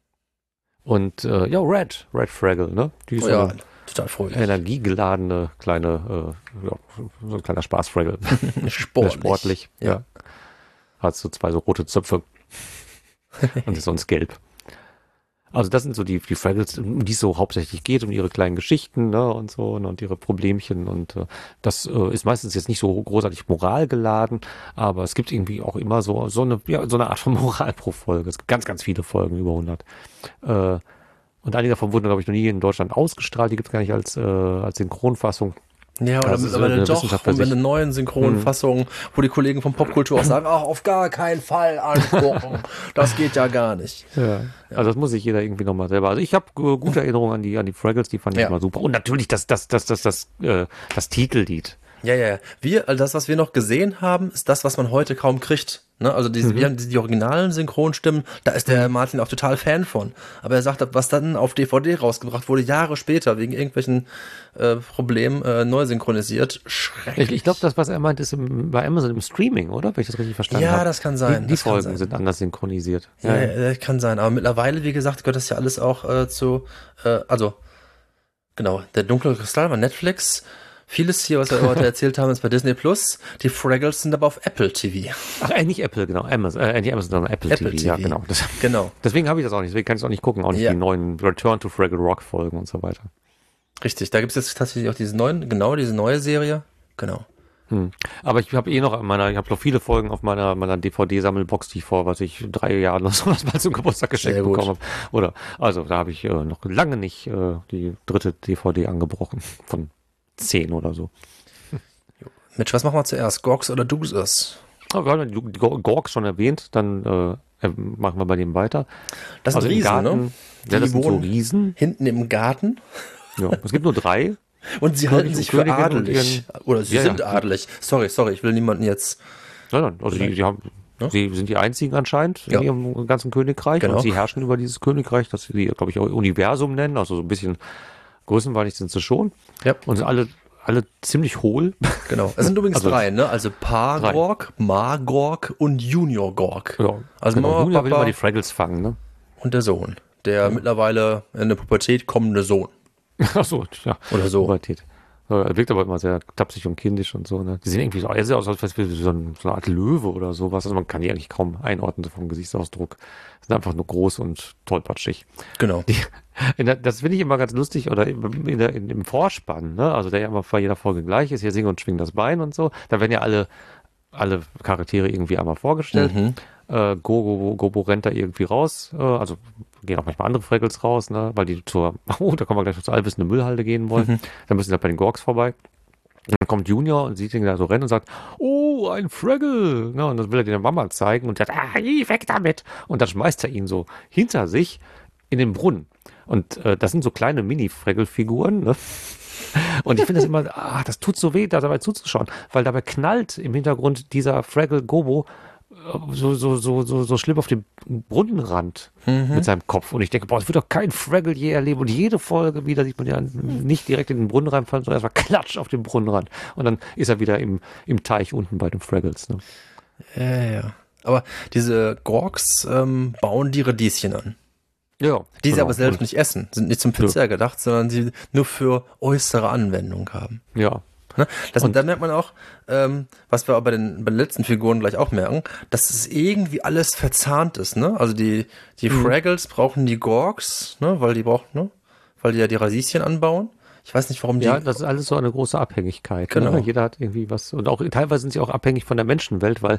Und äh, ja, Red, Red Fraggle, ne? Die ist Oh, so ja, eine total fröhlich. energiegeladene kleine, äh, ja, so ein kleiner Spaß-Fraggle. Sportlich. Sportlich, ja. Ja. Hat so zwei so rote Zöpfe und ist sonst gelb. Also das sind so die, die Fraggles, um die es so hauptsächlich geht, um ihre kleinen Geschichten, ne, und so, und ihre Problemchen, und äh, das äh, ist meistens jetzt nicht so großartig moralgeladen, aber es gibt irgendwie auch immer so, so eine, ja, so eine Art von Moral pro Folge. Es gibt ganz, ganz viele Folgen, über hundert. Äh, und einige davon wurden, glaube ich, noch nie in Deutschland ausgestrahlt, die gibt es gar nicht als, äh, als Synchronfassung. Ja, oder Das ist mittlerweile eine doch, Wissenschaft für und mit sich. einer neuen Synchronfassung, wo die Kollegen von Popkultur auch sagen, ach, auf gar keinen Fall angucken. Das geht ja gar nicht. Ja. Also das muss sich jeder irgendwie nochmal selber. Also ich habe äh, gute Erinnerungen an die an die Fraggles, die fand ich Ja. mal super. Und natürlich das das das das das äh, das Titellied. Ja, ja, ja. Wir, also das, was wir noch gesehen haben, ist das, was man heute kaum kriegt. Ne? Also diese, Mhm. wir haben die, die originalen Synchronstimmen, da ist der Martin auch total Fan von. Aber er sagt, was dann auf D V D rausgebracht wurde, Jahre später, wegen irgendwelchen äh, Problemen äh, neu synchronisiert. Schrecklich. Ich, ich glaube, das, was er meint, ist im, bei Amazon im Streaming, oder? Wenn ich das richtig verstanden habe. Ja, das kann sein. Die, die das kann Folgen sein. sind anders synchronisiert. Ja, ja, ja, kann sein. Aber mittlerweile, wie gesagt, gehört das ja alles auch äh, zu, äh, also, genau, der dunkle Kristall war Netflix. Vieles hier, was wir heute erzählt haben, ist bei Disney Plus. Die Fraggles sind aber auf Apple T V. Ach, äh, nicht Apple, genau. Amazon, äh, nicht Amazon, sondern Apple, Apple T V. Ja, T V. genau. Das, Genau, deswegen habe ich das auch nicht. Deswegen kann ich es auch nicht gucken. Auch nicht Ja. die neuen Return to Fraggle Rock Folgen und so weiter. richtig. Da gibt es jetzt tatsächlich auch diese neuen, genau, diese neue Serie. Genau. Hm. Aber ich habe eh noch an meiner, ich habe noch viele Folgen auf meiner meiner D V D-Sammelbox, die ich vor, was ich drei Jahren oder sowas mal zum Geburtstag geschenkt Sehr gut. bekommen habe. Oder also da habe ich äh, noch lange nicht äh, die dritte D V D angebrochen von zehn oder so. Mitch, was machen wir zuerst? Gorks oder Doozers? Aber wir haben die die Gorks schon erwähnt, dann äh, machen wir bei dem weiter. Das sind Also im Riesen, Garten, ne? Ja, das Die sind so wohnen Riesen. hinten im Garten Ja, es gibt nur drei. und sie König halten und sich für Königin und adelig. Oder sie Ja, sind ja. adelig. Sorry, sorry, ich will niemanden jetzt. Nein, nein, also die, die haben, Ja. sie sind die einzigen anscheinend Ja. in ihrem ganzen Königreich Genau. und sie herrschen über dieses Königreich, das sie, glaube ich, auch Universum nennen, also so ein bisschen größenwahrlich sind sie schon. Ja. Und sind alle, alle ziemlich hohl. Genau. Es sind übrigens Also- drei, ne? Also Pa-Gork, Ma-Gork und Junior-Gork. Ja, Also genau. Mama, Junior will Papa immer die Fraggles fangen, ne? und der Sohn. Der mittlerweile in der Pubertät kommende Sohn. Ach so, ja. Oder so. Pubertät. Ja, Er wirkt aber immer sehr tapsig und kindisch und so, ne? Die sehen irgendwie so, er sieht aus, als wäre so, ein, so eine Art Löwe oder sowas. Also man kann die eigentlich kaum einordnen so vom Gesichtsausdruck. Sind einfach nur groß und tollpatschig. Genau. Die, in der, das finde ich immer ganz lustig, oder im, in der, in, im Vorspann, ne? Also der ja immer bei jeder Folge gleich ist, hier singen und schwingen das Bein und so. Da werden ja alle, alle Charaktere irgendwie einmal vorgestellt. Mhm. Äh, Gogo, Gobo rennt da irgendwie raus, äh, also gehen auch manchmal andere Fraggles raus, ne? Weil die zur, oh, da kommen wir gleich zur allwissenden Müllhalde gehen wollen. Mhm. Dann müssen sie halt bei den Gorks vorbei. Und dann kommt Junior und sieht ihn da so rennen und sagt, oh, ein Fraggle. Ja, und das will er der Mama zeigen und sagt, ah, weg damit. Und dann schmeißt er ihn so hinter sich in den Brunnen. Und äh, das sind so kleine Mini-Fraggle-Figuren, ne? Und ich finde das immer, ah, das tut so weh, da dabei zuzuschauen, weil dabei knallt im Hintergrund dieser Fraggle Gobo äh, so, so, so, so, so schlimm auf dem Brunnenrand Mhm. mit seinem Kopf. Und ich denke, boah, das wird doch kein Fraggle je erleben. Und jede Folge wieder sieht man ja nicht direkt in den Brunnen reinfallen, sondern erstmal klatsch auf den Brunnenrand. Und dann ist er wieder im, im Teich unten bei den Fraggles. Ne? Ja, ja. Aber diese Gorks ähm, bauen die Radieschen an. Ja, Die sie genau. aber selbst Und- nicht essen. Sind nicht zum Verzehr gedacht, sondern sie nur für äußere Anwendung haben. Ja. Ne? Das, und da merkt man auch, ähm, was wir auch bei den, bei den letzten Figuren gleich auch merken, dass es irgendwie alles verzahnt ist. Ne? Also die, die mhm. Fraggles brauchen die Gorgs, ne? weil die brauchen, ne? weil die ja die Radieschen anbauen. Ich weiß nicht, warum die... Ja, das ist alles so eine große Abhängigkeit. Genau. Ne? Jeder hat irgendwie was. Und auch teilweise sind sie auch abhängig von der Menschenwelt, weil...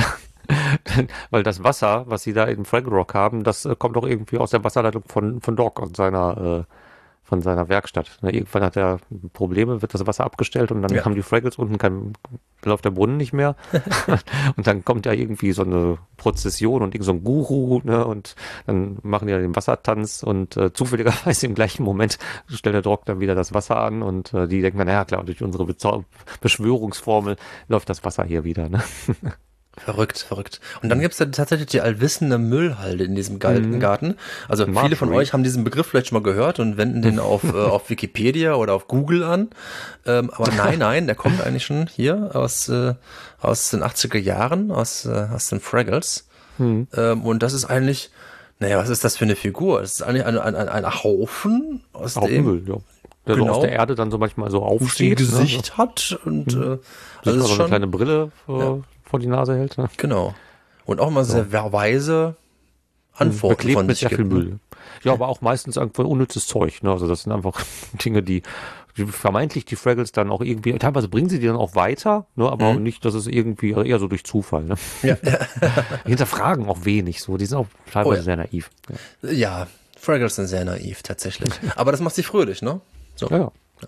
weil das Wasser, was sie da in Fraggle Rock haben, das äh, kommt auch irgendwie aus der Wasserleitung von, von Doc und seiner, äh, von seiner Werkstatt. Ne, irgendwann hat er Probleme, wird das Wasser abgestellt und dann ja. haben die Fraggles unten, kein, läuft der Brunnen nicht mehr. Und dann kommt ja irgendwie so eine Prozession und irgend so ein Guru, ne, und dann machen die ja den Wassertanz und äh, zufälligerweise im gleichen Moment stellt der Doc dann wieder das Wasser an und äh, die denken dann, naja klar, durch unsere Bezau- Beschwörungsformel läuft das Wasser hier wieder, ne? Verrückt, verrückt. Und dann gibt's ja tatsächlich die allwissende Müllhalde in diesem Garten. Mhm. Also Marjorie. Viele von euch haben diesen Begriff vielleicht schon mal gehört und wenden den auf, äh, auf Wikipedia oder auf Google an. Ähm, aber nein, nein, der kommt eigentlich schon hier aus, äh, aus den achtziger Jahren, aus, äh, aus den Fraggles. Mhm. Ähm, und das ist eigentlich, naja, was ist das für eine Figur? Das ist eigentlich ein, ein, ein, ein Haufen aus Haufen dem... Müll, ja. Der genau. so aus der Erde dann so manchmal so aufsteht. Ein Gesicht ne? hat und... Mhm. Äh, also ist so schon eine kleine Brille äh, ja. vor die Nase hält. Ne? Genau. Und auch mal sehr so. weise Antworten Beklebt von mit sich sehr viel gibt. Müll. Ja, aber auch meistens einfach unnützes Zeug. Ne? Also das sind einfach Dinge, die, die vermeintlich die Fraggles dann auch irgendwie, teilweise bringen sie die dann auch weiter, ne? aber mhm. nicht, dass es irgendwie, also eher so durch Zufall. Ne? Ja. Die hinterfragen auch wenig so, die sind auch teilweise oh, ja. sehr naiv. Ja. ja, Fraggles sind sehr naiv, tatsächlich. Aber das macht sie fröhlich, ne? So. Ja, ja.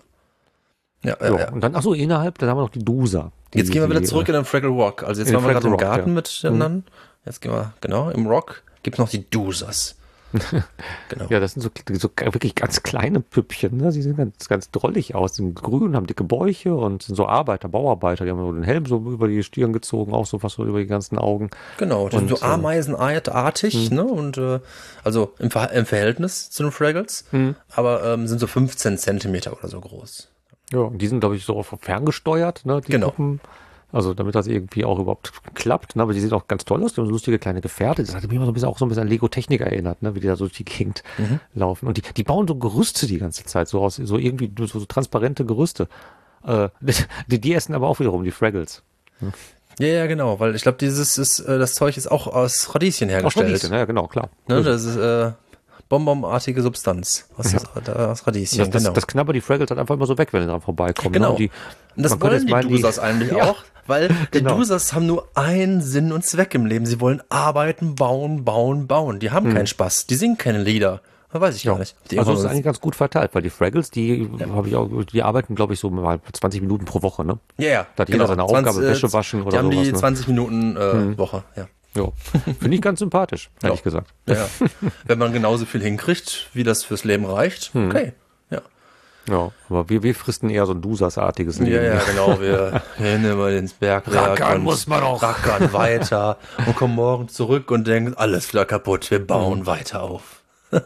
Ja, ja, ja. ja. Und dann, ach so, innerhalb, dann haben wir noch die Dusa. Die, jetzt gehen wir wieder die, zurück in den Fraggle Rock. Also jetzt waren wir gerade im Garten ja. miteinander. Mhm. Jetzt gehen wir, genau, im Rock gibt's noch die Dusas. Genau. Ja, das sind so, so wirklich ganz kleine Püppchen. Ne? Sie sehen ganz, ganz drollig aus. Sie sind grün, haben dicke Bäuche und sind so Arbeiter, Bauarbeiter. Die haben so den Helm so über die Stirn gezogen, auch so fast so über die ganzen Augen. Genau, die und, sind so ameisenartig, ne? Und äh, also im, Ver- im Verhältnis zu den Fraggles, mhm. aber ähm, sind so fünfzehn Zentimeter oder so groß. Ja, und die sind, glaube ich, so ferngesteuert, ne? Die genau. Puppen. Also damit das irgendwie auch überhaupt klappt, ne? Aber die sehen auch ganz toll aus, die haben so lustige kleine Gefährte. Das hat mich immer so ein bisschen auch so ein bisschen an Lego Technik erinnert, ne? Wie die da so durch die Gegend mhm. laufen. Und die, die bauen so Gerüste die ganze Zeit, so aus, so irgendwie so, so transparente Gerüste. Äh, die, die essen aber auch wiederum die Fraggles. Ja, ja, ja genau, weil ich glaube, dieses ist, äh, das Zeug ist auch aus Radieschen hergestellt. Aus Radieschen, ja, genau, klar. Ne, das ist äh, Bonbonartige Substanz aus, ja. das, aus Radieschen. Das, das, genau. das knabbert die Fraggles halt einfach immer so weg, wenn sie dran vorbeikommen. Genau. Ne? Und, die, und das wollen die Dusas eigentlich ja. auch, weil die genau. Dusas haben nur einen Sinn und Zweck im Leben. Sie wollen arbeiten, bauen, bauen, bauen. Die haben hm. keinen Spaß. Die singen keine Lieder. Weiß ich ja. gar nicht. Die also das ist eigentlich ganz gut verteilt, weil die Fraggles, die ja. habe ich auch, die arbeiten, glaube ich, so mal zwanzig Minuten pro Woche, ne? Ja, ja. Da hat jeder genau. seine Aufgabe, zwanzig, Wäsche waschen oder sowas. Die haben die ne? zwanzig Minuten äh, hm. Woche, ja. Ja, finde ich ganz sympathisch, ehrlich ja. gesagt. Ja. Wenn man genauso viel hinkriegt, wie das fürs Leben reicht, hm. okay. Ja. Ja, aber wir, wir fristen eher so ein Dusas-artiges Leben. Ja, ja, genau. Wir gehen immer ins Bergwerk rackern muss man auch. rackern weiter und kommen morgen zurück und denken, alles wieder kaputt, wir bauen hm. weiter auf.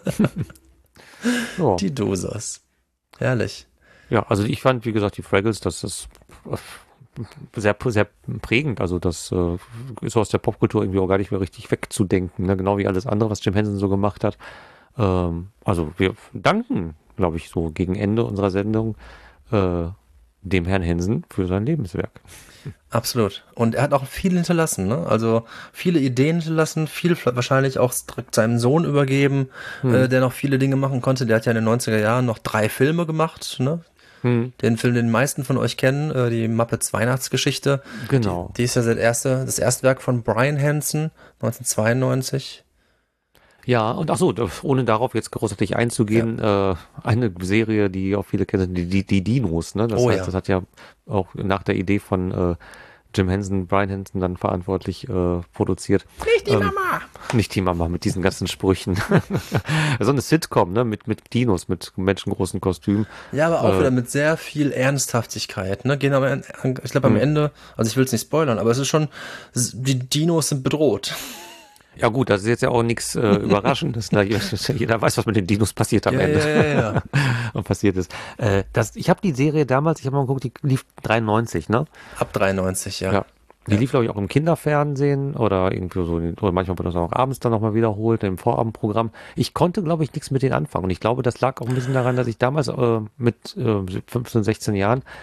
Ja. Die Dusas. Herrlich. Ja, also ich fand, wie gesagt, die Fraggles, das ist sehr, sehr prägend. Also das äh, ist aus der Popkultur irgendwie auch gar nicht mehr richtig wegzudenken. Ne? Genau wie alles andere, was Jim Henson so gemacht hat. Ähm, also wir danken, glaube ich, so gegen Ende unserer Sendung äh, dem Herrn Henson für sein Lebenswerk. Absolut. Und er hat auch viel hinterlassen, ne? Also viele Ideen hinterlassen, viel wahrscheinlich auch direkt seinem Sohn übergeben, hm. äh, der noch viele Dinge machen konnte. Der hat ja in den neunziger Jahren noch drei Filme gemacht, ne? Hm. Den Film, den die meisten von euch kennen, äh, die Muppets Weihnachtsgeschichte. Genau. Die, die ist ja das erste, das Erstwerk von Brian Henson, neunzehnhundertzweiundneunzig. Ja, und ach so, ohne darauf jetzt großartig einzugehen, ja. äh, eine Serie, die auch viele kennen, die, die, die Dinos, ne? Das oh, heißt, ja. das hat ja auch nach der Idee von äh, Jim Henson, Brian Henson dann verantwortlich äh, produziert. Nicht die ähm, Mama! Nicht die Mama, mit diesen ganzen Sprüchen. So eine Sitcom, ne, mit, mit Dinos, mit menschengroßen Kostümen. Ja, aber auch äh, wieder mit sehr viel Ernsthaftigkeit, ne? Gehen aber, ich glaube am hm. Ende, also ich will es nicht spoilern, aber es ist schon, die Dinos sind bedroht. Ja gut, das ist jetzt ja auch nichts äh, Überraschendes. Ne? Jeder weiß, was mit den Dinos passiert am ja, Ende. Ja, ja, ja. Und passiert ist. Äh, das, ich habe die Serie damals, ich habe mal geguckt, die lief dreiundneunzig, ne? Ab dreiundneunzig, ja. ja. Die ja. lief, glaube ich, auch im Kinderfernsehen oder irgendwie so, oder manchmal wird das auch abends dann nochmal wiederholt im Vorabendprogramm. Ich konnte, glaube ich, nichts mit denen anfangen. Und ich glaube, das lag auch ein bisschen daran, dass ich damals äh, mit äh, fünfzehn, sechzehn Jahren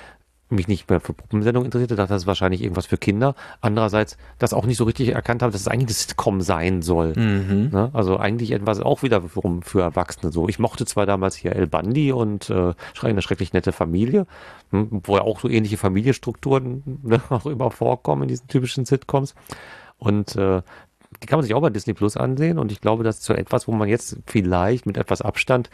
mich nicht mehr für Puppensendungen interessierte, dachte, das ist wahrscheinlich irgendwas für Kinder. Andererseits, das auch nicht so richtig erkannt habe, dass es eigentlich eine Sitcom sein soll. Mhm. Ne? Also eigentlich etwas auch wieder für, für Erwachsene so. Ich mochte zwar damals hier El Bandi und äh, eine schrecklich nette Familie, hm, wo ja auch so ähnliche Familienstrukturen ne, auch immer vorkommen in diesen typischen Sitcoms. Und äh, die kann man sich auch bei Disney Plus ansehen und ich glaube, das ist so etwas, wo man jetzt vielleicht mit etwas Abstand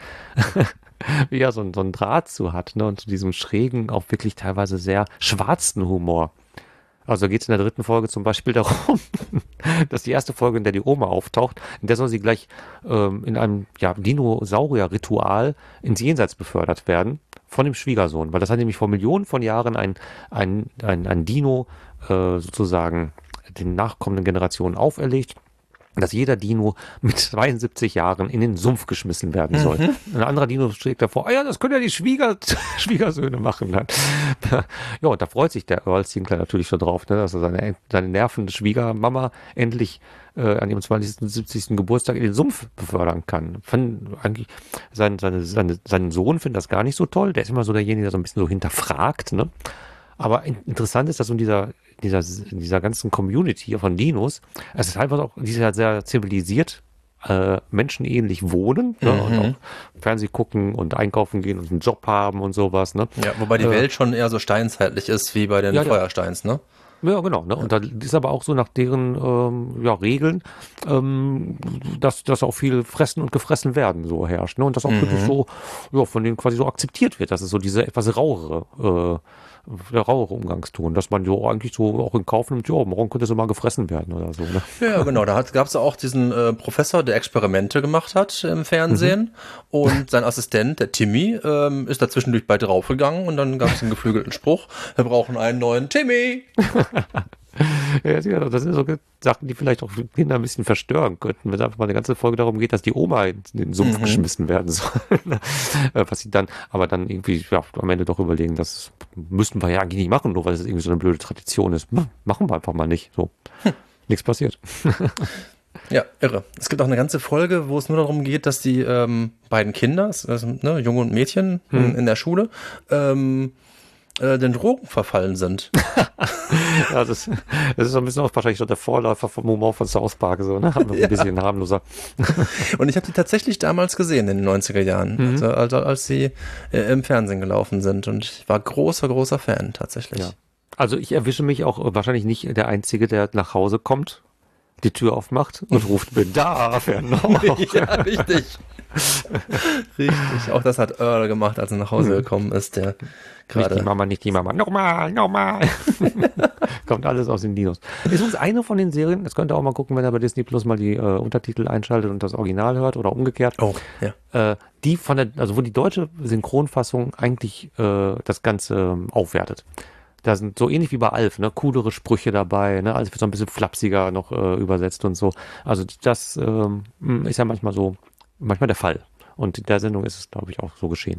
wieder so, so einen Draht zu hat, ne? Und zu diesem schrägen, auch wirklich teilweise sehr schwarzen Humor. Also geht es in der dritten Folge zum Beispiel darum, dass die erste Folge, in der die Oma auftaucht, in der soll sie gleich ähm, in einem ja, Dinosaurier-Ritual ins Jenseits befördert werden von dem Schwiegersohn, weil das hat nämlich vor Millionen von Jahren ein, ein, ein, ein Dino äh, sozusagen den nachkommenden Generationen auferlegt, dass jeder Dino mit zweiundsiebzig Jahren in den Sumpf geschmissen werden soll. Mhm. Ein anderer Dino schlägt davor, ah ja, das können ja die Schwieger, Schwiegersöhne machen dann. Ja, und da freut sich der Earl Sinclair natürlich schon drauf, ne, dass er seine, seine nervende Schwiegermama endlich äh, an ihrem zwanzigsten, siebzigsten Geburtstag in den Sumpf befördern kann. Fand eigentlich sein, seine, seine, seinen Sohn findet das gar nicht so toll. Der ist immer so derjenige, der so ein bisschen so hinterfragt, ne? Aber interessant ist, dass in dieser, dieser, in dieser ganzen Community von Dinos, es ist einfach auch, die sind halt sehr zivilisiert, äh, menschenähnlich wohnen, ne? Mhm. Und auch Fernseh gucken und einkaufen gehen und einen Job haben und sowas, ne? Ja, wobei die äh, Welt schon eher so steinzeitlich ist, wie bei den ja, Feuersteins, ne? Ja, genau. Ne? Und da ist aber auch so nach deren ähm, ja, Regeln, ähm, dass, dass auch viel Fressen und Gefressen werden so herrscht. Ne? Und das auch mhm. wirklich so ja, von denen quasi so akzeptiert wird. Das ist so diese etwas rauere, äh, der rauere Umgangston, dass man so eigentlich so auch in Kauf nimmt, ja, morgen könnte so mal gefressen werden oder so. Ne? Ja, genau. Da gab es auch diesen äh, Professor, der Experimente gemacht hat im Fernsehen. Mhm. Und sein Assistent, der Timmy, ähm, ist da zwischendurch bei draufgegangen und dann gab es einen geflügelten Spruch, wir brauchen einen neuen Timmy. Ja, das sind so Sachen, die vielleicht auch Kinder ein bisschen verstören könnten, wenn es einfach mal eine ganze Folge darum geht, dass die Oma in den Sumpf mhm. geschmissen werden soll. Was sie dann, aber dann irgendwie ja, am Ende doch überlegen, das müssten wir ja eigentlich nicht machen, nur weil es irgendwie so eine blöde Tradition ist. Machen wir einfach mal nicht. So. Hm. Nichts passiert. Ja, irre. Es gibt auch eine ganze Folge, wo es nur darum geht, dass die ähm, beiden Kinder, also, ne, Junge und Mädchen hm. in, in der Schule, ähm, äh, den Drogen verfallen sind. Ja, das, das ist so ein bisschen auch wahrscheinlich so der Vorläufer vom Humor von South Park, so, ne? Haben wir ja. ein bisschen harmloser. Und ich habe die tatsächlich damals gesehen in den neunziger Jahren, mhm. also, also als sie äh, im Fernsehen gelaufen sind. Und ich war großer, großer Fan tatsächlich. Ja. Also ich erwische mich auch wahrscheinlich nicht der Einzige, der nach Hause kommt, die Tür aufmacht und ruft, bin da, Fernau. Ja, richtig. Richtig. Auch das hat Earl gemacht, als er nach Hause gekommen ist, der gerade. Nicht die Mama, nicht die Mama. Nochmal, nochmal. Kommt alles aus den Dinos. Ist uns eine von den Serien, das könnt ihr auch mal gucken, wenn ihr bei Disney Plus mal die äh, Untertitel einschaltet und das Original hört oder umgekehrt. Oh, ja. Äh, die von der, also wo die deutsche Synchronfassung eigentlich äh, das Ganze ähm, aufwertet. Da sind so ähnlich wie bei Alf, ne, coolere Sprüche dabei, ne, alles wird so ein bisschen flapsiger noch äh, übersetzt und so. Also das ähm, ist ja manchmal so, manchmal der Fall. Und in der Sendung ist es, glaube ich, auch so geschehen.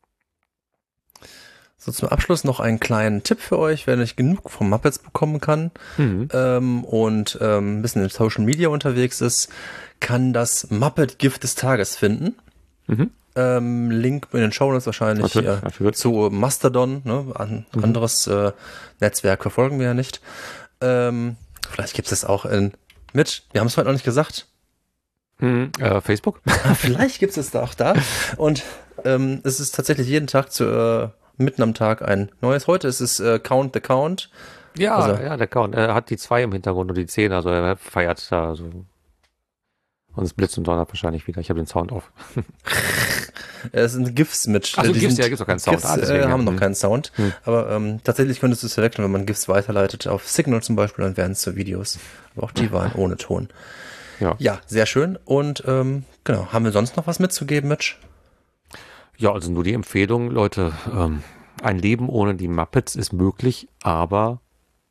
So, zum Abschluss noch einen kleinen Tipp für euch, wenn ich genug vom Muppets bekommen kann mhm. ähm, und ähm, ein bisschen in Social Media unterwegs ist, kann das Muppet-Gift des Tages finden. Mhm. Ähm, Link in den Shownotes wahrscheinlich natürlich, äh, natürlich. zu Mastodon, ne? Ein mhm. anderes äh, Netzwerk verfolgen wir ja nicht. Ähm, vielleicht gibt es auch in Mitch, wir haben es heute noch nicht gesagt. Mhm, äh, Facebook? Vielleicht gibt es da auch da. Und ähm, es ist tatsächlich jeden Tag zu äh, mitten am Tag ein neues. Heute ist es äh, Count the Count. Ja, also, ja, der Count. Er hat die zwei im Hintergrund und die zehn, also er feiert da so. Und es blitzt und donnert wahrscheinlich wieder. Ich habe den Sound auf. Es sind GIFs mit. Also die GIFs, sind, ja, gibt's noch keinen Sound. GIFs ah, deswegen, äh, haben ja. noch keinen Sound. Hm. Aber ähm, tatsächlich könntest du es verwechseln, wenn man GIFs weiterleitet auf Signal zum Beispiel, dann wären es so Videos. Aber auch die waren ohne Ton. Ja, ja, sehr schön. Und ähm, genau, haben wir sonst noch was mitzugeben, Mitch? Ja, also nur die Empfehlung, Leute, ähm, ein Leben ohne die Muppets ist möglich, aber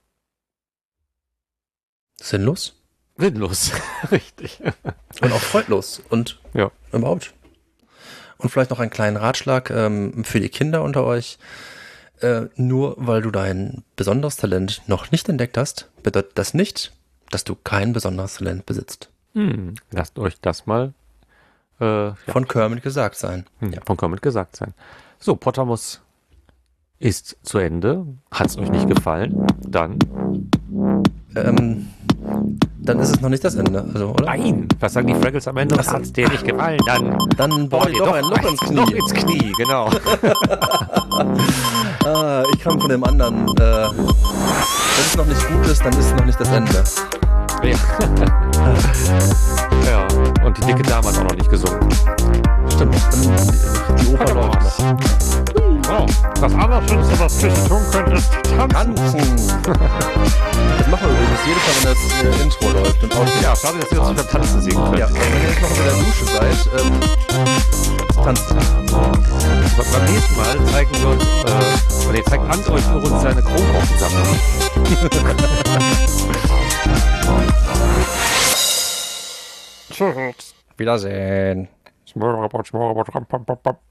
sinnlos? Sinnlos, richtig. Und auch freudlos und ja. überhaupt. Und vielleicht noch einen kleinen Ratschlag ähm, für die Kinder unter euch. Äh, nur weil du dein besonderes Talent noch nicht entdeckt hast, bedeutet das nicht, dass du kein besonderes Talent besitzt. Hm, lasst euch das mal äh, ja. von Kermit gesagt sein. Hm, ja. Von Kermit gesagt sein. So, Potter muss ist zu Ende. Hat es euch nicht gefallen? Dann? Ähm, dann ist es noch nicht das Ende, also, oder? Nein! Was sagen die Fraggles am Ende? Ach so. Hat es dir nicht gefallen? Dann Dann bohr dir doch ein Loch ins Loch Knie. ins Knie, genau. Ah, ich kam von dem anderen. Äh, wenn es noch nicht gut ist, dann ist es noch nicht das Ende. Ja. Ja, und die dicke Dame hat auch noch nicht gesungen. Stimmt, dann die, die Oper läuft noch. Oh, das Allerschönste, was du tun könntest, tanzen. Tanzen! Das machen wir übrigens jedes Mal, wenn das äh, Intro läuft. Und auch Ja, schade, dass ihr uns beim Tanzen singen könnt. Ja, wenn ihr jetzt noch unter der Dusche seid, ähm, tanzen. Beim nächsten Mal zeigen wir uns, äh, oder ihr zeigt Hans euch übrigens seine Kronkorkensammlung. Wiedersehen. Smorabot, smorabot, ram, pam, pam, pam.